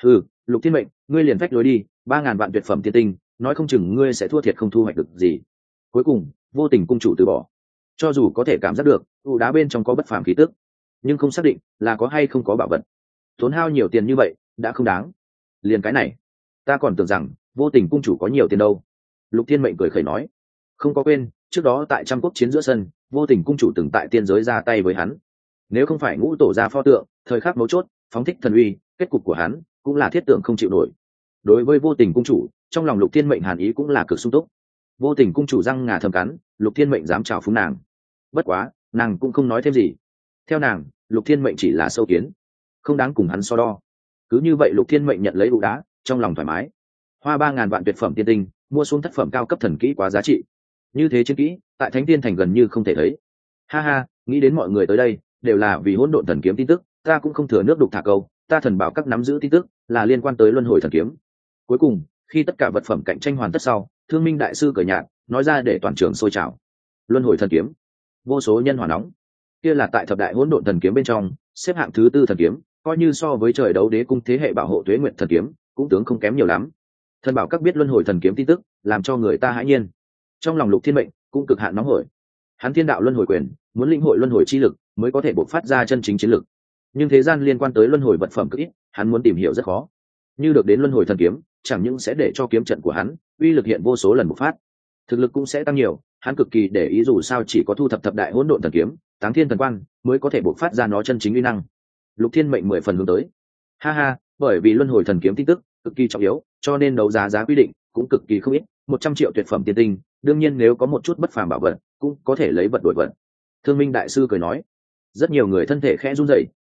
A: Lục Thiên Mệnh, ngươi liền phách lối đi, 3000 vạn tuyệt phẩm tiên tinh, nói không chừng ngươi sẽ thua thiệt không thu hoạch được gì. Cuối cùng vô tình cung chủ từ bỏ, cho dù có thể cảm giác được trụ đá bên trong có bất phàm khí tức, nhưng không xác định là có hay không có bảo vật. Tốn hao nhiều tiền như vậy đã không đáng. Liền cái này ta còn tưởng rằng vô tình cung chủ có nhiều tiền đâu. Lục Thiên Mệnh cười khẩy nói, không có quên trước đó tại trăm quốc chiến giữa sân, vô tình cung chủ từng tại tiên giới ra tay với hắn. Nếu không phải ngũ tổ ra pho tượng thời khắc mấu chốt phóng thích thần uy, kết cục của hắn cũng là thiết tượng không chịu nổi. Đối với vô tình cung chủ, trong lòng Lục Thiên Mệnh hàn ý cũng là cực sung túc. Vô tình cung chủ răng ngà thầm cắn, Lục Thiên Mệnh dám chào phúng nàng, bất quá nàng cũng không nói thêm gì. Theo nàng, Lục Thiên Mệnh chỉ là sâu kiến, không đáng cùng hắn so đo. Cứ như vậy Lục Thiên Mệnh nhận lấy ụ đá, trong lòng thoải mái. Hoa 3000 vạn tuyệt phẩm tiên tinh mua xuống thất phẩm cao cấp thần kỹ quá giá trị. Như thế chiến kỹ tại Thánh Tiên Thành gần như không thể thấy. Ha ha, nghĩ đến mọi người tới đây đều là vì hỗn độn thần kiếm tin tức, ta cũng không thừa nước đục thả câu, ta thần bảo các nắm giữ tin tức là liên quan tới luân hồi thần kiếm. Cuối cùng khi tất cả vật phẩm cạnh tranh hoàn tất sau, Thương Minh đại sư cởi nhạt nói ra để toàn trường sôi trào. Luân hồi thần kiếm, vô số nhân hỏa nóng. Kia là tại thập đại hỗn độn thần kiếm bên trong xếp hạng thứ 4 thần kiếm, coi như so với trời đấu đế cung thế hệ bảo hộ tuế nguyện thần kiếm cũng tướng không kém nhiều lắm. Thần bảo các biết luân hồi thần kiếm tin tức làm cho người ta hãi nhiên. Trong lòng Lục Thiên Mệnh cũng cực hạn nóng hổi. Hắn thiên đạo luân hồi quyền, muốn lĩnh hội luân hồi chi lực mới có thể bộc phát ra chân chính chiến lực. Nhưng thế gian liên quan tới luân hồi vật phẩm cực ít, hắn muốn tìm hiểu rất khó. Như được đến luân hồi thần kiếm, chẳng những sẽ để cho kiếm trận của hắn uy lực hiện vô số lần bộc phát, thực lực cũng sẽ tăng nhiều. Hắn cực kỳ để ý, dù sao chỉ có thu thập thập đại hỗn độn thần kiếm, Táng Thiên thần quan mới có thể bộc phát ra nó chân chính uy năng. Lục Thiên Mệnh 10 phần hướng tới. Ha ha, bởi vì luân hồi thần kiếm tin tức cực kỳ trọng yếu, cho nên đấu giá quy định cũng cực kỳ không ít, 100 triệu tuyệt phẩm tiên tinh, đương nhiên nếu có một chút bất phàm bảo vật cũng có thể lấy vật đổi vật. Thương Minh đại sư cười nói. Rất nhiều người thân thể khẽ run rẩy,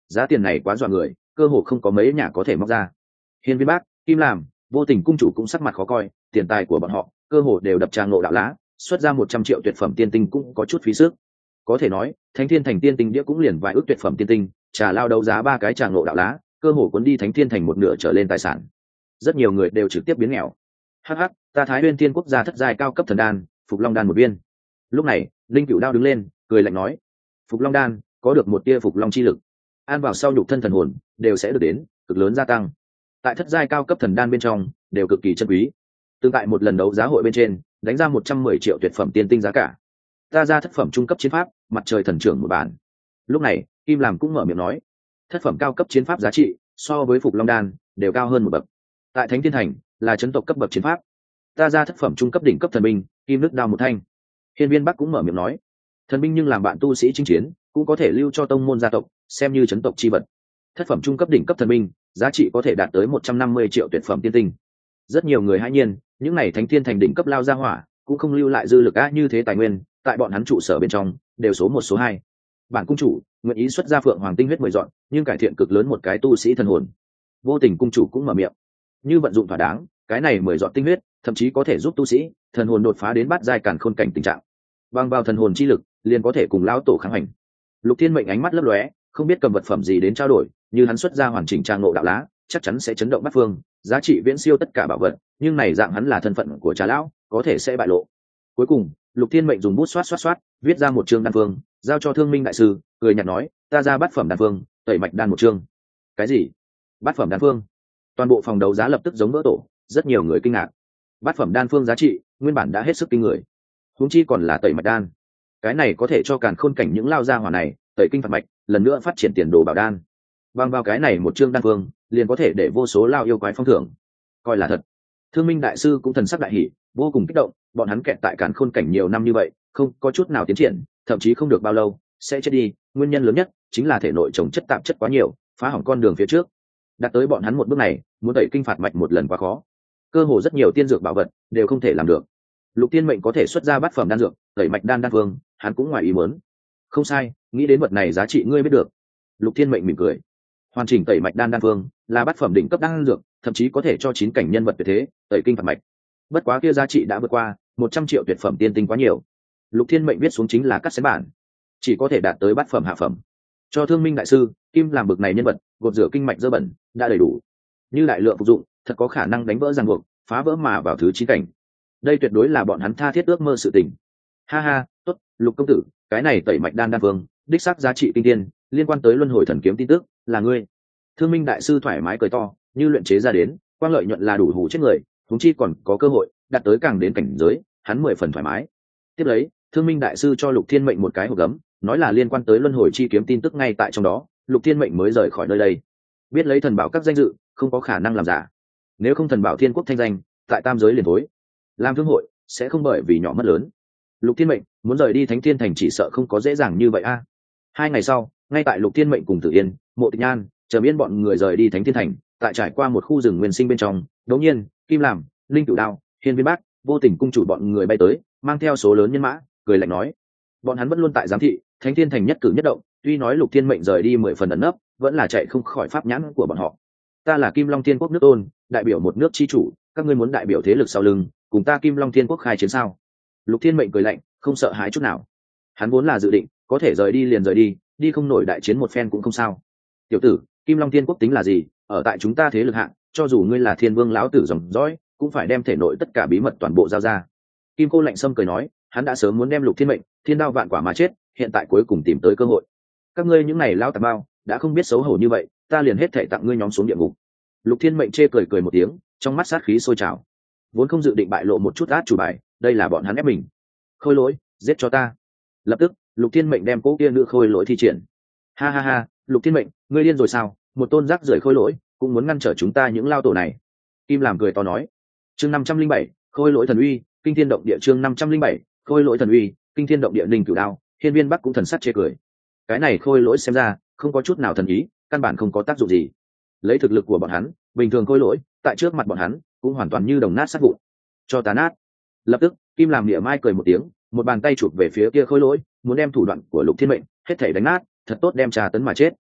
A: giá tiền này quá dọa người, cơ hồ không có mấy nhà có thể móc ra. Hiên Viên Bác, Kim Làm, Vô Tình cung chủ cũng sắc mặt khó coi, tiền tài của bọn họ cơ hồ đều đập trang ngộ đạo lá, xuất ra 100 triệu tuyệt phẩm tiên tinh cũng có chút phí sức. Có thể nói Thánh Thiên Thành tiên tinh đĩa cũng liền vài ước tuyệt phẩm tiên tinh, trả lao đấu giá 3 cái trang ngộ đạo lá, cơ hồ cuốn đi Thánh Thiên Thành một nửa trở lên tài sản. Rất nhiều người đều trực tiếp biến nghèo. Hắc hắc, ta Thái Nguyên Tiên quốc gia thất giai cao cấp thần đan, Phục Long đan một viên. Lúc này Linh Cửu Đao đứng lên cười lạnh nói, Phục Long đan có được một tia Phục Long chi lực, ăn vào sau nhục thân thần hồn đều sẽ được đến cực lớn gia tăng, tại thất giai cao cấp thần đan bên trong đều cực kỳ chân quý. Tương tại một lần đấu giá hội bên trên đánh ra 110 triệu tuyệt phẩm tiên tinh giá cả, ta ra thất phẩm trung cấp chiến pháp Mặt Trời Thần Trưởng một bản. Lúc này Kim Làm cũng mở miệng nói, thất phẩm cao cấp chiến pháp giá trị so với Phục Long đan đều cao hơn một bậc, tại Thánh Thiên Thành là chấn tộc cấp bậc chiến pháp. Ta ra thất phẩm trung cấp đỉnh cấp thần binh Kim Nước Đao một thanh. Hiên Viên Bắc cũng mở miệng nói, thần binh nhưng làm bạn tu sĩ chinh chiến cũng có thể lưu cho tông môn gia tộc xem như chấn tộc chi vật. Thất phẩm trung cấp đỉnh cấp thần binh giá trị có thể đạt tới 150 triệu tuyệt phẩm tiên tinh. Rất nhiều người hãi nhiên, những này Thánh Thiên Thành đỉnh cấp lao ra hỏa cũng không lưu lại dư lực á như thế tài nguyên, tại bọn hắn trụ sở bên trong đều số 1 số 2. Bản cung chủ nguyện ý xuất ra Phượng Hoàng tinh huyết 10 dọn, nhưng cải thiện cực lớn một cái tu sĩ thần hồn. Vô Tình cung chủ cũng mở miệng, như vận dụng thỏa đáng, cái này 10 dọn tinh huyết thậm chí có thể giúp tu sĩ thần hồn đột phá đến bát giai càn khôn cảnh tình trạng. Bằng vào thần hồn chi lực liền có thể cùng lão tổ kháng hành. Lục Thiên Mệnh ánh mắt lấp lóe, không biết cầm vật phẩm gì đến trao đổi, như hắn xuất ra hoàn chỉnh trang ngộ đạo lá chắc chắn sẽ chấn động bát phương, giá trị viễn siêu tất cả bảo vật, nhưng này dạng hắn là thân phận của Trà lão, có thể sẽ bại lộ. Cuối cùng Lục Thiên Mệnh dùng bút xoát viết ra một chương đan phương, giao cho Thương Minh đại sư, cười nhạt nói, ta ra bát phẩm đan phương, tẩy mạch đan một chương. Cái gì? Bát phẩm đan phương? Toàn bộ phòng đấu giá lập tức giống vỡ tổ, rất nhiều người kinh ngạc. Bát phẩm đan phương giá trị nguyên bản đã hết sức kinh người, huống chi còn là tẩy mạch đan. Cái này có thể cho càn khôn cảnh những lao gia hỏa này tẩy kinh phạt mạch, lần nữa phát triển tiền đồ bảo đan. Bằng vào cái này một chương đan phương liền có thể để vô số lao yêu quái phong thưởng, coi là thật. Thương Minh đại sư cũng thần sắc đại hỉ, vô cùng kích động, bọn hắn kẹt tại càn khôn cảnh nhiều năm như vậy không có chút nào tiến triển, thậm chí không được bao lâu sẽ chết đi, nguyên nhân lớn nhất chính là thể nội trồng chất tạp chất quá nhiều, phá hỏng con đường phía trước. Đạt tới bọn hắn một bước này, muốn tẩy kinh phạt mạch một lần quá khó, cơ hồ rất nhiều tiên dược bảo vật đều không thể làm được. Lục Tiên Mệnh có thể xuất ra bát phẩm đan dược tẩy mạch đan phương, hắn cũng ngoài ý muốn. Không sai, nghĩ đến vật này giá trị ngươi biết được. Lục Thiên Mệnh mỉm cười, hoàn chỉnh tẩy mạch đan phương là bát phẩm đỉnh cấp đan dược, thậm chí có thể cho 9 cảnh nhân vật tuyệt thế tẩy kinh phạt mạch. Bất quá kia giá trị đã vượt qua 100 triệu tuyệt phẩm tiên tinh quá nhiều. Lục Thiên Mệnh viết xuống chính là cắt xén bản, chỉ có thể đạt tới bát phẩm hạ phẩm. Cho Thương Minh đại sư, Kim làm bực này nhân vật, gột rửa kinh mạch dơ bẩn đã đầy đủ. Như đại lượng phục dụng, thật có khả năng đánh vỡ ràng buộc, phá vỡ mà vào thứ 9 cảnh. Đây tuyệt đối là bọn hắn tha thiết ước mơ sự tình. Ha ha, tốt, Lục công tử, cái này tẩy mạch đan phương, đích xác giá trị kinh thiên, liên quan tới luân hồi thần kiếm tin tức, là ngươi. Thương Minh đại sư thoải mái cười to, như luyện chế ra đến, quang lợi nhuận là đủ hủ chết người, huống chi còn có cơ hội đạt tới càng đến cảnh giới, hắn 10 phần thoải mái. Tiếp lấy, Thương Minh đại sư cho Lục Thiên Mệnh một cái hộp gấm, nói là liên quan tới luân hồi chi kiếm tin tức ngay tại trong đó, Lục Thiên Mệnh mới rời khỏi nơi đây. Biết lấy thần bảo các danh dự, không có khả năng làm giả. Nếu không thần bảo thiên quốc thanh danh, tại tam giới liền thối. Làm thương hội sẽ không bởi vì nhỏ mất lớn. Lục Thiên Mệnh muốn rời đi Thánh Thiên Thành chỉ sợ không có dễ dàng như vậy a. 2 ngày sau, ngay tại Lục Thiên Mệnh cùng Tử Yên, Mộ Tịch Nhan, Trầm Yên bọn người rời đi Thánh Thiên Thành, tại trải qua một khu rừng nguyên sinh bên trong, đột nhiên, Kim Làm, Linh Cửu Đao, Hiên Viên Bác, Vô Tình cung chủ bọn người bay tới, mang theo số lớn nhân mã, cười lạnh nói: bọn hắn vẫn luôn tại giám thị Thánh Thiên Thành nhất cử nhất động, tuy nói Lục Thiên Mệnh rời đi 10 phần ẩn nấp, vẫn là chạy không khỏi pháp nhãn của bọn họ. Ta là Kim Long Thiên Quốc nước tôn, đại biểu một nước chi chủ, các ngươi muốn đại biểu thế lực sau lưng, cùng ta Kim Long Thiên Quốc khai chiến sao? Lục Thiên Mệnh cười lạnh, không sợ hãi chút nào. Hắn vốn là dự định có thể rời đi liền rời đi, đi không nổi đại chiến một phen cũng không sao. Tiểu tử, Kim Long Thiên Quốc tính là gì? Ở tại chúng ta thế lực hạng, cho dù ngươi là Thiên Vương lão tử dòng dõi, cũng phải đem thể nội tất cả bí mật toàn bộ giao ra. Kim Cô lạnh sâm cười nói, hắn đã sớm muốn đem Lục Thiên Mệnh thiên đao vạn quả mà chết, hiện tại cuối cùng tìm tới cơ hội. Các ngươi những này lão tạp bao, đã không biết xấu hổ như vậy, ta liền hết thảy tặng ngươi nhóm xuống địa ngục. Lục Thiên Mệnh chê cười một tiếng, trong mắt sát khí sôi trào. Vốn không dự định bại lộ một chút át chủ bài, đây là bọn hắn ép mình. Khôi Lỗi, giết cho ta. Lập tức, Lục Thiên Mệnh đem cố kia nữ Khôi Lỗi thi triển. Ha ha ha, Lục Thiên Mệnh, ngươi điên rồi sao? Một tôn rác rưởi Khôi Lỗi, cũng muốn ngăn trở chúng ta những lao tổ này. Kim làm cười to nói. Chương 507, Khôi Lỗi thần uy, kinh thiên động địa. Chương 507, Khôi Lỗi thần uy, kinh thiên động địa. Linh Cửu Đao, Hiên Viên Bắc cũng thần sắc chê cười. Cái này Khôi Lỗi xem ra không có chút nào thần ý, căn bản không có tác dụng gì. Lấy thực lực của bọn hắn, bình thường Khôi Lỗi tại trước mặt bọn hắn cũng hoàn toàn như đồng nát sát vụn. Cho tá nát. Lập tức, Kim làm Địa Mai cười một tiếng, một bàn tay chụp về phía kia Khôi Lỗi, muốn đem thủ đoạn của Lục Thiên Mệnh hết thảy đánh nát, thật tốt đem trà tấn mà chết.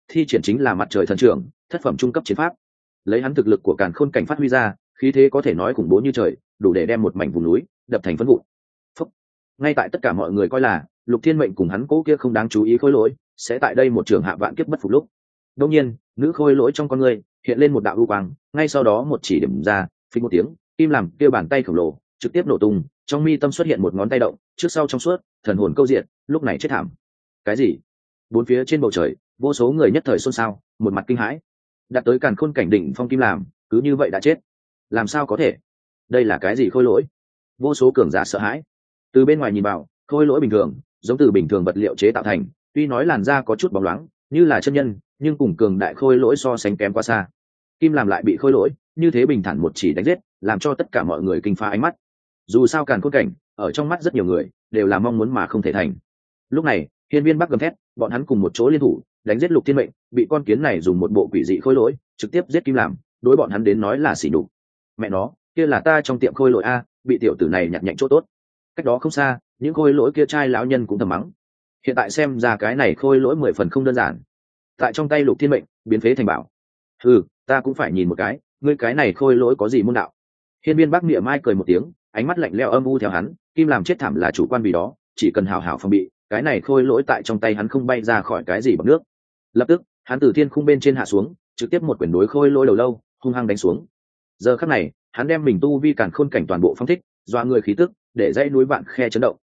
A: thi triển chính là mặt trời thần trưởng, thất phẩm trung cấp chiến pháp. Lấy hắn thực lực của càn khôn cảnh phát huy ra, khí thế có thể nói khủng bố như trời, đủ để đem một mảnh vùng núi đập thành phấn vụn. Ngay tại tất cả mọi người coi là Lục Thiên Mệnh cùng hắn cố kia không đáng chú ý khôi lỗi sẽ tại đây một trường hạ vạn kiếp bất phục lúc, đương nhiên nữ khôi lỗi trong con người hiện lên một đạo lưu quang, ngay sau đó một chỉ điểm ra, phình một tiếng, kim làm kia bàn tay khổng lồ trực tiếp nổ tung, trong mi tâm xuất hiện một ngón tay động, trước sau trong suốt, thần hồn câu diện, lúc này chết thảm. Cái gì? Bốn phía trên bầu trời, vô số người nhất thời xôn xao, một mặt kinh hãi. Đạt tới càn khôn cảnh đỉnh phong kim làm, cứ như vậy đã chết. Làm sao có thể? Đây là cái gì khôi lỗi? Vô số cường giả sợ hãi. Từ bên ngoài nhìn vào, khôi lỗi bình thường, giống từ bình thường vật liệu chế tạo thành, tuy nói làn da có chút bóng loáng, như là chân nhân, nhưng cùng cường đại khôi lỗi so sánh kém quá xa. Kim làm lại bị khôi lỗi như thế bình thản một chỉ đánh giết, làm cho tất cả mọi người kinh phá ánh mắt. Dù sao càn khôn cảnh ở trong mắt rất nhiều người đều là mong muốn mà không thể thành. Lúc này Hiên Viên Bắc gầm thét, bọn hắn cùng một chỗ liên thủ đánh giết Lục Thiên Mệnh, bị con kiến này dùng một bộ quỷ dị khôi lỗi trực tiếp giết Kim làm, đối bọn hắn đến nói là xỉ nhục. Mẹ nó, kia là ta trong tiệm khôi lỗi a, bị tiểu tử này nhặt nhạnh chỗ tốt. Cách đó không xa, những khôi lỗi kia trai lão nhân cũng thầm mắng. Hiện tại xem ra cái này khôi lỗi 10 phần không đơn giản. Tại trong tay Lục Thiên Mệnh biến phế thành bảo. Ta cũng phải nhìn một cái, ngươi cái này khôi lỗi có gì môn đạo. Hiên Viên Bắc mỉa mai cười một tiếng, ánh mắt lạnh lẽo âm u theo hắn, Kim làm chết thảm là chủ quan vì đó, chỉ cần hào hào phòng bị, cái này khôi lỗi tại trong tay hắn không bay ra khỏi cái gì bằng nước. Lập tức hắn từ thiên khung bên trên hạ xuống, trực tiếp một quyền đối khôi lỗi đầu lâu hung hăng đánh xuống. Giờ khắc này hắn đem mình tu vi càn khôn cảnh toàn bộ phong thích, doa người khí tức để dãy núi vạn khe chấn động.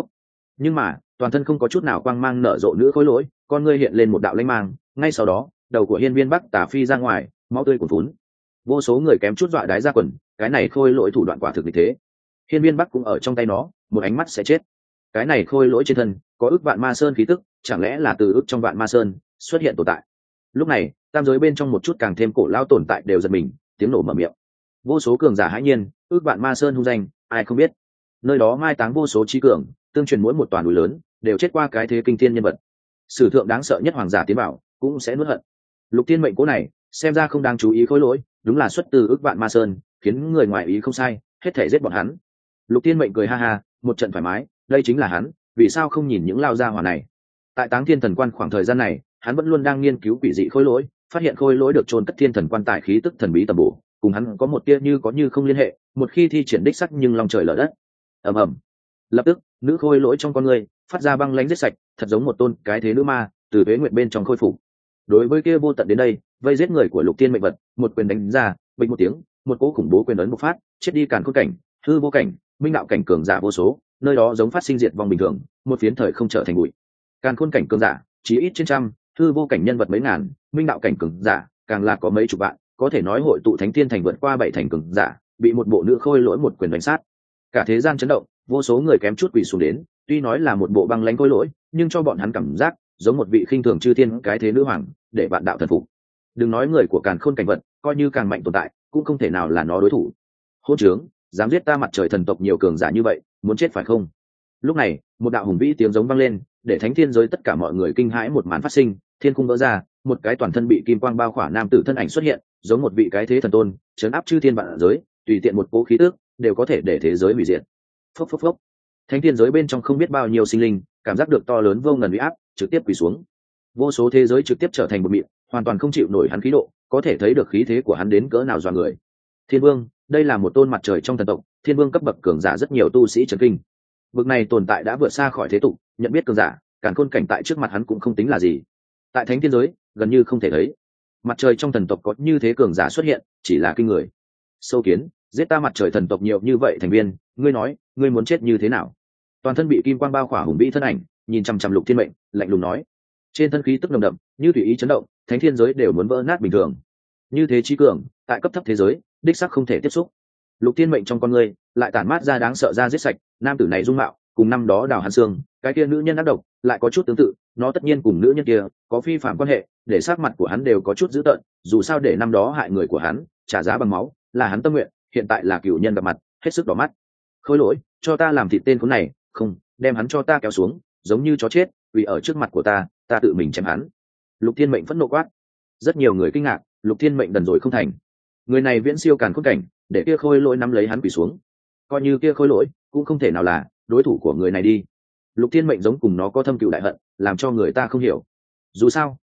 A: Nhưng mà toàn thân không có chút nào quang mang nở rộ nữ khôi lỗi, con ngươi hiện lên một đạo lanh mang, ngay sau đó đầu của Hiên Viên Bắc tả phi ra ngoài, máu tươi cuồn phún. Vô số người kém chút dọa đái ra quần, cái này khôi lỗi thủ đoạn quả thực như thế. Hiên Viên Bắc cũng ở trong tay nó, một ánh mắt sẽ chết. Cái này khôi lỗi trên thân có ức vạn ma sơn khí tức, chẳng lẽ là từ ức trong vạn ma sơn xuất hiện tồn tại. Lúc này tam giới bên trong một chút càng thêm cổ lao tồn tại đều giật mình, tiếng nổ mở miệng. Vô số cường giả hãi nhiên, ức vạn ma sơn hung danh ai không biết, nơi đó mai táng vô số trí cường, tương truyền mỗi một toàn núi lớn đều chết qua cái thế kinh thiên nhân vật. Sử thượng đáng sợ nhất hoàng giả tiến bảo cũng sẽ nuốt hận. Lục Thiên Mệnh cố này xem ra không đáng chú ý khôi lỗi, đúng là xuất từ ức vạn ma sơn, khiến người ngoài ý không sai, hết thể giết bọn hắn. Lục Thiên Mệnh cười ha ha, một trận thoải mái, đây chính là hắn, vì sao không nhìn những lao gia hỏa này. Tại Táng Thiên Thần Quan khoảng thời gian này, hắn vẫn luôn đang nghiên cứu quỷ dị khôi lỗi, phát hiện khôi lỗi được chôn cất thiên thần quan tài khí tức thần bí tầm bổ, cùng hắn có một tia như có như không liên hệ, một khi thi triển đích sắc nhưng lòng trời lở đất. Ầm ầm. Lập tức nữ khôi lỗi trong con người phát ra băng lãnh giết sạch, thật giống một tôn cái thế nữ ma từ tuế nguyệt bên trong khôi phục. Đối với kia vô tận đến đây vây giết người của Lục Thiên Mệnh vật, một quyền đánh ra, bình một tiếng, một cỗ khủng bố quyền ấn bộc phát, chết đi càn khôn cảnh, hư vô cảnh, minh đạo cảnh cường giả vô số, nơi đó giống phát sinh diệt vong bình thường, một phiến thời không trở thành bụi. Càn khôn cảnh cường giả chỉ ít trên trăm, hư vô cảnh nhân vật mấy ngàn, minh đạo cảnh cường giả càng là có mấy chục vạn, có thể nói hội tụ thánh thiên thành vượt qua 7 thành cường giả, bị một bộ nữ khôi lỗi một quyền đánh sát. Cả thế gian chấn động, vô số người kém chút quỳ xuống đến, tuy nói là một bộ băng lãnh khôi lỗi, nhưng cho bọn hắn cảm giác giống một vị khinh thường chư thiên cái thế nữ hoàng, để bạn đạo thần phục. Đừng nói người của càn khôn cảnh vật, coi như càng mạnh tồn tại, cũng không thể nào là nó đối thủ. Hỗn trướng, dám giết ta mặt trời thần tộc nhiều cường giả như vậy, muốn chết phải không? Lúc này một đạo hùng vĩ tiếng giống vang lên, để thánh thiên giới tất cả mọi người kinh hãi. Một màn phát sinh, thiên cung vỡ ra, một cái toàn thân bị kim quang bao khỏa nam tử thân ảnh xuất hiện, giống một vị cái thế thần tôn, trấn áp chư thiên vạn giới, tùy tiện một cố khí tức đều có thể để thế giới hủy diệt. Phốc phốc phốc. Thánh thiên giới bên trong không biết bao nhiêu sinh linh cảm giác được to lớn vô ngần uy áp, trực tiếp quỳ xuống. Vô số thế giới trực tiếp trở thành một mịn, hoàn toàn không chịu nổi hắn khí độ, có thể thấy được khí thế của hắn đến cỡ nào dọa người. Thiên vương, đây là một tôn mặt trời trong thần tộc, thiên vương cấp bậc cường giả, rất nhiều tu sĩ chấn kinh. Bậc này tồn tại đã vượt xa khỏi thế tục, nhận biết cường giả, càn khôn cảnh tại trước mặt hắn cũng không tính là gì. Tại thánh thiên giới gần như không thể thấy mặt trời trong thần tộc có như thế cường giả xuất hiện, chỉ là kinh người. Sâu kiến, giết ta mặt trời thần tộc nhiều như vậy thành viên, ngươi nói ngươi muốn chết như thế nào? Toàn thân bị kim quang bao khỏa hùng vĩ thân ảnh nhìn chằm chằm Lục Thiên Mệnh, lạnh lùng nói. Trên thân khí tức nồng đậm như thủy ý chấn động, thánh thiên giới đều muốn vỡ nát bình thường. Như thế trí cường, tại cấp thấp thế giới đích xác không thể tiếp xúc. Lục Thiên Mệnh trong con người lại tản mát ra đáng sợ ra giết sạch, nam tử này dung mạo cùng năm đó Đào Hàn Sương, cái kia nữ nhân ác độc lại có chút tương tự, nó tất nhiên cùng nữ nhân kia có phi phạm quan hệ, để sắc mặt của hắn đều có chút dữ tợn, dù sao để năm đó hại người của hắn trả giá bằng máu là hắn tâm nguyện, hiện tại là cửu nhân gặp mặt, hết sức đỏ mắt. Khôi lỗi, cho ta làm thịt tên khốn này, không, đem hắn cho ta kéo xuống, giống như chó chết, vì ở trước mặt của ta tự mình chém hắn. Lục Thiên Mệnh phẫn nộ quát. Rất nhiều người kinh ngạc, Lục Thiên Mệnh đần rồi không thành. Người này viễn siêu càn khôn cảnh, để kia khôi lỗi nắm lấy hắn quỳ xuống. Coi như kia khôi lỗi cũng không thể nào là đối thủ của người này đi. Lục Thiên Mệnh giống cùng nó có thâm cừu đại hận, làm cho người ta không hiểu. Dù sao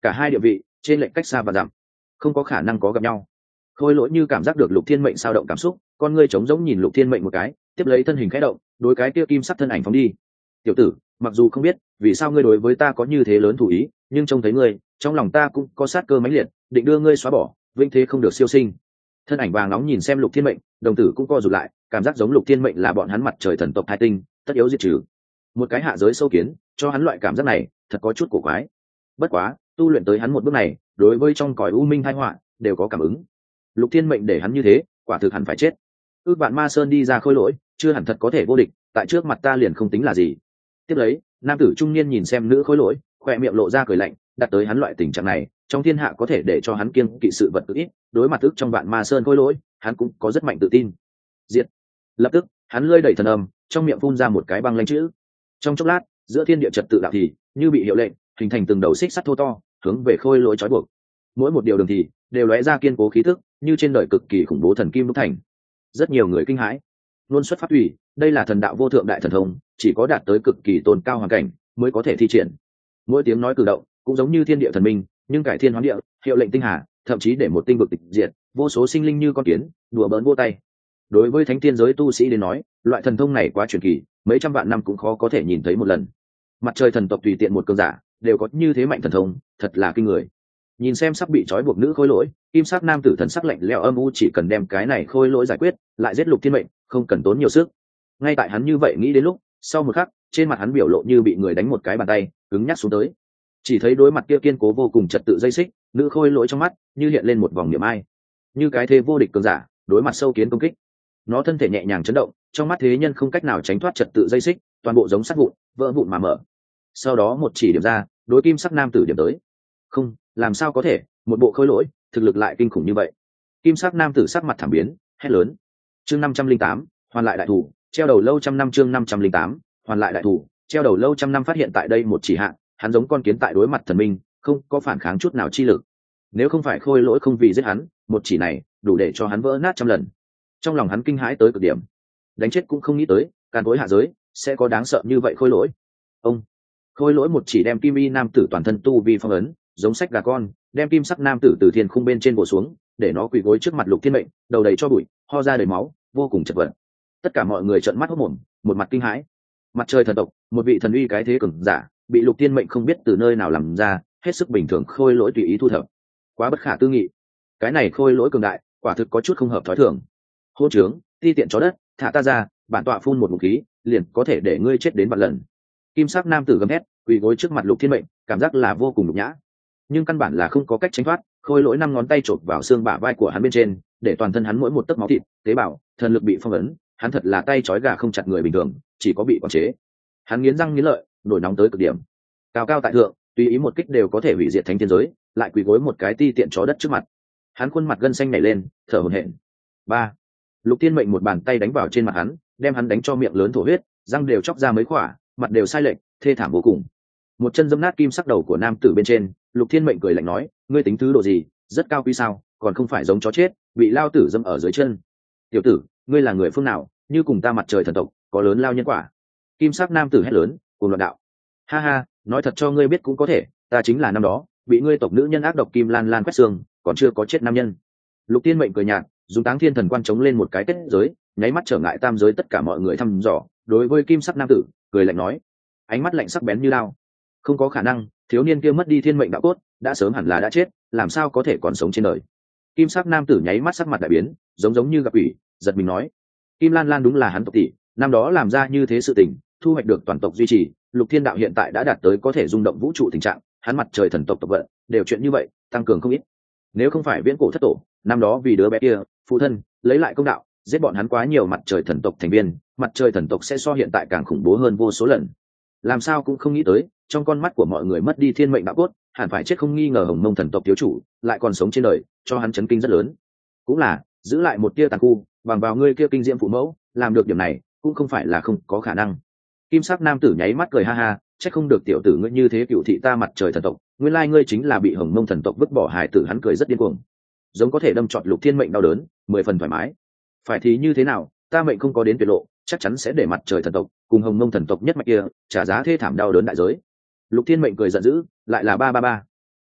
A: cả hai địa vị trên lệnh cách xa và dặm, không có khả năng có gặp nhau. Khôi lỗi như cảm giác được Lục Thiên Mệnh sao động cảm xúc, con ngươi trống rỗng nhìn Lục Thiên Mệnh một cái, tiếp lấy thân hình khẽ động, đối cái kia kim sắc thân ảnh phóng đi. Tiểu tử, mặc dù không biết vì sao ngươi đối với ta có như thế lớn thủ ý, nhưng trông thấy ngươi, trong lòng ta cũng có sát cơ mãnh liệt, định đưa ngươi xóa bỏ, vĩnh thế không được siêu sinh. Thân ảnh vàng nóng nhìn xem Lục Thiên Mệnh, đồng tử cũng co rụt lại, cảm giác giống Lục Thiên Mệnh là bọn hắn mặt trời thần tộc hai tinh, tất yếu diệt trừ. Một cái hạ giới sâu kiến, cho hắn loại cảm giác này, thật có chút cổ quái. Bất quá, tu luyện tới hắn một bước này, đối với trong cõi u minh tai họa đều có cảm ứng. Lục Thiên Mệnh để hắn như thế, quả thực hẳn phải chết. Ước vạn ma sơn đi ra khôi lỗi, chưa hẳn thật có thể vô địch, tại trước mặt ta liền không tính là gì. Tiếp lấy, nam tử trung niên nhìn xem nữ khôi lỗi, khoe miệng lộ ra cười lạnh, đặt tới hắn loại tình trạng này, trong thiên hạ có thể để cho hắn kiêng kỵ sự vật cực ít, đối mặt ước trong vạn ma sơn khôi lỗi, hắn cũng có rất mạnh tự tin. Diệt. Lập tức, hắn lơi đẩy thần âm, trong miệng phun ra một cái băng lãnh chữ. Trong chốc lát, giữa thiên địa trật tự đạo thì như bị hiệu lệnh, hình thành từng đầu xích sắt thô to, hướng về khôi lỗi trói buộc. Mỗi một điều đường thì đều lóe ra kiên cố khí tức, như trên đời cực kỳ khủng bố thần kim đúc thành. Rất nhiều người kinh hãi. Luân xuất pháp thủy, đây là thần đạo vô thượng đại thần thông, chỉ có đạt tới cực kỳ tôn cao hoàn cảnh mới có thể thi triển. Mỗi tiếng nói cử động cũng giống như thiên địa thần minh, nhưng cải thiên hoán địa, hiệu lệnh tinh hà, thậm chí để một tinh vực tịch diệt, vô số sinh linh như con kiến, đùa bỡn vô tay. Đối với thánh tiên giới tu sĩ đến nói, loại thần thông này quá truyền kỳ, mấy trăm vạn năm cũng khó có thể nhìn thấy một lần. Mặt trời thần tộc tùy tiện một cường giả đều có như thế mạnh thần thông, thật là kinh người. Nhìn xem sắp bị trói buộc nữ khôi lỗi, kim sắc nam tử thần sắc lạnh lẽo âm u, chỉ cần đem cái này khôi lỗi giải quyết, lại giết Lục Thiên Mệnh, không cần tốn nhiều sức. Ngay tại hắn như vậy nghĩ đến lúc, sau một khắc, trên mặt hắn biểu lộ như bị người đánh một cái bàn tay, cứng nhắc xuống tới. Chỉ thấy đối mặt kia kiên cố vô cùng trật tự dây xích, nữ khôi lỗi trong mắt như hiện lên một vòng niềm ai. Như cái thế vô địch cường giả, đối mặt sâu kiến công kích, nó thân thể nhẹ nhàng chấn động, trong mắt thế nhân không cách nào tránh thoát trật tự dây xích, toàn bộ giống sắt vụn, vỡ vụn mà mở. Sau đó một chỉ điểm ra, đối kim sắc nam tử điểm tới. Không, làm sao có thể, một bộ khôi lỗi, thực lực lại kinh khủng như vậy. Kim sắc nam tử sắc mặt thảm biến, hét lớn. Chương 508, hoàn lại đại thủ, treo đầu lâu trăm năm. Chương 508, hoàn lại đại thủ, treo đầu lâu trăm năm. Phát hiện tại đây một chỉ hạn, hắn giống con kiến tại đối mặt thần minh, không có phản kháng chút nào chi lực. Nếu không phải khôi lỗi không vì giết hắn, một chỉ này đủ để cho hắn vỡ nát trăm lần. Trong lòng hắn kinh hãi tới cực điểm, đánh chết cũng không nghĩ tới càn cối hạ giới sẽ có đáng sợ như vậy khôi lỗi. Ông khôi lỗi một chỉ đem kim y nam tử toàn thân tu vi phong ấn, giống sách gà con, đem kim sắc nam tử từ thiên khung bên trên bổ xuống, để nó quỳ gối trước mặt Lục Thiên Mệnh, đầu đầy cho bụi, ho ra đầy máu, vô cùng chật vật. Tất cả mọi người trợn mắt hốt mồm, một mặt kinh hãi. Mặt trời thần tộc, một vị thần uy cái thế cường giả, bị Lục Thiên Mệnh không biết từ nơi nào làm ra, hết sức bình thường khôi lỗi tùy ý thu thập, quá bất khả tư nghị. Cái này khôi lỗi cường đại, quả thực có chút không hợp thói thường. Hô trướng, ti tiện chó đất, thả ta ra, bản tọa phun một ngụm khí, liền có thể để ngươi chết đến vạn lần. Kim sắc nam tử gầm hét, quỳ gối trước mặt Lục Thiên Mệnh, cảm giác là vô cùng nhục nhã, nhưng căn bản là không có cách tránh thoát. Khôi lỗi năm ngón tay chộp vào xương bả vai của hắn bên trên, để toàn thân hắn mỗi một tấc máu thịt, tế bào, thần lực bị phong ấn. Hắn thật là tay trói gà không chặt người bình thường, chỉ có bị quản chế. Hắn nghiến răng nghiến lợi, nổi nóng tới cực điểm. Cao cao tại thượng, tùy ý một kích đều có thể hủy diệt thánh thiên giới, lại quỳ gối một cái ti tiện chó đất trước mặt. Hắn khuôn mặt gân xanh nảy lên, thở hổn hển. Ba. Lục Thiên Mệnh một bàn tay đánh vào trên mặt hắn, đem hắn đánh cho miệng lớn thổ huyết, răng đều chóc ra mấy khỏa, mặt đều sai lệch, thê thảm vô cùng. Một chân giẫm nát kim sắc đầu của nam tử bên trên, Lục Thiên Mệnh cười lạnh nói, ngươi tính thứ độ gì, rất cao quý sao, còn không phải giống chó chết, bị lao tử dẫm ở dưới chân. Tiểu tử, ngươi là người phương nào, như cùng ta mặt trời thần tộc, có lớn lao nhân quả. Kim sắc nam tử hét lớn, cùng luận đạo. Ha ha, nói thật cho ngươi biết cũng có thể, ta chính là năm đó bị ngươi tộc nữ nhân ác độc Kim Lan Lan quét xương, còn chưa có chết nam nhân. Lục Thiên Mệnh cười nhạt, dùng Táng Thiên Thần Quan chống lên một cái kết giới, nháy mắt trở ngại tam giới tất cả mọi người thăm dò. Đối với kim sắc nam tử, cười lạnh nói, ánh mắt lạnh sắc bén như lao. Không có khả năng, thiếu niên kia mất đi thiên mệnh đạo cốt, đã sớm hẳn là đã chết, làm sao có thể còn sống trên đời. Kim sắc nam tử nháy mắt sắc mặt đại biến, giống như gặp quỷ, giật mình nói, Kim Lan Lan đúng là hắn tộc tỷ, năm đó làm ra như thế sự tình, thu hoạch được toàn tộc duy trì. Lục Thiên đạo hiện tại đã đạt tới có thể rung động vũ trụ tình trạng, hắn mặt trời thần tộc tộc vận đều chuyện như vậy, tăng cường không ít. Nếu không phải viễn cổ thất tổ năm đó vì đứa bé kia phụ thân lấy lại công đạo, giết bọn hắn quá nhiều mặt trời thần tộc thành viên, mặt trời thần tộc sẽ so hiện tại càng khủng bố hơn vô số lần. Làm sao cũng không nghĩ tới, trong con mắt của mọi người mất đi thiên mệnh đạo cốt, hẳn phải chết không nghi ngờ Hồng Mông thần tộc thiếu chủ lại còn sống trên đời, cho hắn chấn kinh rất lớn. Cũng là giữ lại một tia tàn khu, bằng vào ngươi kia kinh diễm phụ mẫu, làm được điểm này cũng không phải là không có khả năng. Kim sắc nam tử nháy mắt cười ha ha, chắc không được tiểu tử ngươi như thế cựu thị ta mặt trời thần tộc, nguyên lai ngươi chính là bị Hồng Mông thần tộc vứt bỏ hài tử. Hắn cười rất điên cuồng, giống có thể đâm trọt Lục Thiên Mệnh đau đớn, 10 phần thoải mái. Phải thì như thế nào, ta mệnh không có đến tuyệt lộ, chắc chắn sẽ để mặt trời thần tộc cùng Hồng Mông thần tộc nhất mạch kia trả giá thê thảm đau đớn đại giới. Lục Thiên Mệnh cười giận dữ, lại là 333.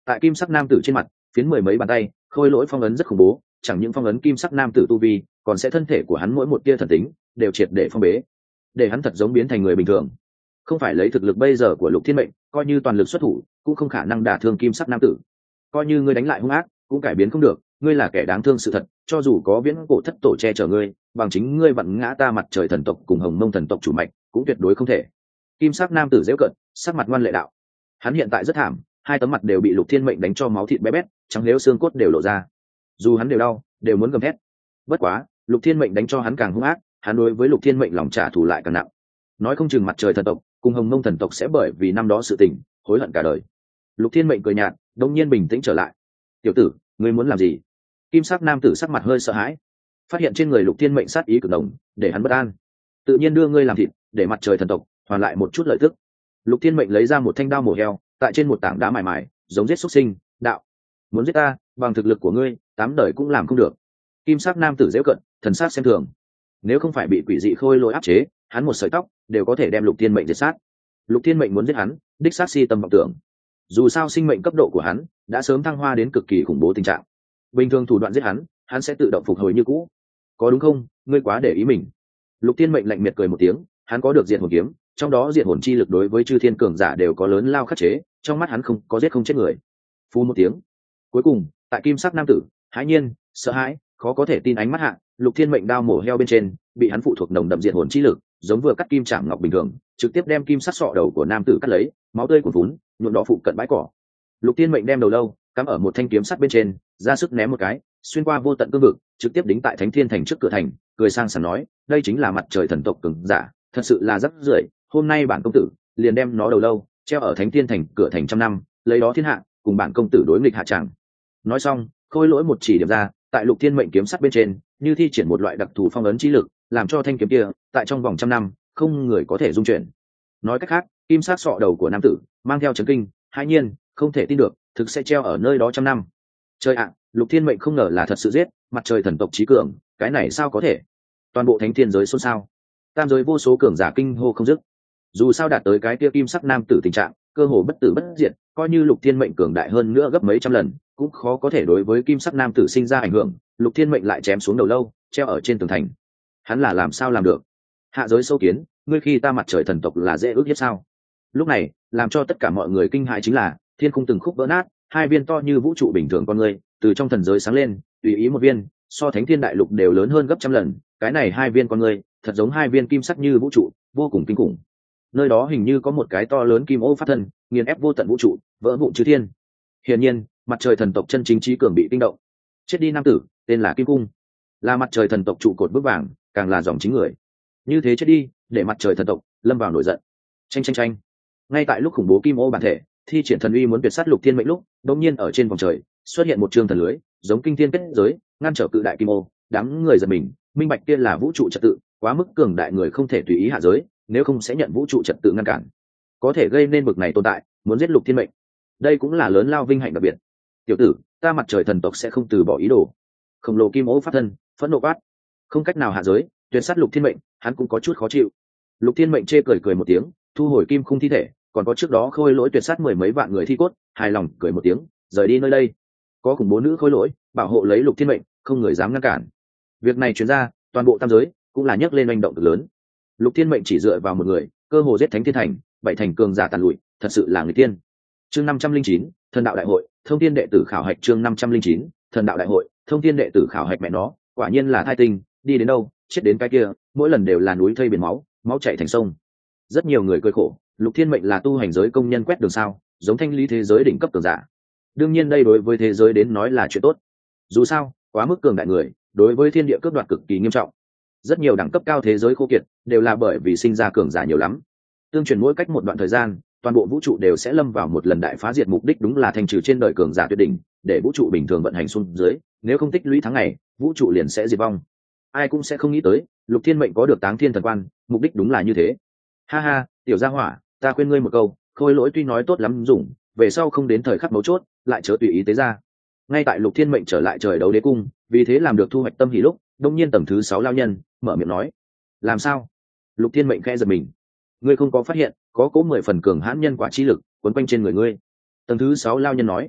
A: Tại kim sắc nam tử trên mặt phiến mười mấy bàn tay, khôi lỗi phong ấn rất khủng bố, chẳng những phong ấn kim sắc nam tử tu vi, còn sẽ thân thể của hắn mỗi một tia thần tính đều triệt để phong bế, để hắn thật giống biến thành người bình thường. Không phải lấy thực lực bây giờ của Lục Thiên Mệnh, coi như toàn lực xuất thủ cũng không khả năng đả thương kim sắc nam tử. Coi như ngươi đánh lại hung ác cũng cải biến không được, ngươi là kẻ đáng thương sự thật, cho dù có viễn cổ thất tổ che chở ngươi, bằng chính ngươi vặn ngã ta mặt trời thần tộc cùng hồng mông thần tộc chủ mạch cũng tuyệt đối không thể. Kim sắc nam tử giễu cận, sắc mặt ngoan lệ đạo. Hắn hiện tại rất thảm, hai tấm mặt đều bị Lục Thiên Mệnh đánh cho máu thịt bé bét, trắng nếu xương cốt đều lộ ra. Dù hắn đều đau, đều muốn gầm thét. Bất quá, Lục Thiên Mệnh đánh cho hắn càng hung ác, hắn đối với Lục Thiên Mệnh lòng trả thù lại càng nặng. Nói không chừng mặt trời thần tộc cùng hồng mông thần tộc sẽ bởi vì năm đó sự tình hối hận cả đời. Lục Thiên Mệnh cười nhạt, đột nhiên bình tĩnh trở lại. Tiểu tử, ngươi muốn làm gì? Kim sắc nam tử sắc mặt hơi sợ hãi, phát hiện trên người Lục Thiên Mệnh sát ý cực nồng, để hắn bất an. Tự nhiên đưa ngươi làm thịt, để mặt trời thần tộc hoàn lại một chút lợi tức. Lục Thiên Mệnh lấy ra một thanh đao mổ heo, tại trên một tảng đá mài mài, giống giết xuất sinh. Đạo, muốn giết ta, bằng thực lực của ngươi, 8 đời cũng làm không được. Kim sắc nam tử giễu cận, thần sắc xem thường. Nếu không phải bị quỷ dị khôi lỗi áp chế, hắn một sợi tóc đều có thể đem Lục Thiên Mệnh diệt sát. Lục Thiên Mệnh muốn giết hắn, đích xác si tâm vọng tưởng. Dù sao sinh mệnh cấp độ của hắn đã sớm thăng hoa đến cực kỳ khủng bố tình trạng. Bình thường thủ đoạn giết hắn sẽ tự động phục hồi như cũ. Có đúng không? Ngươi quá để ý mình. Lục Thiên Mệnh lạnh miệt cười một tiếng, hắn có được diệt hồn kiếm, trong đó diệt hồn chi lực đối với chư thiên cường giả đều có lớn lao khắc chế, trong mắt hắn không có giết không chết người. Phu một tiếng. Cuối cùng, tại kim sắc nam tử, hãi nhiên, sợ hãi, khó có thể tin ánh mắt hạ, Lục Thiên Mệnh đao mổ heo bên trên, bị hắn phụ thuộc nồng đậm diệt hồn chi lực, giống vừa cắt kim chạm ngọc bình thường, trực tiếp đem kim sắc sọ đầu của nam tử cắt lấy, máu tươi cuồn vún, nhuộm đỏ phụ cận bãi cỏ. Lục Thiên Mệnh đem đầu lâu cắm ở một thanh kiếm sắt bên trên, ra sức ném một cái, xuyên qua vô tận cương vực, trực tiếp đính tại Thánh Thiên Thành trước cửa thành, cười sang sảng nói, đây chính là mặt trời thần tộc cường giả, thật sự là rất rưởi, hôm nay bản công tử liền đem nó đầu lâu treo ở Thánh Thiên Thành cửa thành trăm năm, lấy đó thiên hạ, cùng bản công tử đối nghịch hạ tràng. Nói xong, khôi lỗi một chỉ điểm ra, tại Lục Thiên Mệnh kiếm sắt bên trên, như thi triển một loại đặc thù phong ấn chi lực, làm cho thanh kiếm kia tại trong vòng trăm năm không người có thể dung chuyển. Nói cách khác, kim sắc sọ đầu của nam tử mang theo chấn kinh, hãi nhiên, không thể tin được, thực sẽ treo ở nơi đó trăm năm. Trời ạ, Lục Thiên Mệnh không ngờ là thật sự giết mặt trời thần tộc chí cường, cái này sao có thể? Toàn bộ thánh thiên giới xôn xao, tam giới vô số cường giả kinh hô không dứt. Dù sao đạt tới cái kia kim sắc nam tử tình trạng, cơ hồ bất tử bất diệt, coi như Lục Thiên Mệnh cường đại hơn nữa gấp mấy trăm lần, cũng khó có thể đối với kim sắc nam tử sinh ra ảnh hưởng. Lục Thiên Mệnh lại chém xuống đầu lâu, treo ở trên tường thành. Hắn là làm sao làm được? Hạ giới sâu kiến, ngươi khi ta mặt trời thần tộc là dễ ước hiếp sao? Lúc này, làm cho tất cả mọi người kinh hãi chính là thiên khung từng khúc vỡ nát, hai viên to như vũ trụ bình thường con ngươi từ trong thần giới sáng lên, tùy ý một viên, so thánh thiên đại lục đều lớn hơn gấp trăm lần. Cái này hai viên con ngươi, thật giống hai viên kim sắc như vũ trụ, vô cùng kinh khủng. Nơi đó hình như có một cái to lớn kim ô phát thân, nghiền ép vô tận vũ trụ, vỡ vụn chư thiên. Hiển nhiên, mặt trời thần tộc chân chính trí cường bị kinh động. Chết đi nam tử, tên là Kim Cung, là mặt trời thần tộc trụ cột bước vàng, càng là dòng chính người. Như thế chết đi, để mặt trời thần tộc lâm vào nổi giận. Tranh. Ngay tại lúc khủng bố kim ô bản thể thi triển thần uy muốn tuyệt sát Lục Thiên Mệnh lúc, đột nhiên ở trên vòng trời xuất hiện một trường thần lưới, giống kinh thiên kết giới, ngăn trở cự đại kim ô. Đám người giật mình, minh bạch kia là vũ trụ trật tự, quá mức cường đại người không thể tùy ý hạ giới, nếu không sẽ nhận vũ trụ trật tự ngăn cản. Có thể gây nên bực này tồn tại, muốn giết Lục Thiên Mệnh, đây cũng là lớn lao vinh hạnh đặc biệt. Tiểu tử, ta mặt trời thần tộc sẽ không từ bỏ ý đồ. Khổng lồ kim ô phát thân, phẫn nộ quát, không cách nào hạ giới, tuyệt sát Lục Thiên Mệnh, hắn cũng có chút khó chịu. Lục Thiên Mệnh chê cười một tiếng, thu hồi kim khung thi thể, còn có trước đó khôi lỗi tuyệt sát mười mấy vạn người thi cốt, hài lòng cười một tiếng, rời đi nơi đây. Có khủng bố nữ khôi lỗi bảo hộ lấy Lục Thiên Mệnh, không người dám ngăn cản. Việc này truyền ra, toàn bộ tam giới cũng là nhấc lên hành động cực lớn. Lục Thiên Mệnh chỉ dựa vào một người, cơ hồ giết Thánh Thiên Thành, bảy thành cường giả tàn lụi, thật sự là người tiên. Chương 509, thần đạo đại hội, thông thiên đệ tử khảo hạch. Chương 509, thần đạo đại hội, thông thiên đệ tử khảo hạch. Mẹ nó, quả nhiên là thai tinh, đi đến đâu chết đến cái kia, mỗi lần đều là núi thây biển máu, máu chảy thành sông. Rất nhiều người cười khổ, Lục Thiên Mệnh là tu hành giới công nhân quét đường sao, giống thanh lý thế giới đỉnh cấp cường giả. Đương nhiên đây đối với thế giới đến nói là chuyện tốt. Dù sao, quá mức cường đại người, đối với thiên địa cướp đoạt cực kỳ nghiêm trọng. Rất nhiều đẳng cấp cao thế giới khô kiệt đều là bởi vì sinh ra cường giả nhiều lắm. Tương truyền mỗi cách một đoạn thời gian, toàn bộ vũ trụ đều sẽ lâm vào một lần đại phá diệt, mục đích đúng là thanh trừ trên đời cường giả tuyệt đỉnh, để vũ trụ bình thường vận hành xuống dưới, nếu không tích lũy tháng ngày, vũ trụ liền sẽ diệt vong. Ai cũng sẽ không nghĩ tới, Lục Thiên Mệnh có được Táng Thiên Thần Quan, mục đích đúng là như thế. Ha ha, tiểu gia hỏa, ta khuyên ngươi một câu, khôi lỗi tuy nói tốt lắm dùng, về sau không đến thời khắc mấu chốt, lại chớ tùy ý tế ra. Ngay tại Lục Thiên Mệnh trở lại trời đấu đế cung, vì thế làm được thu hoạch tâm hỷ lúc, đông nhiên tầng thứ 6 lao nhân mở miệng nói, làm sao? Lục Thiên Mệnh khẽ giật mình, ngươi không có phát hiện có cố 10 phần cường hãn nhân quả chi lực quấn quanh trên người ngươi? Tầng thứ 6 lao nhân nói,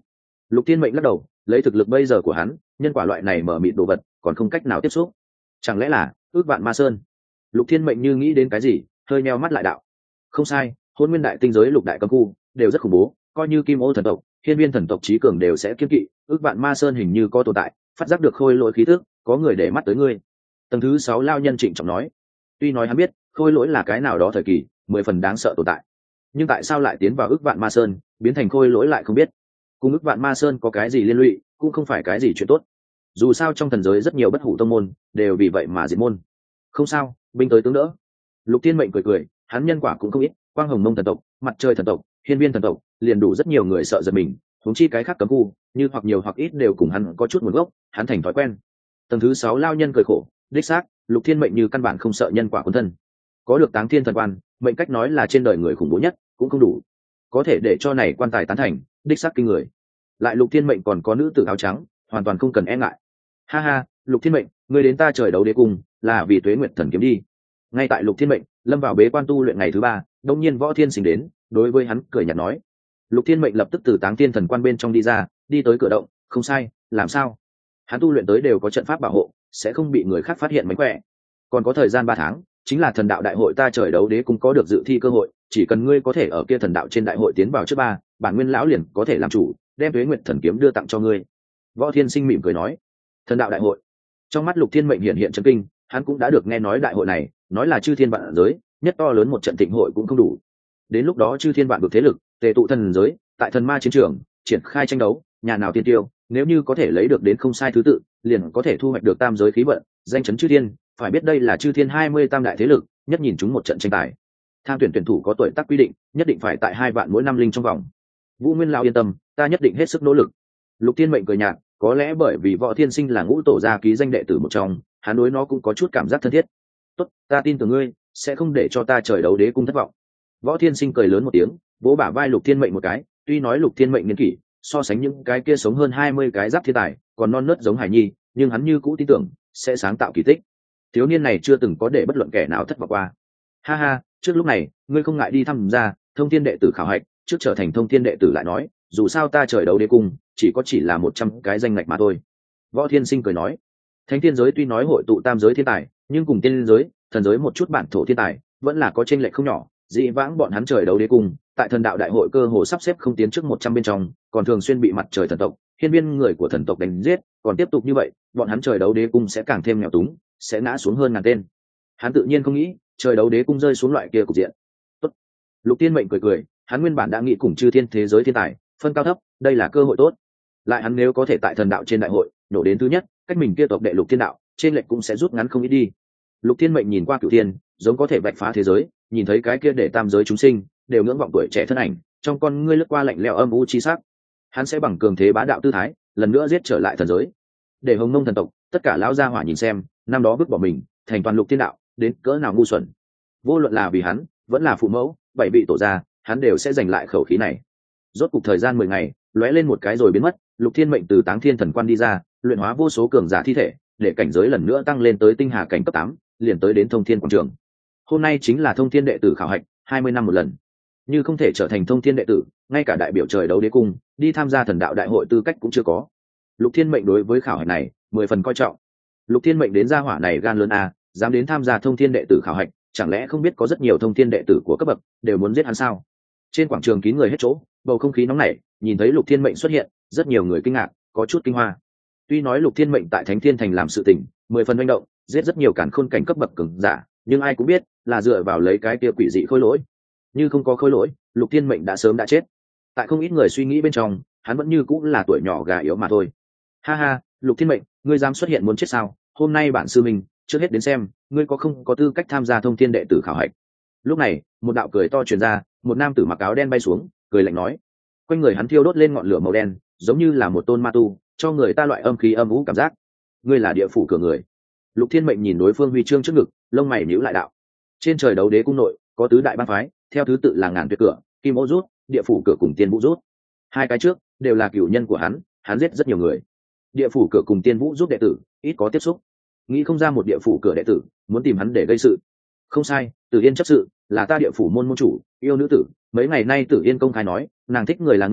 A: Lục Thiên Mệnh lắc đầu, lấy thực lực bây giờ của hắn, nhân quả loại này mở mịt đồ vật còn không cách nào tiếp xúc. Chẳng lẽ là ước vạn ma sơn? Lục Thiên Mệnh như nghĩ đến cái gì, hơi nheo mắt lại đạo. Không sai, hôn nguyên đại tinh giới lục đại cấm khu đều rất khủng bố, coi như Kim Ô thần tộc, Hiên Viên thần tộc trí cường đều sẽ kiêng kỵ. Ước vạn ma sơn hình như có tồn tại, phát giác được khôi lỗi khí tức, có người để mắt tới ngươi. Tầng thứ 6 lao nhân trịnh trọng nói. Tuy nói hắn biết khôi lỗi là cái nào đó thời kỳ 10 phần đáng sợ tồn tại, nhưng tại sao lại tiến vào ước vạn ma sơn biến thành khôi lỗi lại không biết. Cùng ước vạn ma sơn có cái gì liên lụy cũng không phải cái gì chuyện tốt, dù sao trong thần giới rất nhiều bất hủ tông môn đều vì vậy mà diệt môn. Không sao, binh tới tướng đỡ. Lục Thiên Mệnh cười cười, hắn nhân quả cũng không ít, quang hồng mông thần tộc, mặt trời thần tộc, hiên viên thần tộc liền đủ rất nhiều người sợ giật mình, huống chi cái khác cấm khu như hoặc nhiều hoặc ít đều cùng hắn có chút nguồn gốc, hắn thành thói quen. Tầng thứ 6 lao nhân cười khổ, đích xác Lục Thiên Mệnh như căn bản không sợ nhân quả quân thân, có được táng thiên thần quan, mệnh cách nói là trên đời người khủng bố nhất cũng không đủ, có thể để cho này quan tài tán thành, đích xác kinh người. Lại Lục Thiên Mệnh còn có nữ tử áo trắng, hoàn toàn không cần e ngại. Ha ha, Lục Thiên Mệnh, ngươi đến ta trời đấu đế cung là vì Tuế Nguyệt thần kiếm đi. Ngay tại Lục Thiên Mệnh lâm vào bế quan tu luyện ngày thứ 3, đông nhiên Võ Thiên Sinh đến, đối với hắn cười nhạt nói. Lục Thiên Mệnh lập tức từ táng thiên thần quan bên trong đi ra, đi tới cửa động. Không sai, làm sao? Hắn tu luyện tới đều có trận pháp bảo hộ, sẽ không bị người khác phát hiện mánh khỏe. Còn có thời gian 3 tháng, chính là thần đạo đại hội ta trời đấu đế cung có được dự thi cơ hội, chỉ cần ngươi có thể ở kia thần đạo trên đại hội tiến vào trước 3, bản nguyên lão liền có thể làm chủ, đem Tuế Nguyệt thần kiếm đưa tặng cho ngươi. Võ Thiên Sinh mỉm cười nói. Thần đạo đại hội. Trong mắt Lục Thiên Mệnh hiện hiện chấn kinh, hắn cũng đã được nghe nói đại hội này, nói là chư thiên vạn giới nhất to lớn một trận thịnh hội cũng không đủ. Đến lúc đó chư thiên vạn vực thế lực tề tụ thần giới, tại thần ma chiến trường triển khai tranh đấu, nhà nào tiên tiêu, nếu như có thể lấy được đến không sai thứ tự, liền có thể thu hoạch được tam giới khí vận, danh chấn chư thiên. Phải biết đây là chư thiên 20 tam đại thế lực nhất nhìn chúng một trận tranh tài. Tham tuyển tuyển thủ có tuổi tác quy định, nhất định phải tại 2 vạn mỗi năm linh trong vòng. Vũ Nguyên lão yên tâm, ta nhất định hết sức nỗ lực. Lục Thiên Mệnh cười nhạt, có lẽ bởi vì Võ Thiên Sinh là ngũ tổ gia ký danh đệ tử một trong, hắn đối nó cũng có chút cảm giác thân thiết. Tốt, ta tin tưởng ngươi, sẽ không để cho ta trời đấu đế cung thất vọng. Võ Thiên Sinh cười lớn một tiếng, vỗ bả vai Lục Thiên Mệnh một cái. Tuy nói Lục Thiên Mệnh niên kỷ so sánh những cái kia sống hơn 20 cái giáp thiên tài còn non nớt giống hải nhi, nhưng hắn như cũ tin tưởng sẽ sáng tạo kỳ tích. Thiếu niên này chưa từng có để bất luận kẻ nào thất vọng qua. Ha ha, trước lúc này ngươi không ngại đi thăm ra thông thiên đệ tử khảo hạch, trước trở thành thông thiên đệ tử lại nói, dù sao ta trời đấu đế cung chỉ là 100 cái danh ngạch mà thôi. Võ Thiên Sinh cười nói. Thánh thiên giới tuy nói hội tụ tam giới thiên tài, nhưng cùng tiên giới, thần giới một chút bản thổ thiên tài vẫn là có chênh lệch không nhỏ. Dị vãng bọn hắn trời đấu đế cung tại thần đạo đại hội cơ hồ sắp xếp không tiến trước 100 bên trong, còn thường xuyên bị mặt trời thần tộc, hiên viên người của thần tộc đánh giết. Còn tiếp tục như vậy, bọn hắn trời đấu đế cung sẽ càng thêm nghèo túng, sẽ ngã xuống hơn ngàn tên. Hắn tự nhiên không nghĩ trời đấu đế cung rơi xuống loại kia cục diện. Tốt. Lục Thiên Mệnh cười cười, hắn nguyên bản đã nghĩ cùng chư thiên thế giới thiên tài phân cao thấp, đây là cơ hội tốt. Lại hắn nếu có thể tại thần đạo trên đại hội nổ đến thứ nhất, cách mình kia tộc đệ Lục Thiên đạo trên lệnh cũng sẽ rút ngắn không ít đi. Lục Thiên Mệnh nhìn qua Cửu Thiên, giống có thể vạch phá thế giới, nhìn thấy cái kia để tam giới chúng sinh đều ngưỡng vọng tuổi trẻ thân ảnh, trong con ngươi lướt qua lạnh lẽo âm u chi sắc. Hắn sẽ bằng cường thế bá đạo tư thái lần nữa giết trở lại thần giới, để Hồng Mông thần tộc tất cả lão gia hỏa nhìn xem năm đó vứt bỏ mình thành toàn Lục Thiên đạo đến cỡ nào ngu xuẩn. Vô luận là vì hắn vẫn là phụ mẫu 7 vị tổ gia, hắn đều sẽ giành lại khẩu khí này. Rốt cục thời gian 10 ngày lóe lên một cái rồi biến mất. Lục Thiên Mệnh từ Táng Thiên thần quan đi ra, luyện hóa vô số cường giả thi thể, để cảnh giới lần nữa tăng lên tới tinh hà cảnh cấp 8, liền tới đến Thông Thiên quảng trường. Hôm nay chính là Thông Thiên đệ tử khảo hạch, 20 năm một lần. Như không thể trở thành Thông Thiên đệ tử, ngay cả đại biểu trời đấu đế cung đi tham gia thần đạo đại hội tư cách cũng chưa có. Lục Thiên Mệnh đối với khảo hạch này 10 phần coi trọng. Lục Thiên Mệnh đến gia hỏa này gan lớn a, dám đến tham gia Thông Thiên đệ tử khảo hạch, chẳng lẽ không biết có rất nhiều Thông Thiên đệ tử của cấp bậc đều muốn giết hắn sao? Trên quảng trường kín người hết chỗ, bầu không khí nóng nảy, nhìn thấy Lục Thiên Mệnh xuất hiện, rất nhiều người kinh ngạc, có chút kinh hoa. Tuy nói Lục Thiên Mệnh tại Thánh Thiên thành làm sự tình 10 phần manh động, giết rất nhiều càn khôn cảnh cấp bậc cường giả, nhưng ai cũng biết là dựa vào lấy cái kia quỷ dị khôi lỗi. Như không có khôi lỗi, Lục Thiên Mệnh đã sớm đã chết. Tại không ít người suy nghĩ bên trong, hắn vẫn như cũng là tuổi nhỏ gà yếu mà thôi. Ha ha, Lục Thiên Mệnh, ngươi dám xuất hiện muốn chết sao? Hôm nay bản sư mình trước hết đến xem ngươi có không có tư cách tham gia Thông Thiên đệ tử khảo hạch. Lúc này một đạo cười to truyền ra, một nam tử mặc áo đen bay xuống, cười lạnh nói. Quanh người hắn thiêu đốt lên ngọn lửa màu đen, giống như là một tôn ma tu, cho người ta loại âm khí âm u cảm giác. Ngươi là địa phủ cửa người. Lục Thiên Mệnh nhìn đối phương huy chương trước ngực, lông mày nhíu lại đạo. Trên trời đấu đế cung nội có tứ đại bang phái, theo thứ tự là Ngàn Tuyệt cửa, Kim Ô rút, địa phủ cửa cùng Tiên Vũ rút. Hai cái trước đều là cửu nhân của hắn giết rất nhiều người. Địa phủ cửa cùng Tiên Vũ rút đệ tử ít có tiếp xúc, nghĩ không ra một địa phủ cửa đệ tử muốn tìm hắn để gây sự. Không sai, Tử Yên chấp sự là ta địa phủ môn môn chủ, yêu nữ tử. Mấy ngày nay Tử Yên công khai nói nàng thích người là ngươi,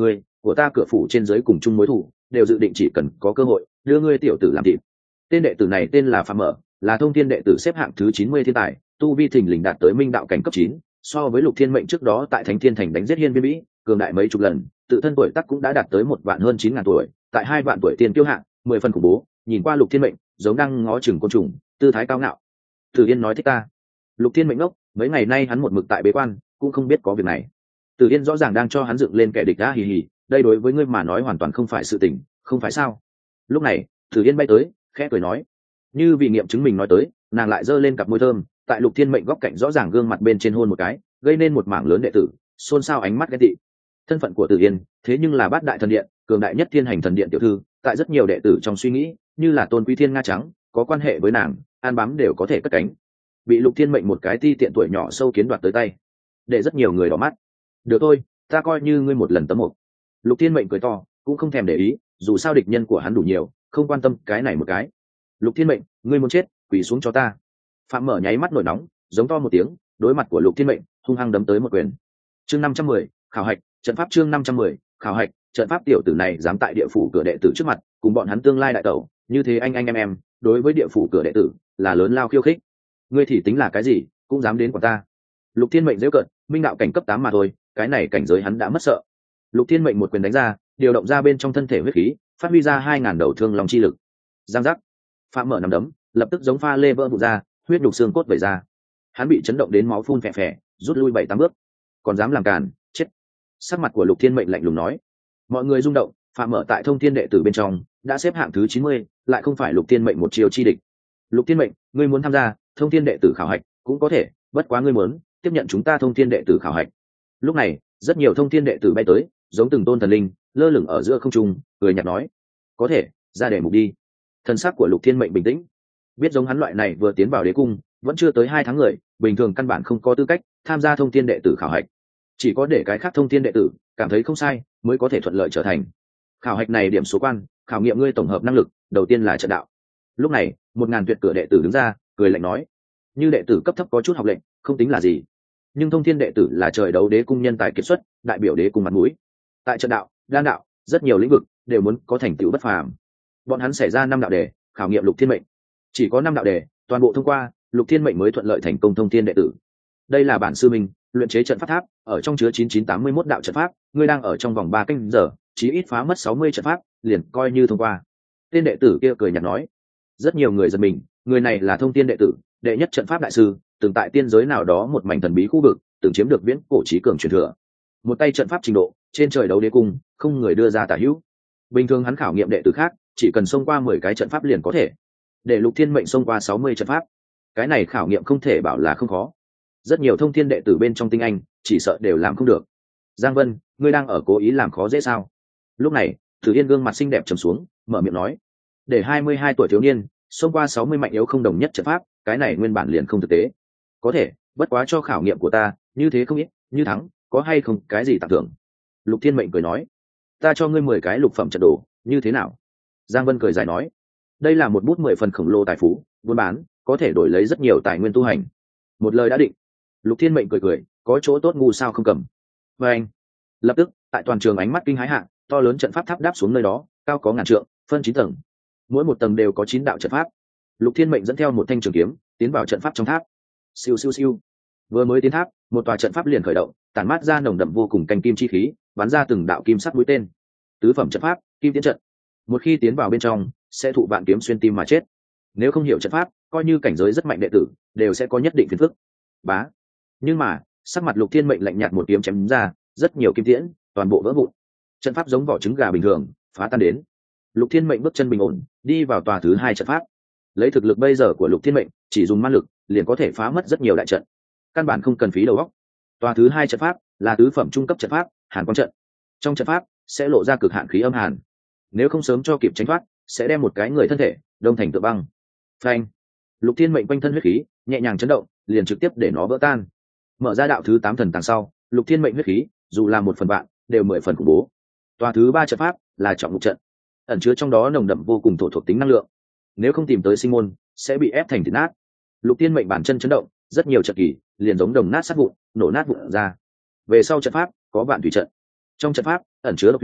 A: của ta cửa phủ trên dưới cùng chung mối thủ, đều dự định chỉ cần có cơ hội đưa ngươi tiểu tử làm thịt. Tên đệ tử này tên là Phạm Mở, là thông thiên đệ tử xếp hạng thứ 90 thiên tài, tu vi thình lình đạt tới minh đạo cảnh cấp 9, so với Lục Thiên Mệnh trước đó tại Thánh Thiên Thành đánh giết Hiên Viên Vĩ, cường đại mấy chục lần, tự thân tuổi tác cũng đã đạt tới 1 vạn hơn 9.000 tuổi, tại 2 vạn tuổi tiên tiêu hạng, 10 phần khủng bố, nhìn qua Lục Thiên Mệnh, giống đang ngó chừng côn trùng, tư thái cao ngạo. Tử Yên nói thích ta. Lục Thiên Mệnh ngốc, mấy ngày nay hắn một mực tại bế quan, cũng không biết có việc này. Tử Yên rõ ràng đang cho hắn dựng lên kẻ địch đã hì hì, đây đối với ngươi mà nói hoàn toàn không phải sự tình, không phải sao? Lúc này, Tử Yên bay tới, khẽ cười nói, như vì nghiệm chứng mình nói tới, nàng lại giơ lên cặp môi thơm, tại Lục Thiên Mệnh góc cạnh rõ ràng gương mặt bên trên hôn một cái, gây nên một mảng lớn đệ tử xôn xao ánh mắt ghét tị. Thân phận của Tử Yên, thế nhưng là Bát Đại Thần Điện, cường đại nhất Thiên Hành Thần Điện tiểu thư, tại rất nhiều đệ tử trong suy nghĩ, như là tôn quý thiên nga trắng, có quan hệ với nàng, an bám đều có thể cất cánh. Bị Lục Thiên Mệnh một cái ti tiện tuổi nhỏ sâu kiến đoạt tới tay, để rất nhiều người đỏ mắt. Được thôi, ta coi như ngươi một lần tấm mục. Lục Thiên Mệnh cười to, cũng không thèm để ý, dù sao địch nhân của hắn đủ nhiều, không quan tâm cái này một cái. Lục Thiên Mệnh, ngươi muốn chết, quỳ xuống cho ta. Phạm Mở nháy mắt nổi nóng, giống to một tiếng, đối mặt của Lục Thiên Mệnh, hung hăng đấm tới một quyền. Chương 510, khảo hạch, trận pháp chương 510, khảo hạch, trận pháp tiểu tử này dám tại địa phủ cửa đệ tử trước mặt, cùng bọn hắn tương lai đại tẩu, như thế anh em, đối với địa phủ cửa đệ tử, là lớn lao khiêu khích. Ngươi thì tính là cái gì, cũng dám đến của ta. Lục Thiên Mệnh giễu cợt, minh đạo cảnh cấp 8 mà thôi, cái này cảnh giới hắn đã mất sợ. Lục Thiên Mệnh một quyền đánh ra, điều động ra bên trong thân thể huyết khí, phát huy ra 2000 đầu thương long chi lực. Giang giác. Phạm Mở nắm đấm, lập tức giống pha lê vỡ vụn ra, huyết đục xương cốt vẩy ra. Hắn bị chấn động đến máu phun phè phè, rút lui 7-8 bước. Còn dám làm càn, chết. Sắc mặt của Lục Thiên Mệnh lạnh lùng nói. Mọi người rung động, Phạm Mở tại thông thiên đệ tử bên trong đã xếp hạng thứ 90, lại không phải Lục Thiên Mệnh một chiều chi địch. Lục Thiên Mệnh, ngươi muốn tham gia thông thiên đệ tử khảo hạch cũng có thể, bất quá ngươi muốn tiếp nhận chúng ta thông thiên đệ tử khảo hạch. Lúc này, rất nhiều thông thiên đệ tử bay tới, giống từng tôn thần linh, lơ lửng ở giữa không trung, cười nhạt nói, có thể ra đề mục đi. Thần sắc của Lục Thiên Mệnh bình tĩnh, biết giống hắn loại này vừa tiến vào đế cung, vẫn chưa tới 2 tháng người, bình thường căn bản không có tư cách tham gia thông thiên đệ tử khảo hạch. Chỉ có để cái khác thông thiên đệ tử cảm thấy không sai, mới có thể thuận lợi trở thành. Khảo hạch này điểm số quan, khảo nghiệm ngươi tổng hợp năng lực, đầu tiên là trận đạo. Lúc này, 1000 tuyệt cửa đệ tử đứng ra, cười lạnh nói, như đệ tử cấp thấp có chút học lệnh, không tính là gì, nhưng thông thiên đệ tử là trời đấu đế cung nhân tài kiệt xuất, đại biểu đế cung mặt mũi. Tại trận đạo, đan đạo, rất nhiều lĩnh vực đều muốn có thành tựu bất phàm. Bọn hắn xảy ra 5 đạo đề, khảo nghiệm Lục Thiên Mệnh. Chỉ có 5 đạo đề, toàn bộ thông qua, Lục Thiên Mệnh mới thuận lợi thành công thông thiên đệ tử. Đây là bản sư minh luyện chế trận pháp tháp, ở trong chứa 9981 đạo trận pháp, ngươi đang ở trong vòng 3 canh giờ, chí ít phá mất 60 trận pháp, liền coi như thông qua. Tên đệ tử kia cười nhạt nói. Rất nhiều người giật mình, người này là thông thiên đệ tử, đệ nhất trận pháp đại sư, từng tại tiên giới nào đó một mảnh thần bí khu vực, từng chiếm được viễn cổ chí cường truyền thừa. Một tay trận pháp trình độ, trên trời đấu đế cung, không người đưa ra tả hữu. Bình thường hắn khảo nghiệm đệ tử khác, chỉ cần xông qua 10 cái trận pháp liền có thể. Để Lục Thiên Mệnh xông qua 60 trận pháp, cái này khảo nghiệm không thể bảo là không khó. Rất nhiều thông thiên đệ tử bên trong tinh anh, chỉ sợ đều làm không được. Giang Vân, ngươi đang ở cố ý làm khó dễ sao? Lúc này, Tử Yên gương mặt xinh đẹp trầm xuống, mở miệng nói, để 22 tuổi thiếu niên xông qua 60 mạnh yếu không đồng nhất trận pháp, cái này nguyên bản liền không thực tế. Có thể, bất quá cho khảo nghiệm của ta, như thế không ít, như thắng, có hay không cái gì tặng thưởng? Lục Thiên Mệnh cười nói, ta cho ngươi 10 cái lục phẩm trận đồ, như thế nào? Giang Vân cười dài nói, đây là một bút 10 phần khổng lồ tài phú, buôn bán có thể đổi lấy rất nhiều tài nguyên tu hành. Một lời đã định. Lục Thiên Mệnh cười, có chỗ tốt ngu sao không cầm. Và anh, lập tức, tại toàn trường ánh mắt kinh hãi hạ, to lớn trận pháp tháp đáp xuống nơi đó, cao có ngàn trượng, phân 9 tầng. Mỗi một tầng đều có 9 đạo trận pháp. Lục Thiên Mệnh dẫn theo một thanh trường kiếm, tiến vào trận pháp trong tháp. Siêu siêu siêu. Vừa mới tiến tháp, một tòa trận pháp liền khởi động, tản mát ra nồng đậm vô cùng canh kim chi khí, bắn ra từng đạo kim sắc mũi tên. Tứ phẩm trận pháp, kim tiến trận. Một khi tiến vào bên trong, sẽ thụ vạn kiếm xuyên tim mà chết. Nếu không hiểu trận pháp, coi như cảnh giới rất mạnh đệ tử, đều sẽ có nhất định phiền phức. Bá. Nhưng mà, sắc mặt Lục Thiên Mệnh lạnh nhạt một kiếm chém ra, rất nhiều kim tiễn, toàn bộ vỡ vụn. Trận pháp giống vỏ trứng gà bình thường, phá tan đến. Lục Thiên Mệnh bước chân bình ổn, đi vào tòa thứ 2 trận pháp. Lấy thực lực bây giờ của Lục Thiên Mệnh, chỉ dùng ma lực, liền có thể phá mất rất nhiều đại trận. Căn bản không cần phí đầu óc. Tòa thứ 2 trận pháp là tứ phẩm trung cấp trận pháp, Hàn Quang trận. Trong trận pháp sẽ lộ ra cực hạn khí âm hàn. Nếu không sớm cho kịp tránh thoát, sẽ đem một cái người thân thể đông thành tượng băng. Phanh. Lục Thiên Mệnh quanh thân huyết khí nhẹ nhàng chấn động, liền trực tiếp để nó vỡ tan. Mở ra đạo thứ 8 thần tàng sau, Lục Thiên Mệnh huyết khí, dù là 1 phần vạn, đều 10 phần khủng bố. Tòa thứ 3 trận pháp là trọng ngục trận, ẩn chứa trong đó nồng đậm vô cùng thổ thuộc tính năng lượng. Nếu không tìm tới sinh môn, sẽ bị ép thành thịt nát. Lục Thiên Mệnh bản chân chấn động, rất nhiều trận kỳ liền giống đồng nát sát vụn, nổ nát vụn ra. Về sau trận pháp có vạn thủy trận, trong trận pháp ẩn chứa độc thủy,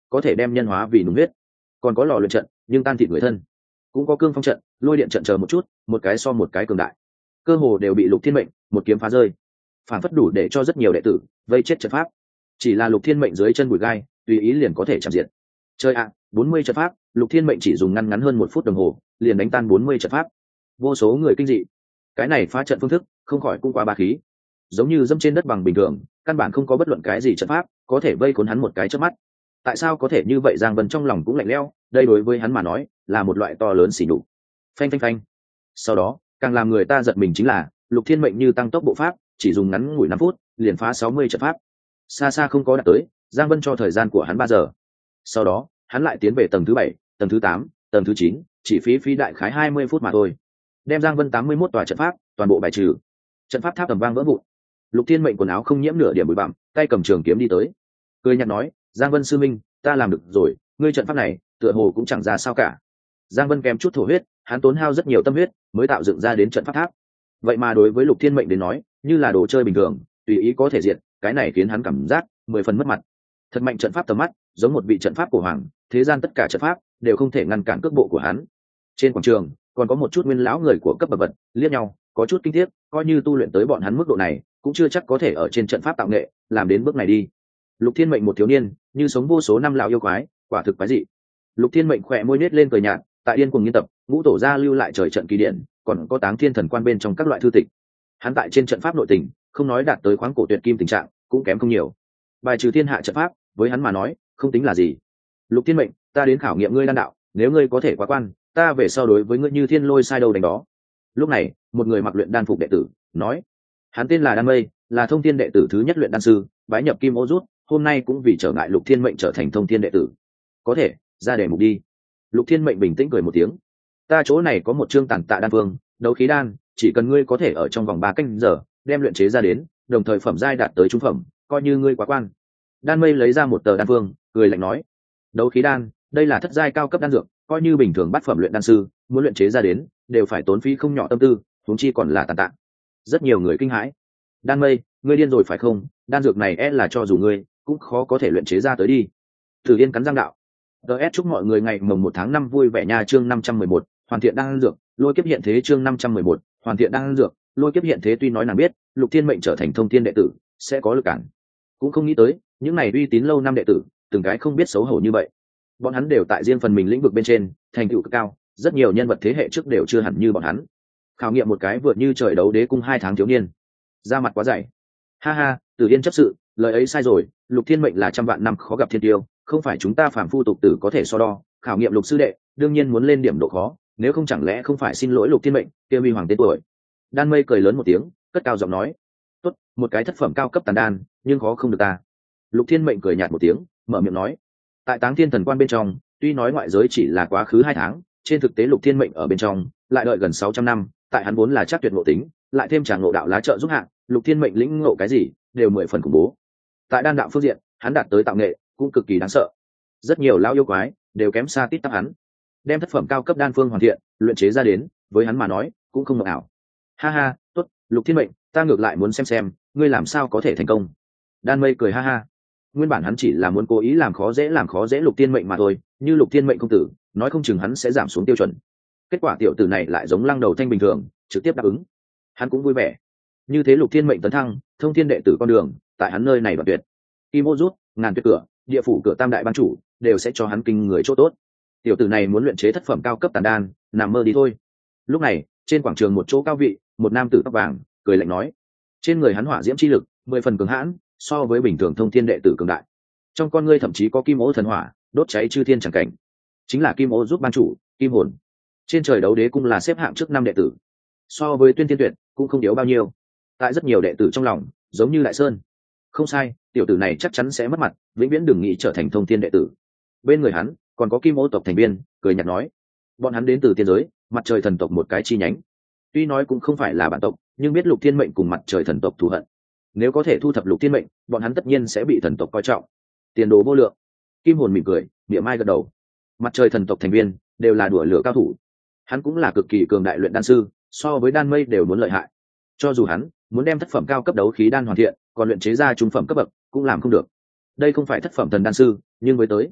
A: có thể đem nhân hóa vì nùng huyết, còn có lò luyện trận nhưng tan thịt người thân, cũng có cương phong trận, lôi điện trận chờ một chút, một cái so một cái cường đại, cơ hồ đều bị Lục Thiên Mệnh một kiếm phá rơi, phản phất đủ để cho rất nhiều đệ tử vây chết trận pháp. Chỉ là Lục Thiên Mệnh dưới chân bụi gai, tùy ý liền có thể chạm diệt. Chơi ạ, 40 trận pháp, Lục Thiên Mệnh chỉ dùng ngắn hơn 1 phút đồng hồ, liền đánh tan 40 trận pháp. Vô số người kinh dị. Cái này phá trận phương thức, không khỏi cũng quá bá khí. Giống như dẫm trên đất bằng bình thường, căn bản không có bất luận cái gì trận pháp có thể vây khốn hắn một cái chớp mắt. Tại sao có thể như vậy? Giang Vân trong lòng cũng lạnh lẽo, đây đối với hắn mà nói, là một loại to lớn sỉ nhục. Phanh phanh phanh. Sau đó, càng làm người ta giật mình chính là, Lục Thiên Mệnh như tăng tốc bộ pháp, chỉ dùng ngắn ngủi 5 phút, liền phá 60 trận pháp. Xa xa không có đạt tới, Giang Vân cho thời gian của hắn 3 giờ. Sau đó, hắn lại tiến về tầng thứ 7, tầng thứ 8, tầng thứ 9, chỉ phí đại khái 20 phút mà thôi. Đem Giang Vân 81 tòa trận pháp, toàn bộ bài trừ. Trận pháp tháp tầm vang vỡ vụn. Lục Thiên Mệnh quần áo không nhiễm nửa điểm bụi bặm, tay cầm trường kiếm đi tới. Cười nhạt nói, "Giang Vân sư minh, ta làm được rồi, ngươi trận pháp này, tựa hồ cũng chẳng ra sao cả." Giang Vân kèm chút thổ huyết, hắn tốn hao rất nhiều tâm huyết mới tạo dựng ra đến trận pháp tháp. Vậy mà đối với Lục Thiên Mệnh đến nói, như là đồ chơi bình thường, tùy ý có thể diệt, cái này khiến hắn cảm giác 10 phần mất mặt. Thật mạnh trận pháp tầm mắt, giống một vị trận pháp cổ hoàng, thế gian tất cả trận pháp đều không thể ngăn cản cước bộ của hắn. Trên quảng trường, còn có một chút nguyên lão người của cấp bậc vật, liếc nhau, có chút kinh tiếc, coi như tu luyện tới bọn hắn mức độ này, cũng chưa chắc có thể ở trên trận pháp tạo nghệ, làm đến bước này đi. Lục Thiên Mệnh một thiếu niên, như sống vô số năm lão yêu quái, quả thực quái dị. Lục Thiên Mệnh khỏe môi nhếch lên cười nhạt, tại điên cuồng nghiên tập, ngũ tổ gia lưu lại trời trận kỳ điển, còn có Táng Thiên Thần Quan bên trong các loại thư tịch. Hắn tại trên trận pháp nội tình, không nói đạt tới khoáng cổ tuyệt kim tình trạng, cũng kém không nhiều. Bài trừ thiên hạ trận pháp, với hắn mà nói, không tính là gì. Lục Thiên Mệnh, ta đến khảo nghiệm ngươi đan đạo, nếu ngươi có thể quá quan, ta về sau đối với ngươi như thiên lôi sai đâu đánh đó. Lúc này, một người mặc luyện đan phục đệ tử nói, hắn tên là Đan Mây, là thông thiên đệ tử thứ nhất luyện đan sư, bái nhập Kim Ô Rút, hôm nay cũng vì trở ngại Lục Thiên Mệnh trở thành thông thiên đệ tử. Có thể, ra đề mục đi. Lục Thiên Mệnh bình tĩnh cười một tiếng, ta chỗ này có một chương Tản Tạ đan phương, đấu khí đan, chỉ cần ngươi có thể ở trong vòng 3 canh giờ đem luyện chế ra đến, đồng thời phẩm giai đạt tới trung phẩm, coi như ngươi quá quan. Đan Mây lấy ra một tờ đan phương, cười lạnh nói, đấu khí đan, đây là thất giai cao cấp đan dược, coi như bình thường bát phẩm luyện đan sư muốn luyện chế ra đến, đều phải tốn phí không nhỏ tâm tư, huống chi còn là Tản Tạ. Rất nhiều người kinh hãi. Đan Mây, ngươi điên rồi phải không? Đan dược này là cho dù ngươi cũng khó có thể luyện chế ra tới đi. Tử Yên cắn răng đạo. DS chúc mọi người ngày mồng 1 tháng 5 vui vẻ nha. Chương 511, hoàn thiện đan dược, lôi kiếp hiện thế. Chương 511, hoàn thiện đan dược, lôi kiếp hiện thế. Tuy nói nàng biết Lục Thiên Mệnh trở thành thông thiên đệ tử sẽ có lực cản, cũng không nghĩ tới những này uy tín lâu năm đệ tử từng cái không biết xấu hổ như vậy. Bọn hắn đều tại riêng phần mình lĩnh vực bên trên thành tựu cực cao, rất nhiều nhân vật thế hệ trước đều chưa hẳn như bọn hắn. Khảo nghiệm một cái vượt như trời đấu đế cung 2 tháng thiếu niên, ra mặt quá dày. Ha ha, Tử Yên chấp sự, lời ấy sai rồi, Lục Thiên Mệnh là trăm vạn năm khó gặp thiên tiêu, không phải chúng ta phàm phu tục tử có thể so đo. Khảo nghiệm Lục sư đệ, đương nhiên muốn lên điểm độ khó, nếu không chẳng lẽ không phải xin lỗi Lục Thiên Mệnh, kia huy hoàng tên tuổi. Đan Mây cười lớn một tiếng, cất cao giọng nói, tốt, một cái thất phẩm cao cấp tàn đan, nhưng khó không được ta. Lục Thiên Mệnh cười nhạt một tiếng, mở miệng nói, tại Táng Thiên Thần Quan bên trong, tuy nói ngoại giới chỉ là quá khứ 2 tháng, trên thực tế Lục Thiên Mệnh ở bên trong lại đợi gần 600 năm, tại hắn vốn là chắc tuyệt ngộ tính, lại thêm tràng ngộ đạo lá trợ giúp hạng, Lục Thiên Mệnh lĩnh ngộ cái gì đều 10 phần khủng bố. Tại đan đạo phương diện, hắn đạt tới tạo nghệ cũng cực kỳ đáng sợ, rất nhiều lão yêu quái đều kém xa tít tắp hắn. Đem thất phẩm cao cấp đan phương hoàn thiện luyện chế ra đến, với hắn mà nói cũng không mộng ảo. Ha ha, tốt, Lục Thiên Mệnh, ta ngược lại muốn xem ngươi làm sao có thể thành công. Đan Mây cười ha ha, nguyên bản hắn chỉ là muốn cố ý làm khó dễ Lục Thiên Mệnh mà thôi, như Lục Thiên Mệnh công tử nói không chừng hắn sẽ giảm xuống tiêu chuẩn. Kết quả tiểu tử này lại giống lăng đầu thanh bình thường, trực tiếp đáp ứng. Hắn cũng vui vẻ. Như thế Lục Thiên Mệnh tấn thăng thông thiên đệ tử con đường tại hắn nơi này đoạn tuyệt. Kim Ô Rút, Ngàn Tuyệt Cửa, địa phủ cửa tam đại ban chủ đều sẽ cho hắn kinh người chỗ tốt. Tiểu tử này muốn luyện chế thất phẩm cao cấp tàn đan, nằm mơ đi thôi. Lúc này, trên quảng trường một chỗ cao vị, một nam tử tóc vàng cười lạnh nói, trên người hắn hỏa diễm chi lực 10 phần cường hãn, so với bình thường thông thiên đệ tử cường đại. Trong con ngươi thậm chí có kim ô thần hỏa đốt cháy chư thiên chẳng cảnh. Chính là Kim Ô Rút ban chủ, Kim Hồn. Trên trời đấu đế cung là xếp hạng trước 5 đệ tử, so với Tuyên Thiên Tuyệt cũng không yếu bao nhiêu. Tại rất nhiều đệ tử trong lòng, giống như Đại Sơn. Không sai, tiểu tử này chắc chắn sẽ mất mặt, vĩnh viễn đừng nghĩ trở thành thông thiên đệ tử. Bên người hắn còn có Kim Ô tộc thành viên, cười nhạt nói, bọn hắn đến từ tiên giới, Mặt Trời thần tộc một cái chi nhánh. Tuy nói cũng không phải là bản tộc, nhưng biết Lục Thiên Mệnh cùng Mặt Trời thần tộc thù hận. Nếu có thể thu thập Lục Thiên Mệnh, bọn hắn tất nhiên sẽ bị thần tộc coi trọng. Tiền đồ vô lượng. Kim Hồn mỉm cười, miệng mai gật đầu. Mặt Trời thần tộc thành viên đều là đùa lửa cao thủ. Hắn cũng là cực kỳ cường đại luyện đan sư, so với Đan Mây đều muốn lợi hại. Cho dù hắn muốn đem thất phẩm cao cấp đấu khí đan hoàn thiện, còn luyện chế ra trung phẩm cấp bậc cũng làm không được. Đây không phải thất phẩm thần đan sư, nhưng với tới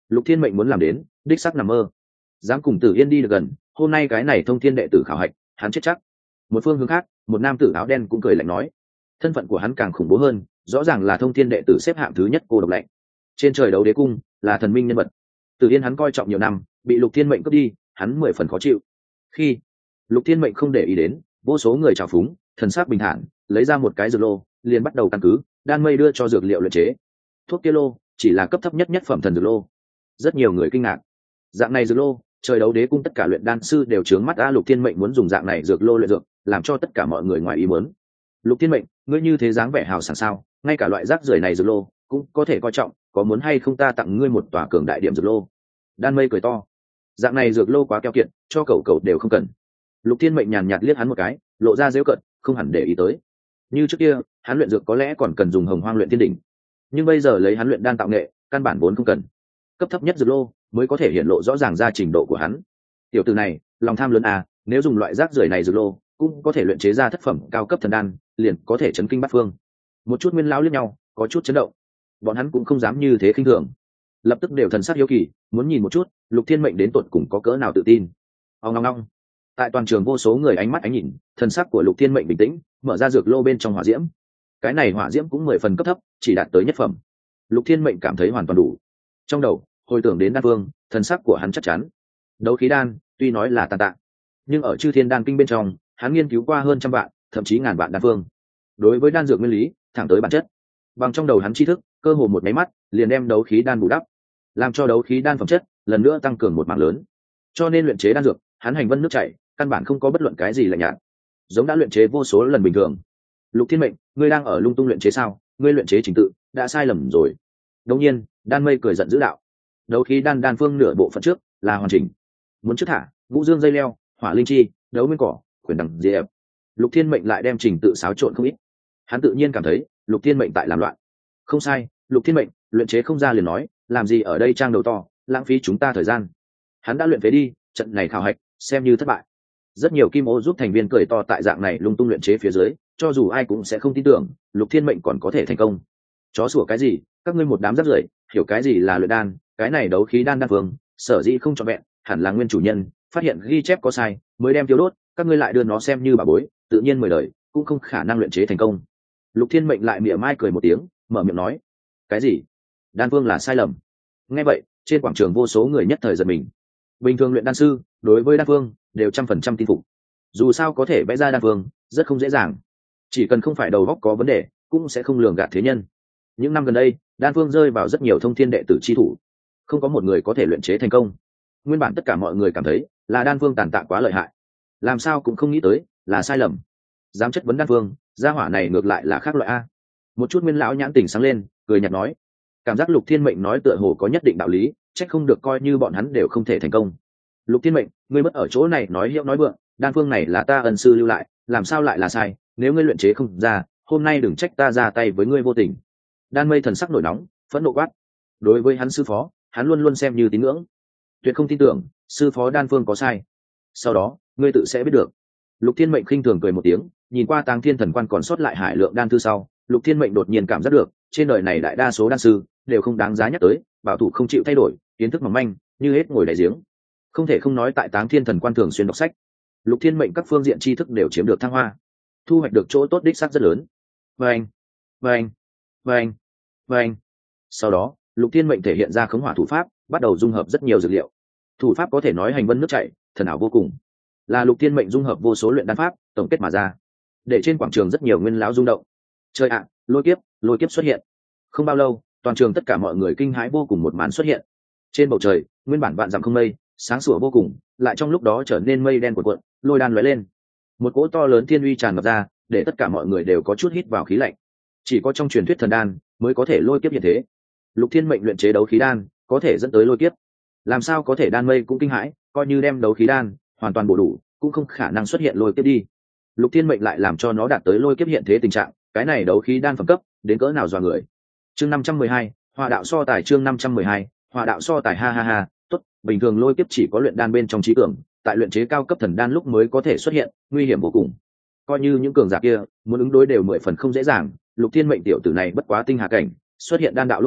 A: Lục Thiên Mệnh muốn làm đến, đích xác nằm mơ. Dám cùng Tử Yên đi được gần, hôm nay cái này thông thiên đệ tử khảo hạch, hắn chết chắc. Một phương hướng khác, một nam tử áo đen cũng cười lạnh nói, thân phận của hắn càng khủng bố hơn, rõ ràng là thông thiên đệ tử xếp hạng thứ nhất cô độc lạnh. Trên trời đấu đế cung, là thần minh nhân vật. Tử Yên hắn coi trọng nhiều năm, bị Lục Thiên Mệnh cướp đi, hắn 10 phần khó chịu. Khi Lục Thiên Mệnh không để ý đến, vô số người trào phúng, thần sắc bình thản, lấy ra một cái dược lô, liền bắt đầu căn cứ, đan mây đưa cho dược liệu luyện chế. Thuốc kia lô chỉ là cấp thấp nhất nhất phẩm thần dược lô. Rất nhiều người kinh ngạc. Dạng này dược lô, trời đấu đế cung tất cả luyện đan sư đều trướng mắt. Lục Thiên Mệnh muốn dùng dạng này dược lô luyện dược, làm cho tất cả mọi người ngoài ý muốn. Lục Thiên Mệnh, ngươi như thế dáng vẻ hào sảng sao? Ngay cả loại rác rưởi này dược lô cũng có thể coi trọng, có muốn hay không ta tặng ngươi một tòa cường đại điểm dược lô? Đan mây cười to. Dạng này dược lô quá keo kiệt, cho cậu đều không cần. Lục Thiên Mệnh nhàn nhạt liếc hắn một cái, lộ ra giễu cợt, không hẳn để ý tới. Như trước kia, hắn luyện dược có lẽ còn cần dùng hồng hoang luyện thiên đỉnh, nhưng bây giờ lấy hắn luyện đan tạo nghệ, căn bản vốn không cần. Cấp thấp nhất dược lô mới có thể hiện lộ rõ ràng ra trình độ của hắn. Tiểu tử này, lòng tham lớn à, nếu dùng loại rác rưởi này dược lô, cũng có thể luyện chế ra thất phẩm cao cấp thần đan, liền có thể chấn kinh bát phương. Một chút nguyên lão liếc nhau, có chút chấn động. Bọn hắn cũng không dám như thế khinh thường, lập tức đều thần sắc hiếu kỳ, muốn nhìn một chút Lục Thiên Mệnh đến tột cùng có cỡ nào tự tin. Ong ong ong. Tại toàn trường vô số người ánh mắt ánh nhìn, thần sắc của Lục Thiên Mệnh bình tĩnh, mở ra dược lô bên trong hỏa diễm. Cái này hỏa diễm cũng 10 phần cấp thấp, chỉ đạt tới nhất phẩm. Lục Thiên Mệnh cảm thấy hoàn toàn đủ. Trong đầu hồi tưởng đến đan phương, thần sắc của hắn chắc chắn. Đấu khí đan tuy nói là tàn tạ, nhưng ở Chư Thiên Đan Kinh bên trong, hắn nghiên cứu qua hơn trăm vạn, thậm chí ngàn vạn đan phương. Đối với đan dược nguyên lý, thẳng tới bản chất, bằng trong đầu hắn tri thức, cơ hồ một máy mắt liền đem đấu khí đan bù đắp, làm cho đấu khí đan phẩm chất lần nữa tăng cường một mảng lớn. Cho nên luyện chế đan dược, hắn hành vân nước chảy, căn bản không có bất luận cái gì lạnh nhạt, giống đã luyện chế vô số lần bình thường. Lục Thiên Mệnh, ngươi đang ở lung tung luyện chế sao? Ngươi luyện chế trình tự đã sai lầm rồi. Đương nhiên, Đan Mây cười giận dữ đạo, đấu khí đan phương nửa bộ phận trước là hoàn chỉnh, muốn trước thả ngũ dương dây leo, hỏa linh chi, đấu nguyên cỏ, quyền đằng diệp. Lục Thiên Mệnh lại đem trình tự xáo trộn không ít. Hắn tự nhiên cảm thấy Lục Thiên Mệnh tại làm loạn. Không sai, Lục Thiên Mệnh, luyện chế không ra liền nói, làm gì ở đây trang đầu to, lãng phí chúng ta thời gian. Hắn đã luyện phế đi, trận này khảo hạch xem như thất bại. Rất nhiều kim ô giúp thành viên cười to tại dạng này lung tung luyện chế phía dưới, cho dù ai cũng sẽ không tin tưởng Lục Thiên Mệnh còn có thể thành công. Chó sủa cái gì, các ngươi một đám rác rưởi, hiểu cái gì là luyện đan, cái này đấu khí đan phương, sở dĩ không trọn vẹn, hẳn là nguyên chủ nhân phát hiện ghi chép có sai, mới đem tiêu đốt, các ngươi lại đưa nó xem như bảo bối, tự nhiên 10 đời cũng không khả năng luyện chế thành công. Lục Thiên Mệnh lại mỉa mai cười một tiếng, mở miệng nói, cái gì? Đan phương là sai lầm? Nghe vậy, trên quảng trường vô số người nhất thời giật mình. Bình thường luyện đan sư đối với đan phương đều 100% tin phục. Dù sao có thể vẽ ra đan phương rất không dễ dàng, chỉ cần không phải đầu óc có vấn đề, cũng sẽ không lường gạt thế nhân. Những năm gần đây, đan phương rơi vào rất nhiều thông thiên đệ tử chi thủ, không có một người có thể luyện chế thành công. Nguyên bản tất cả mọi người cảm thấy là đan phương tàn tạ quá lợi hại, làm sao cũng không nghĩ tới là sai lầm. Dám chất vấn đan phương, gia hỏa này ngược lại là khác loại a. Một chút nguyên lão nhãn tình sáng lên, cười nhạt nói, cảm giác Lục Thiên Mệnh nói tựa hồ có nhất định đạo lý, trách không được coi như bọn hắn đều không thể thành công. Lục Thiên Mệnh, ngươi mất ở chỗ này nói hiệu nói vượng, đan phương này là ta ân sư lưu lại, làm sao lại là sai? Nếu ngươi luyện chế không ra, hôm nay đừng trách ta ra tay với ngươi vô tình. Đan Mây thần sắc nổi nóng, phẫn nộ quát. Đối với hắn sư phó, hắn luôn luôn xem như tín ngưỡng, tuyệt không tin tưởng sư phó đan phương có sai. Sau đó, ngươi tự sẽ biết được. Lục Thiên Mệnh khinh thường cười một tiếng, nhìn qua Táng Thiên Thần Quan còn sót lại hải lượng đan thư sau, Lục Thiên Mệnh đột nhiên cảm giác được, trên đời này đại đa số đan sư đều không đáng giá nhắc tới, bảo thủ không chịu thay đổi, kiến thức mỏng manh, như hết ngồi đại giếng. Không thể không nói tại Táng Thiên Thần Quan thường xuyên đọc sách, Lục Thiên Mệnh các phương diện tri thức đều chiếm được thăng hoa, thu hoạch được chỗ tốt đích xác rất lớn. Vâng, vâng, vâng, vâng. Sau đó, Lục Thiên Mệnh thể hiện ra khống hỏa thủ pháp, bắt đầu dung hợp rất nhiều dược liệu. Thủ pháp có thể nói hành vân nước chảy, thần ảo vô cùng. Là Lục Thiên Mệnh dung hợp vô số luyện đan pháp, tổng kết mà ra, để trên quảng trường rất nhiều nguyên lão rung động. Trời ạ, lôi kiếp xuất hiện. Không bao lâu, toàn trường tất cả mọi người kinh hãi vô cùng một màn xuất hiện. Trên bầu trời, nguyên bản vạn dặm không mây, sáng sủa vô cùng, lại trong lúc đó trở nên mây đen cuộn, lôi đan lóe lên. Một cỗ to lớn thiên uy tràn ngập ra, để tất cả mọi người đều có chút hít vào khí lạnh. Chỉ có trong truyền thuyết thần đan mới có thể lôi kiếp hiện thế. Lục Thiên Mệnh luyện chế đấu khí đan, có thể dẫn tới lôi kiếp. Làm sao có thể? Đan Mây cũng kinh hãi, coi như đem đấu khí đan hoàn toàn bổ đủ, cũng không khả năng xuất hiện lôi kiếp đi. Lục Thiên Mệnh lại làm cho nó đạt tới lôi kiếp hiện thế tình trạng, cái này đấu khí đan phẩm cấp đến cỡ nào dọa người. Chương 512, Hỏa đạo so tài. Chương 512, Hỏa đạo so tài. Ha ha ha, tốt, bình thường lôi kiếp chỉ có luyện đan bên trong trí cường, tại luyện chế cao cấp thần đan lúc mới có thể xuất hiện, nguy hiểm vô cùng. Coi như những cường giả kia muốn ứng đối đều 10 phần không dễ dàng. Lục Thiên Mệnh tiểu tử này bất quá tinh hà cảnh, xuất hiện đan đạo lôi kiếp,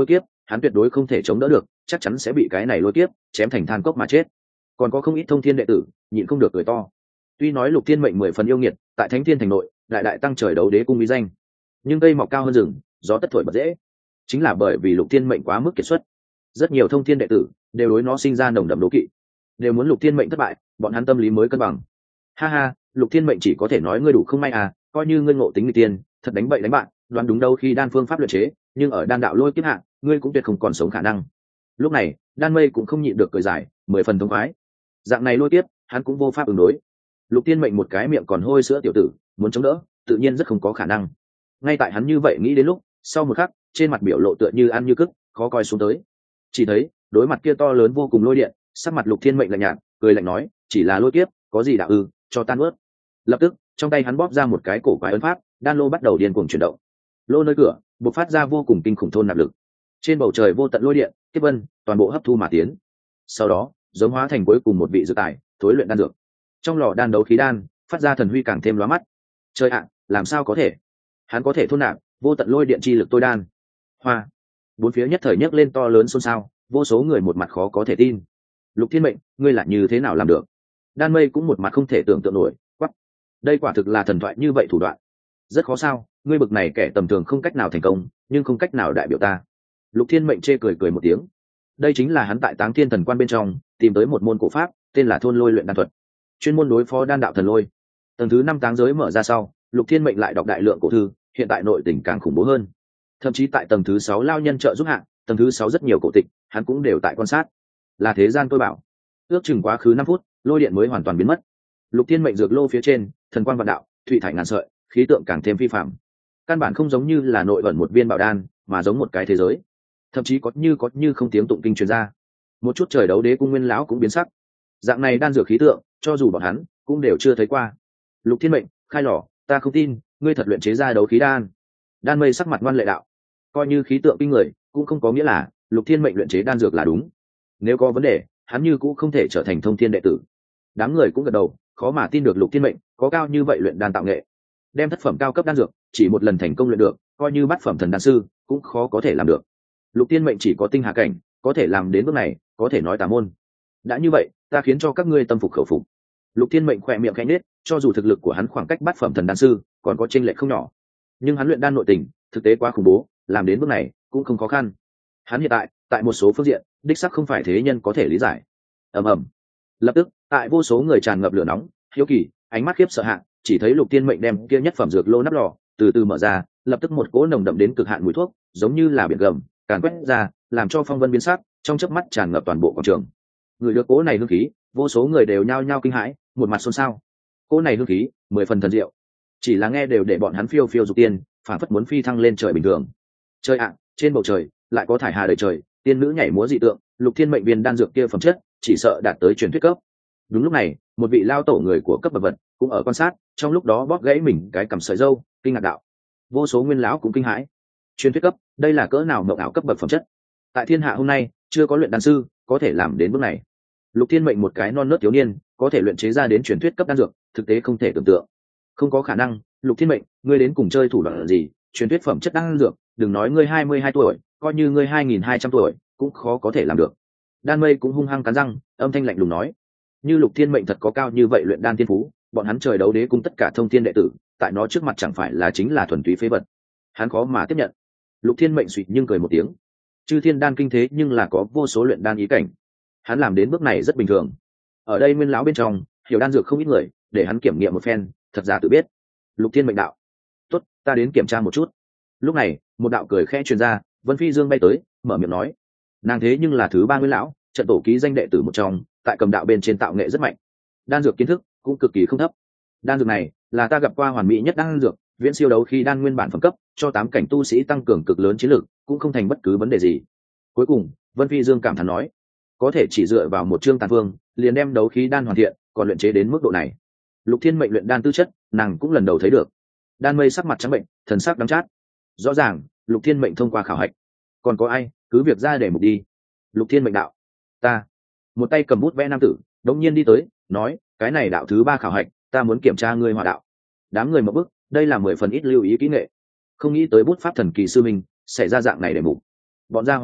A: hắn tuyệt đối không thể chống đỡ được, chắc chắn sẽ bị cái này lôi kiếp chém thành than cốc mà chết. Còn có không ít thông thiên đệ tử nhịn không được cười to. Tuy nói Lục Thiên Mệnh 10 phần yêu nghiệt, tại Thánh Thiên thành nội đại đại tăng trời đấu đế cung uy danh, nhưng cây mọc cao hơn rừng, gió tất thổi bật dễ. Chính là bởi vì Lục Thiên Mệnh quá mức kiệt xuất, rất nhiều thông thiên đệ tử đều đối nó sinh ra nồng đậm đố kỵ, đều muốn Lục Thiên Mệnh thất bại, bọn hắn tâm lý mới cân bằng. Ha ha, Lục Thiên Mệnh chỉ có thể nói ngươi đủ không may à, coi như ngươi ngộ tính người tiên, thật đánh bậy đánh bạn, đoán đúng đâu khi đan phương pháp luyện chế, nhưng ở đan đạo lôi kiếp hạ, ngươi cũng tuyệt không còn sống khả năng. Lúc này, Đan Mây cũng không nhịn được cười dài, 10 phần thông khoái. Dạng này lôi kiếp, hắn cũng vô pháp ứng đối. Lục Thiên Mệnh một cái miệng còn hôi sữa tiểu tử, muốn chống đỡ, tự nhiên rất không có khả năng. Ngay tại hắn như vậy nghĩ đến lúc, sau một khắc, trên mặt biểu lộ tựa như ăn như cức, khó coi xuống tới. Chỉ thấy, đối mặt kia to lớn vô cùng lôi điện, sắc mặt Lục Thiên Mệnh lạnh nhạt, cười lạnh nói, chỉ là lôi kiếp, có gì đạo ư, cho tan ướt. Lập tức, trong tay hắn bóp ra một cái cổ quái ấn pháp, đan lô bắt đầu điên cuồng chuyển động. Lô nơi cửa, bộc phát ra vô cùng kinh khủng thôn nạp lực. Trên bầu trời vô tận lôi điện, kiếp vân, toàn bộ hấp thu mà tiến. Sau đó, giống hóa thành cuối cùng một vị dược tài, thối luyện đan dược. Trong lò đan đấu khí đan, phát ra thần huy càng thêm lóa mắt. Trời ạ, làm sao có thể? Hắn có thể thôn nạp vô tận lôi điện chi lực tôi đan. Hoa. Bốn phía nhất thời nhấc lên to lớn xôn xao, vô số người một mặt khó có thể tin. Lục Thiên Mệnh, ngươi là như thế nào làm được? Đan Mây cũng một mặt không thể tưởng tượng nổi, quắc. Đây quả thực là thần thoại như vậy thủ đoạn. Rất khó sao, ngươi bực này kẻ tầm thường không cách nào thành công, nhưng không cách nào đại biểu ta. Lục Thiên Mệnh chê cười cười một tiếng. Đây chính là hắn tại Táng Thiên Thần Quan bên trong tìm tới một môn cổ pháp, tên là Thôn Lôi luyện đan thuật, chuyên môn đối phó đan đạo thần lôi. Tầng thứ 5 táng giới mở ra sau, Lục Thiên Mệnh lại đọc đại lượng cổ thư, hiện tại nội tình càng khủng bố hơn. Thậm chí tại tầng thứ 6 lao nhân trợ giúp hạng, tầng thứ 6 rất nhiều cổ tịch, hắn cũng đều tại quan sát. Là thế gian tôi bảo. Ước chừng quá khứ 5 phút, lôi điện mới hoàn toàn biến mất. Lục Thiên Mệnh dược lô phía trên, thần quang vạn đạo, thủy thải ngàn sợi, khí tượng càng thêm phi phàm. Căn bản không giống như là nội ẩn một viên bảo đan, mà giống một cái thế giới. Thậm chí có như không tiếng tụng kinh truyền ra. Một chút trời đấu đế cung nguyên lão cũng biến sắc. Dạng này đan dược khí tượng, cho dù bọn hắn cũng đều chưa thấy qua. Lục Thiên Mệnh, khai lò, ta không tin, ngươi thật luyện chế ra đấu khí đan. Đan Mây sắc mặt ngoan lệ đạo, coi như khí tượng kinh người, cũng không có nghĩa là Lục Thiên Mệnh luyện chế đan dược là đúng. Nếu có vấn đề, hắn như cũng không thể trở thành thông thiên đệ tử. Đám người cũng gật đầu, khó mà tin được Lục Thiên Mệnh có cao như vậy luyện đan tạo nghệ, đem thất phẩm cao cấp đan dược chỉ một lần thành công luyện được, coi như bát phẩm thần đan sư cũng khó có thể làm được. Lục Thiên Mệnh chỉ có tinh hà cảnh, có thể làm đến bước này, có thể nói tà môn. Đã như vậy, ta khiến cho các ngươi tâm phục khẩu phục. Lục Thiên Mệnh khỏe miệng khẽ nhếch, cho dù thực lực của hắn khoảng cách bát phẩm thần đan sư còn có chênh lệch không nhỏ, nhưng hắn luyện đan nội tình thực tế quá khủng bố, làm đến bước này cũng không khó khăn. Hắn hiện tại một số phương diện đích xác không phải thế nhân có thể lý giải. Ầm ầm. Lập tức, tại vô số người tràn ngập lửa nóng, hiếu kỳ, ánh mắt khiếp sợ hạng, chỉ thấy Lục Thiên Mệnh đem kia nhất phẩm dược lô nắp lò từ từ mở ra, lập tức một cỗ nồng đậm đến cực hạn mùi thuốc, giống như là biển gầm, càn quét ra, làm cho phong vân biến sắc, trong chớp mắt tràn ngập toàn bộ quảng trường. Người được cỗ này hương khí, vô số người đều nhao nhao kinh hãi, một mặt xôn xao. Cỗ này hương khí, 10 phần thần diệu, chỉ là nghe đều để bọn hắn phiêu phiêu dục tiên, phản phất muốn phi thăng lên trời bình thường. Trời ạ, trên bầu trời lại có thải hà đầy trời, tiên nữ nhảy múa dị tượng, Lục Thiên Mệnh viên đan dược kia phẩm chất, chỉ sợ đạt tới truyền thuyết cấp. Đúng lúc này, một vị lao tổ người của cấp bậc vật cũng ở quan sát, trong lúc đó bóp gãy mình cái cầm sợi râu, kinh ngạc đạo. Vô số nguyên lão cũng kinh hãi. Truyền thuyết cấp, đây là cỡ nào mộng ảo cấp bậc phẩm chất? Tại thiên hạ hôm nay, chưa có luyện đan sư có thể làm đến bước này. Lục Thiên Mệnh một cái non nớt thiếu niên, có thể luyện chế ra đến truyền thuyết cấp đan dược, thực tế không thể tưởng tượng. Không có khả năng, Lục Thiên Mệnh, ngươi đến cùng chơi thủ đoạn gì? Truyền thuyết phẩm chất đan dược, đừng nói ngươi 22 tuổi, coi như ngươi 2200 tuổi, cũng khó có thể làm được. Đan Mây cũng hung hăng cắn răng, âm thanh lạnh lùng nói: như Lục Thiên Mệnh thật có cao như vậy luyện đan thiên phú, bọn hắn trời đấu đế cùng tất cả thông thiên đệ tử, tại nó trước mặt chẳng phải là chính là thuần túy phế vật. Hắn khó mà tiếp nhận. Lục Thiên Mệnh suýt nhưng cười một tiếng. Chư thiên đan kinh thế nhưng là có vô số luyện đan ý cảnh. Hắn làm đến bước này rất bình thường. Ở đây nguyên lão bên trong, hiểu đan dược không ít người, để hắn kiểm nghiệm một phen, thật giả tự biết. Lục Thiên Mệnh đạo: tốt, ta đến kiểm tra một chút. Lúc này, một đạo cười khẽ truyền ra, Vân Phi Dương bay tới, mở miệng nói: nàng thế nhưng là thứ 3 nguyên lão, trận tổ ký danh đệ tử một trong, tại cầm đạo bên trên tạo nghệ rất mạnh, đan dược kiến thức cũng cực kỳ không thấp. Đan dược này là ta gặp qua hoàn mỹ nhất đan dược, viễn siêu đấu khi đan nguyên bản phẩm cấp, cho 8 cảnh tu sĩ tăng cường cực lớn chiến lược, cũng không thành bất cứ vấn đề gì. Cuối cùng, Vân Phi Dương cảm thán nói: có thể chỉ dựa vào một chương tàn phương, liền đem đấu khí đan hoàn thiện, còn luyện chế đến mức độ này. Lục Thiên Mệnh luyện đan tư chất, nàng cũng lần đầu thấy được. Đan Mây sắc mặt trắng bệnh, thần sắc đắng chát. Rõ ràng, Lục Thiên Mệnh thông qua khảo hạch. Còn có ai, cứ việc ra để mục đi. Lục Thiên Mệnh đạo: ta. Một tay cầm bút vẽ nam tử đống nhiên đi tới, nói: cái này đạo thứ 3 khảo hạch, ta muốn kiểm tra ngươi hòa đạo. Đám người một bức, đây là 10 phần ít lưu ý kỹ nghệ, không nghĩ tới bút pháp thần kỳ sư minh xảy ra dạng này để mục. Bọn gia hỏa này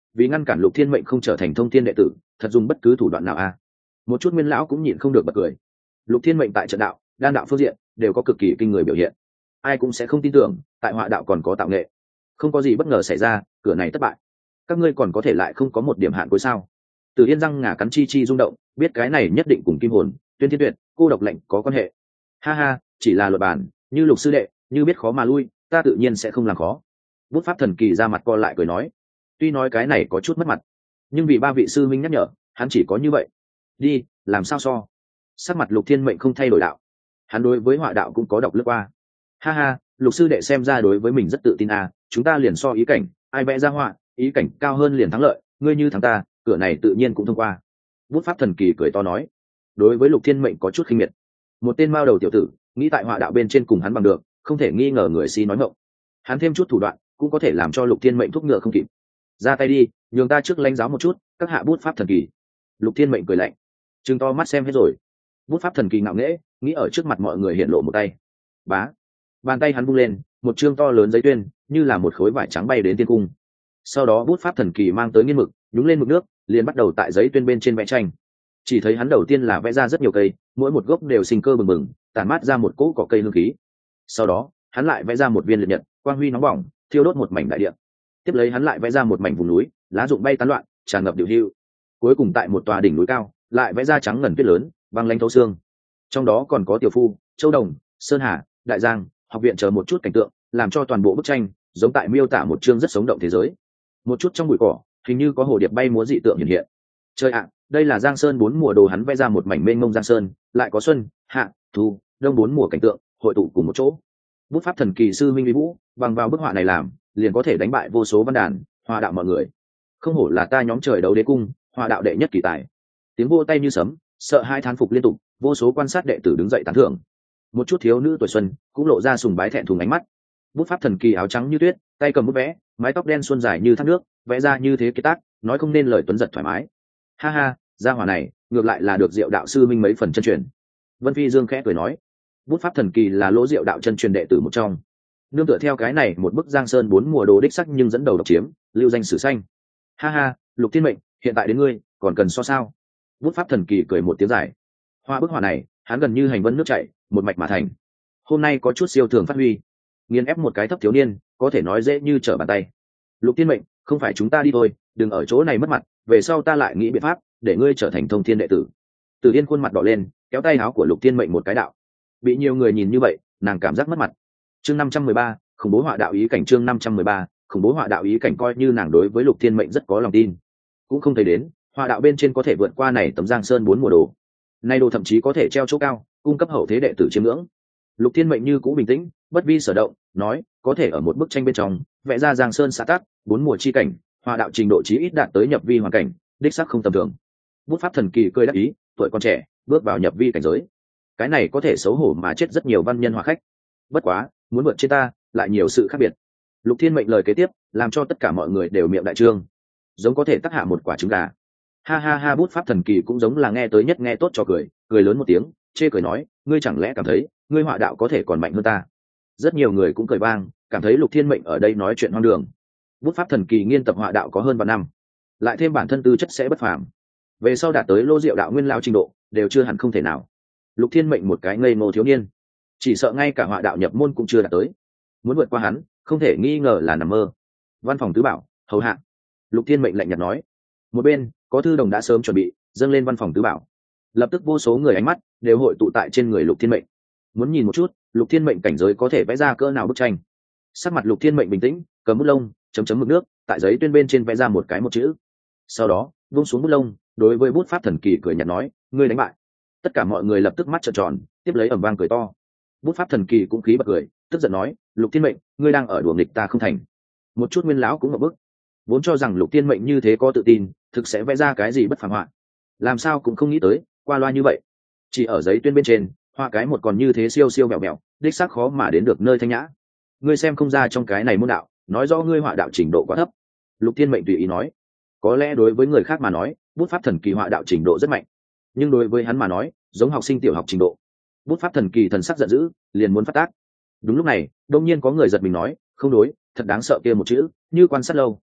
A: vì ngăn cản Lục Thiên Mệnh không trở thành thông thiên đệ tử, thật dùng bất cứ thủ đoạn nào a. Một chút nguyên lão cũng nhịn không được bật cười. Lục Thiên Mệnh tại trận đạo, đan đạo phương diện đều có cực kỳ kinh người biểu hiện, ai cũng sẽ không tin tưởng tại họa đạo còn có tạo nghệ. Không có gì bất ngờ xảy ra, cửa này thất bại, các ngươi còn có thể lại không có một điểm hạn cuối sao? Từ Yên răng ngà cắn chi chi rung động, biết cái này nhất định cùng Kim Hồn, Tuyên Thiên Tuyệt, cô độc lệnh có quan hệ. Ha ha, chỉ là luật bản, như Lục sư đệ, như biết khó mà lui, ta tự nhiên sẽ không làm khó. Bút pháp thần kỳ ra mặt co lại cười nói, tuy nói cái này có chút mất mặt, nhưng vì ba vị sư minh nhắc nhở, hắn chỉ có như vậy. Đi, làm sao so? Sắc mặt Lục Thiên Mệnh không thay đổi đạo, hắn đối với họa đạo cũng có đọc lướt qua. Ha ha, Lục sư đệ xem ra đối với mình rất tự tin à, chúng ta liền so ý cảnh, ai vẽ ra họa, ý cảnh cao hơn liền thắng lợi, ngươi như thắng ta, cửa này tự nhiên cũng thông qua. Bút pháp thần kỳ cười to nói, đối với Lục Thiên Mệnh có chút khinh miệt. Một tên mao đầu tiểu tử, nghĩ tại họa đạo bên trên cùng hắn bằng được, không thể nghi ngờ người si nói ngọng. Hắn thêm chút thủ đoạn, cũng có thể làm cho Lục Thiên Mệnh thúc ngựa không kịp. Ra tay đi, nhường ta trước lãnh giáo một chút, các hạ bút pháp thần kỳ. Lục Thiên Mệnh cười lạnh, trừng to mắt xem hết rồi. Bút pháp thần kỳ ngạo nghễ, nghĩ ở trước mặt mọi người hiện lộ một tay. Bá, bàn tay hắn vung lên, một chương to lớn giấy tuyên, như là một khối vải trắng bay đến tiên cung. Sau đó bút pháp thần kỳ mang tới nghiên mực, nhúng lên mực nước, liền bắt đầu tại giấy tuyên bên trên vẽ tranh. Chỉ thấy hắn đầu tiên là vẽ ra rất nhiều cây, mỗi một gốc đều sinh cơ bừng bừng, tản mát ra một cỗ cỏ cây hương khí. Sau đó hắn lại vẽ ra một viên liệt nhật, quang huy nóng bỏng, thiêu đốt một mảnh đại địa. Tiếp lấy hắn lại vẽ ra một mảnh vùng núi, lá rụng bay tán loạn, tràn ngập điều hưu. Cuối cùng tại một tòa đỉnh núi cao, lại vẽ ra trắng ngần tuyết lớn, băng lãnh thấu xương. Trong đó còn có tiểu phu, châu đồng, sơn hà, đại giang, học viện chờ một chút cảnh tượng, làm cho toàn bộ bức tranh giống tại miêu tả một chương rất sống động thế giới. Một chút trong bụi cỏ, hình như có hồ điệp bay múa dị tượng hiện hiện. Trời ạ, đây là Giang Sơn bốn mùa đồ, hắn vẽ ra một mảnh mênh mông Giang Sơn, lại có xuân, hạ, thu, đông bốn mùa cảnh tượng hội tụ cùng một chỗ. Bút pháp thần kỳ sư minh vi vũ, bằng vào bức họa này làm, liền có thể đánh bại vô số văn đàn, hòa đạo mọi người. Không hổ là ta nhóm trời đấu đế cung, hòa đạo đệ nhất kỳ tài. Tiếng vô tay như sấm, sợ hai thán phục liên tục, vô số quan sát đệ tử đứng dậy tán thưởng. Một chút thiếu nữ tuổi xuân cũng lộ ra sùng bái thẹn thùng ánh mắt. Bút pháp thần kỳ áo trắng như tuyết, tay cầm bút vẽ, mái tóc đen suôn dài như thác nước, vẽ ra như thế kế tác, nói không nên lời tuấn giật thoải mái. Ha ha, gia hỏa này ngược lại là được Diệu đạo sư minh mấy phần chân truyền. Vân Phi Dương khẽ cười nói, bút pháp thần kỳ là lỗ Diệu đạo chân truyền đệ tử một trong, nương tựa theo cái này một bức Giang Sơn bốn mùa đồ đích sắc nhưng dẫn đầu độc chiếm, lưu danh sử xanh. Ha ha, Lục Thiên Mệnh, hiện tại đến ngươi còn cần so sao? Bút pháp thần kỳ cười một tiếng dài. Hoa bức họa này hắn gần như hành vân nước chảy, một mạch mà thành. Hôm nay có chút siêu thường phát huy, nghiền ép một cái thấp thiếu niên có thể nói dễ như trở bàn tay. Lục Thiên Mệnh, không phải chúng ta đi thôi, đừng ở chỗ này mất mặt, về sau ta lại nghĩ biện pháp để ngươi trở thành thông thiên đệ tử. Từ Yên khuôn mặt đỏ lên, kéo tay áo của Lục Thiên Mệnh một cái đạo. Bị nhiều người nhìn như vậy, nàng cảm giác mất mặt. Chương 513, khủng bố họa đạo ý cảnh. Chương 513, khủng bố họa đạo ý cảnh. Coi như nàng đối với Lục Thiên Mệnh rất có lòng tin, cũng không thấy đến họa đạo bên trên có thể vượt qua này tấm Giang Sơn bốn mùa đồ. Nay đồ thậm chí có thể treo chỗ cao, cung cấp hậu thế đệ tử chiêm ngưỡng. Lục Thiên Mệnh như cũ bình tĩnh, bất vi sở động, nói, có thể ở một bức tranh bên trong vẽ ra Giang Sơn xã tắc, bốn mùa chi cảnh, họa đạo trình độ chí ít đạt tới nhập vi hoàn cảnh, đích xác không tầm thường. Bút pháp thần kỳ cười đắc ý, tuổi còn trẻ bước vào nhập vi cảnh giới, cái này có thể xấu hổ mà chết rất nhiều văn nhân hòa khách. Bất quá muốn vượt trên ta lại nhiều sự khác biệt. Lục Thiên Mệnh lời kế tiếp làm cho tất cả mọi người đều miệng đại trương, giống có thể tác hạ một quả trứng gà. Ha ha ha, bút pháp thần kỳ cũng giống là nghe tới nhất nghe tốt cho cười, cười lớn một tiếng, chê cười nói, ngươi chẳng lẽ cảm thấy ngươi họa đạo có thể còn mạnh hơn ta? Rất nhiều người cũng cười vang, cảm thấy Lục Thiên Mệnh ở đây nói chuyện hoang đường. Bút pháp thần kỳ nghiên tập họa đạo có hơn vạn năm, lại thêm bản thân tư chất sẽ bất phàm, về sau đạt tới lô Diệu đạo nguyên lao trình độ đều chưa hẳn không thể nào. Lục Thiên Mệnh một cái ngây ngô thiếu niên, chỉ sợ ngay cả họa đạo nhập môn cũng chưa đạt tới, muốn vượt qua hắn không thể nghi ngờ là nằm mơ. Văn phòng tứ bảo hầu hạ. Lục Thiên Mệnh lạnh nhạt nói. Một bên có thư đồng đã sớm chuẩn bị dâng lên văn phòng tứ bảo, lập tức vô số người ánh mắt đều hội tụ tại trên người Lục Thiên Mệnh, muốn nhìn một chút Lục Thiên Mệnh cảnh giới có thể vẽ ra cỡ nào bức tranh. Sắc mặt Lục Thiên Mệnh bình tĩnh, cầm bút lông chấm chấm mực nước tại giấy tuyên bên trên vẽ ra một cái một chữ, sau đó vung xuống bút lông, đối với bút pháp thần kỳ cười nhạt nói, ngươi đánh bại. Tất cả mọi người lập tức mắt trợn tròn, tiếp lấy ầm vang cười to. Bút pháp thần kỳ cũng khí bật cười, tức giận nói, Lục Thiên Mệnh, ngươi đang ở đùa nghịch ta không thành? Một chút nguyên lão cũng ngập bức, vốn cho rằng Lục Thiên Mệnh như thế có tự tin, thực sẽ vẽ ra cái gì bất phàm họa, làm sao cũng không nghĩ tới qua loa như vậy. Chỉ ở giấy tuyên bên trên hoa cái một còn như thế siêu siêu mèo mèo, đích xác khó mà đến được nơi thanh nhã. Ngươi xem không ra trong cái này môn đạo, nói rõ ngươi họa đạo trình độ quá thấp. Lục Thiên Mệnh tùy ý nói, có lẽ đối với người khác mà nói bút pháp thần kỳ họa đạo trình độ rất mạnh, nhưng đối với hắn mà nói giống học sinh tiểu học trình độ. Bút pháp thần kỳ thần sắc giận dữ, liền muốn phát tác. Đúng lúc này đông nhiên có người giật mình nói, không đối, thật đáng sợ kia một chữ, như quan sát lâu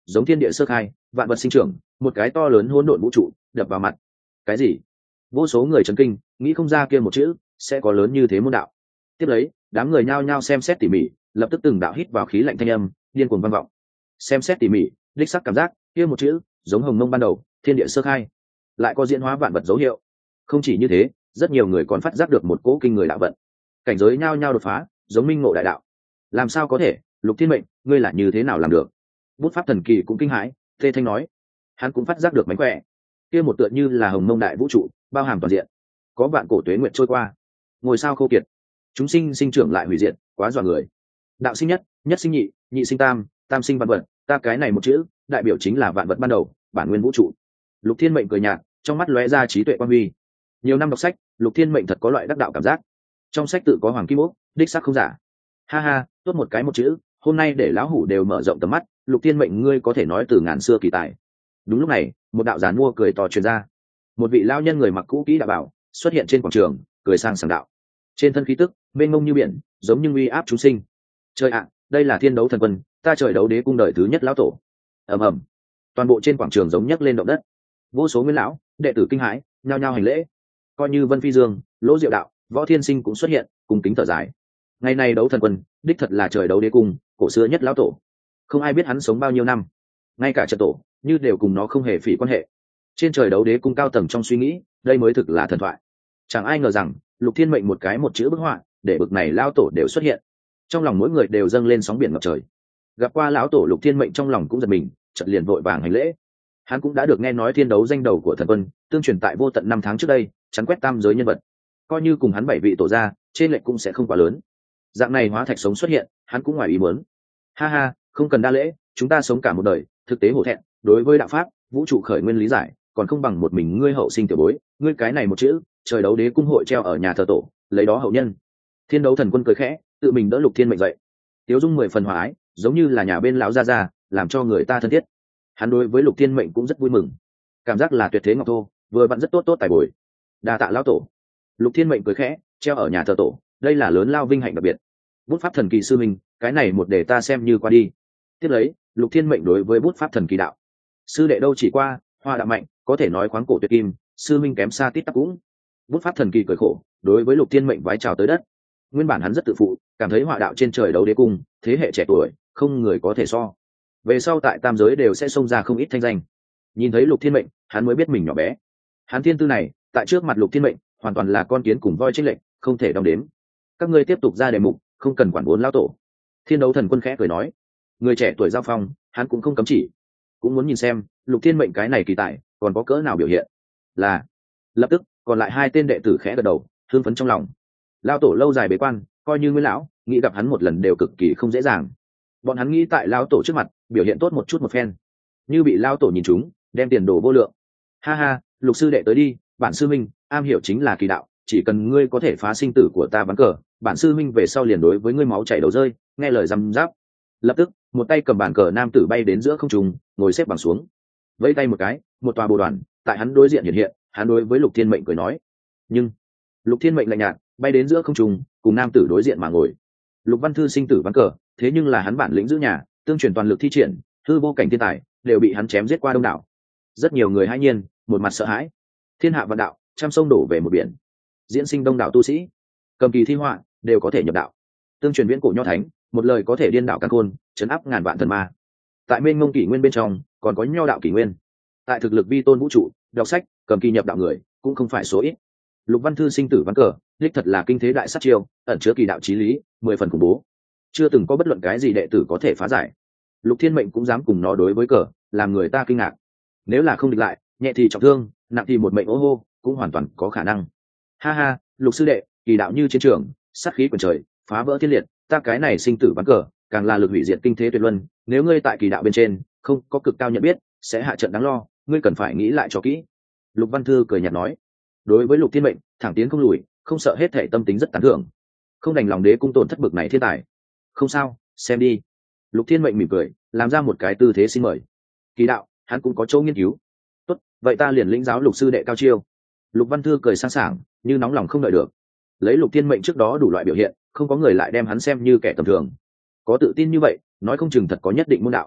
A: giống thiên địa sơ khai, vạn vật sinh trưởng, một cái to lớn hỗn độn vũ trụ đập vào mặt. Cái gì? Vô số người chấn kinh, nghĩ không ra kia một chữ sẽ có lớn như thế môn đạo. Tiếp lấy, đám người nhao nhao xem xét tỉ mỉ, lập tức từng đạo hít vào khí lạnh thanh âm điên cuồng vang vọng. Xem xét tỉ mỉ, đích xác cảm giác kia một chữ giống hồng mông ban đầu, thiên địa sơ khai, lại có diễn hóa vạn vật dấu hiệu. Không chỉ như thế, rất nhiều người còn phát giác được một cỗ kinh người đạo vận, cảnh giới nhao nhao đột phá, giống minh ngộ đại đạo. Làm sao có thể? Lục Thiên Mệnh, ngươi là như thế nào làm được? Bút pháp thần kỳ cũng kinh hãi, tê thanh nói, hắn cũng phát giác được mánh khỏe, kia một tựa như là hồng mông đại vũ trụ, bao hàm toàn diện, có vạn cổ tuế nguyện trôi qua, ngôi sao khô kiệt, chúng sinh sinh trưởng lại hủy diệt, quá dọa người. Đạo sinh nhất, nhất sinh nhị, nhị sinh tam, tam sinh vạn vật, ta cái này một chữ đại biểu chính là vạn vật ban đầu, bản nguyên vũ trụ. Lục Thiên Mệnh cười nhạt, trong mắt lóe ra trí tuệ quan huy. Nhiều năm đọc sách, Lục Thiên Mệnh thật có loại đắc đạo cảm giác. Trong sách tự có hoàng kim ốc, đích xác không giả. Ha ha, tốt một cái một chữ, hôm nay để lão hủ đều mở rộng tầm mắt. Lục Thiên Mệnh, ngươi có thể nói từ ngàn xưa kỳ tài. Đúng lúc này, một đạo giàn mua cười to truyền ra. Một vị lão nhân người mặc cũ kỹ đạo bảo xuất hiện trên quảng trường, cười sang sảng đạo. Trên thân khí tức mênh mông như biển, giống như uy áp chúng sinh. Trời ạ, đây là Thiên Đấu Thần Quân, ta trời đấu đế cung đời thứ nhất lão tổ. Ầm ầm, toàn bộ trên quảng trường giống nhấc lên động đất. Vô số nguyên lão đệ tử kinh hãi, nhao nhao hành lễ. Coi như Vân Phi Dương, Lỗ Diệu Đạo, Võ Thiên Sinh cũng xuất hiện, cùng kính thở dài. Ngày nay Đấu Thần Quân đích thật là trời đấu đế cung cổ xưa nhất lão tổ, không ai biết hắn sống bao nhiêu năm, ngay cả trận tổ như đều cùng nó không hề phỉ quan hệ. Trên trời đấu đế cung cao tầng trong suy nghĩ, đây mới thực là thần thoại. Chẳng ai ngờ rằng Lục Thiên Mệnh một cái một chữ bức họa, để bực này lão tổ đều xuất hiện. Trong lòng mỗi người đều dâng lên sóng biển ngập trời. Gặp qua lão tổ Lục Thiên Mệnh trong lòng cũng giật mình, chợt liền vội vàng hành lễ. Hắn cũng đã được nghe nói thiên đấu danh đầu của thần quân tương truyền tại vô tận năm tháng trước đây, chắn quét tam giới nhân vật, coi như cùng hắn 7 vị tổ ra trên lệnh cũng sẽ không quá lớn. Dạng này hóa thạch sống xuất hiện, hắn cũng ngoài ý muốn. Ha ha, không cần đa lễ, chúng ta sống cả một đời, thực tế hổ thẹn, đối với đạo pháp vũ trụ khởi nguyên lý giải còn không bằng một mình ngươi hậu sinh tiểu bối. Ngươi cái này một chữ trời đấu đế cung hội treo ở nhà thờ tổ, lấy đó hậu nhân. Thiên đấu thần quân cười khẽ, tự mình đỡ Lục Thiên Mệnh dậy. Tiếu dung 10 phần hòa ái, giống như là nhà bên lão gia gia, làm cho người ta thân thiết. Hắn đối với Lục Thiên Mệnh cũng rất vui mừng, cảm giác là tuyệt thế ngọc thô, vừa vặn rất tốt tài bồi. Đa tạ lão tổ. Lục Thiên Mệnh cười khẽ, treo ở nhà thờ tổ, đây là lớn lao vinh hạnh đặc biệt. Bút pháp thần kỳ sư minh, cái này một để ta xem như qua đi. Tiếp lấy, Lục Thiên Mệnh đối với bút pháp thần kỳ đạo, sư đệ đâu chỉ qua hoa đạo mạnh, có thể nói khoáng cổ tuyệt kim, sư minh kém xa tít tắc cũng. Bút pháp thần kỳ cười khổ, đối với Lục Thiên Mệnh vái chào tới đất. Nguyên bản hắn rất tự phụ, cảm thấy họa đạo trên trời đấu đế cung thế hệ trẻ tuổi không người có thể so, về sau tại tam giới đều sẽ xông ra không ít thanh danh. Nhìn thấy Lục Thiên Mệnh, hắn mới biết mình nhỏ bé. Hắn thiên tư này tại trước mặt Lục Thiên Mệnh hoàn toàn là con kiến cùng voi chênh lệch, không thể đong đếm. Các ngươi tiếp tục ra đề mục, không cần quản bốn lão tổ. Thiên đấu thần quân khẽ cười nói, người trẻ tuổi giao phong hắn cũng không cấm chỉ, cũng muốn nhìn xem Lục Thiên Mệnh cái này kỳ tài còn có cỡ nào biểu hiện. Là lập tức còn lại 2 tên đệ tử khẽ gật đầu, hưng phấn trong lòng. Lão tổ lâu dài bế quan, coi như nguyên lão nghĩ gặp hắn một lần đều cực kỳ không dễ dàng. Bọn hắn nghĩ tại lão tổ trước mặt biểu hiện tốt một chút một phen, như bị lão tổ nhìn trúng đem tiền đồ vô lượng. Ha ha, Lục sư đệ tới đi, bản sư minh am hiểu chính là kỳ đạo, chỉ cần ngươi có thể phá sinh tử của ta ván cờ, bản sư minh về sau liền đối với ngươi máu chảy đầu rơi, nghe lời răm giáp. Lập tức một tay cầm bàn cờ nam tử bay đến giữa không trung, ngồi xếp bằng xuống, vẫy tay một cái, một tòa bồ đoàn tại hắn đối diện hiện hiện. Hắn đối với Lục Thiên Mệnh cười nói, nhưng Lục Thiên Mệnh lạnh nhạt, bay đến giữa không trung, cùng nam tử đối diện mà ngồi. Lục Văn Thư sinh tử ván cờ, thế nhưng là hắn bản lĩnh giữ nhà, tương truyền toàn lực thi triển, hư vô cảnh thiên tài đều bị hắn chém giết qua đông đảo. Rất nhiều người hãi nhiên, một mặt sợ hãi. Thiên hạ vạn đạo, trăm sông đổ về một biển, diễn sinh đông đảo tu sĩ, cầm kỳ thi họa đều có thể nhập đạo. Tương truyền viễn cổ nho thánh, một lời có thể điên đảo càn khôn, chấn áp ngàn vạn thần ma. Tại mênh mông kỷ nguyên bên trong, còn có nho đạo kỷ nguyên. Tại thực lực vi tôn vũ trụ, đọc sách cầm kỳ nhập đạo người cũng không phải số ít. Lục Văn Thư sinh tử ván cờ, đích thật là kinh thế đại sát chiêu, ẩn chứa kỳ đạo chí lý, 10 phần khủng bố, chưa từng có bất luận cái gì đệ tử có thể phá giải. Lục Thiên Mệnh cũng dám cùng nó đối với cờ, làm người ta kinh ngạc. Nếu là không địch lại, nhẹ thì trọng thương, nặng thì một mệnh ô hô, cũng hoàn toàn có khả năng. Ha ha, Lục sư đệ, kỳ đạo như chiến trường, sát khí quần trời, phá vỡ thiên liệt, ta cái này sinh tử ván cờ, càng là lực hủy diệt kinh thế tuyệt luân. Nếu ngươi tại kỳ đạo bên trên không có cực cao nhận biết, sẽ hạ trận đáng lo, ngươi cần phải nghĩ lại cho kỹ. Lục Văn Thư cười nhạt nói. Đối với Lục Thiên Mệnh, thẳng tiến không lùi, không sợ hết thể, tâm tính rất tán thưởng. Không đành lòng đế cung tổn thất bực này thiên tài. Không sao, xem đi. Lục Thiên Mệnh mỉm cười, làm ra một cái tư thế xin mời. Kỳ đạo hắn cũng có chỗ nghiên cứu. Tốt, vậy ta liền lĩnh giáo Lục sư đệ cao chiêu. Lục Văn Thư cười sang sảng, như nóng lòng không đợi được. Lấy Lục Thiên Mệnh trước đó đủ loại biểu hiện, không có người lại đem hắn xem như kẻ tầm thường. Có tự tin như vậy, nói không chừng thật có nhất định môn đạo.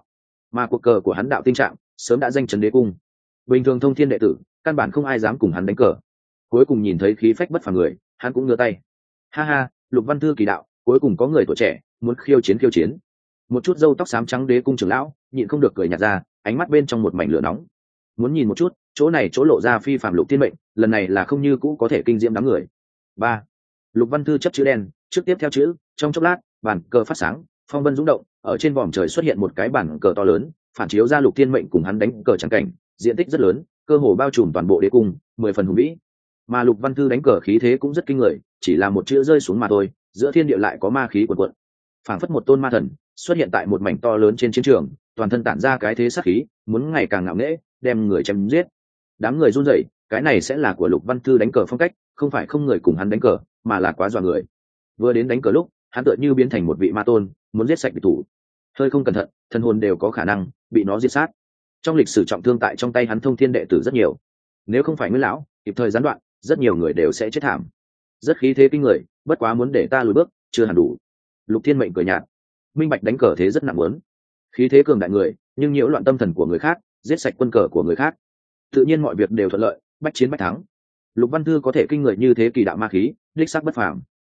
A: mà cuộc cờ của hắn đạo tinh trạng sớm đã danh chấn đế cung. Bình thường thông thiên đệ tử căn bản không ai dám cùng hắn đánh cờ. Cuối cùng nhìn thấy khí phách bất phàm người, hắn cũng ngửa tay. Ha ha, Lục Văn Thư kỳ đạo, cuối cùng có người tuổi trẻ muốn khiêu chiến. Một chút râu tóc xám trắng đế cung trưởng lão nhịn không được cười nhạt ra, ánh mắt bên trong một mảnh lửa nóng. Muốn nhìn một chút, chỗ này chỗ lộ ra phi phàm Lục Thiên Mệnh, lần này là không như cũ có thể kinh diễm đám người. Ba, Lục Văn Thư chấp chữ đen, trước tiếp theo chữ, trong chốc lát, bản cờ phát sáng, phong vân rung động, ở trên vòm trời xuất hiện một cái bản cờ to lớn, phản chiếu ra Lục Thiên Mệnh cùng hắn đánh cờ chẳng cảnh, diện tích rất lớn, cơ hồ bao trùm toàn bộ đế cung, 10 phần hùng vĩ. Mà Lục Văn Thư đánh cờ khí thế cũng rất kinh người, chỉ là một chữ rơi xuống mà thôi, giữa thiên địa lại có ma khí cuồn cuộn, phảng phất một tôn ma thần xuất hiện tại một mảnh to lớn trên chiến trường, toàn thân tản ra cái thế sát khí, muốn ngày càng ngạo nghễ, đem người chém giết. Đám người run rẩy, cái này sẽ là của Lục Văn Thư đánh cờ phong cách, không phải không người cùng hắn đánh cờ, mà là quá dọa người. Vừa đến đánh cờ lúc, hắn tựa như biến thành một vị ma tôn, muốn giết sạch địch thủ. Hơi không cẩn thận, thần hồn đều có khả năng bị nó diệt sát. Trong lịch sử trọng thương tại trong tay hắn thông thiên đệ tử rất nhiều, nếu không phải Nguyên lão kịp thời gián đoạn, rất nhiều người đều sẽ chết thảm. Rất khí thế kinh người, bất quá muốn để ta lùi bước, chưa hẳn đủ. Lục Thiên Mệnh cười nhạt, minh bạch đánh cờ thế rất nặng muốn. Khí thế cường đại người, nhưng nhiễu loạn tâm thần của người khác, giết sạch quân cờ của người khác, tự nhiên mọi việc đều thuận lợi, bách chiến bách thắng. Lục Văn Thư có thể kinh người như thế kỳ đạo ma khí, đích xác bất phàm.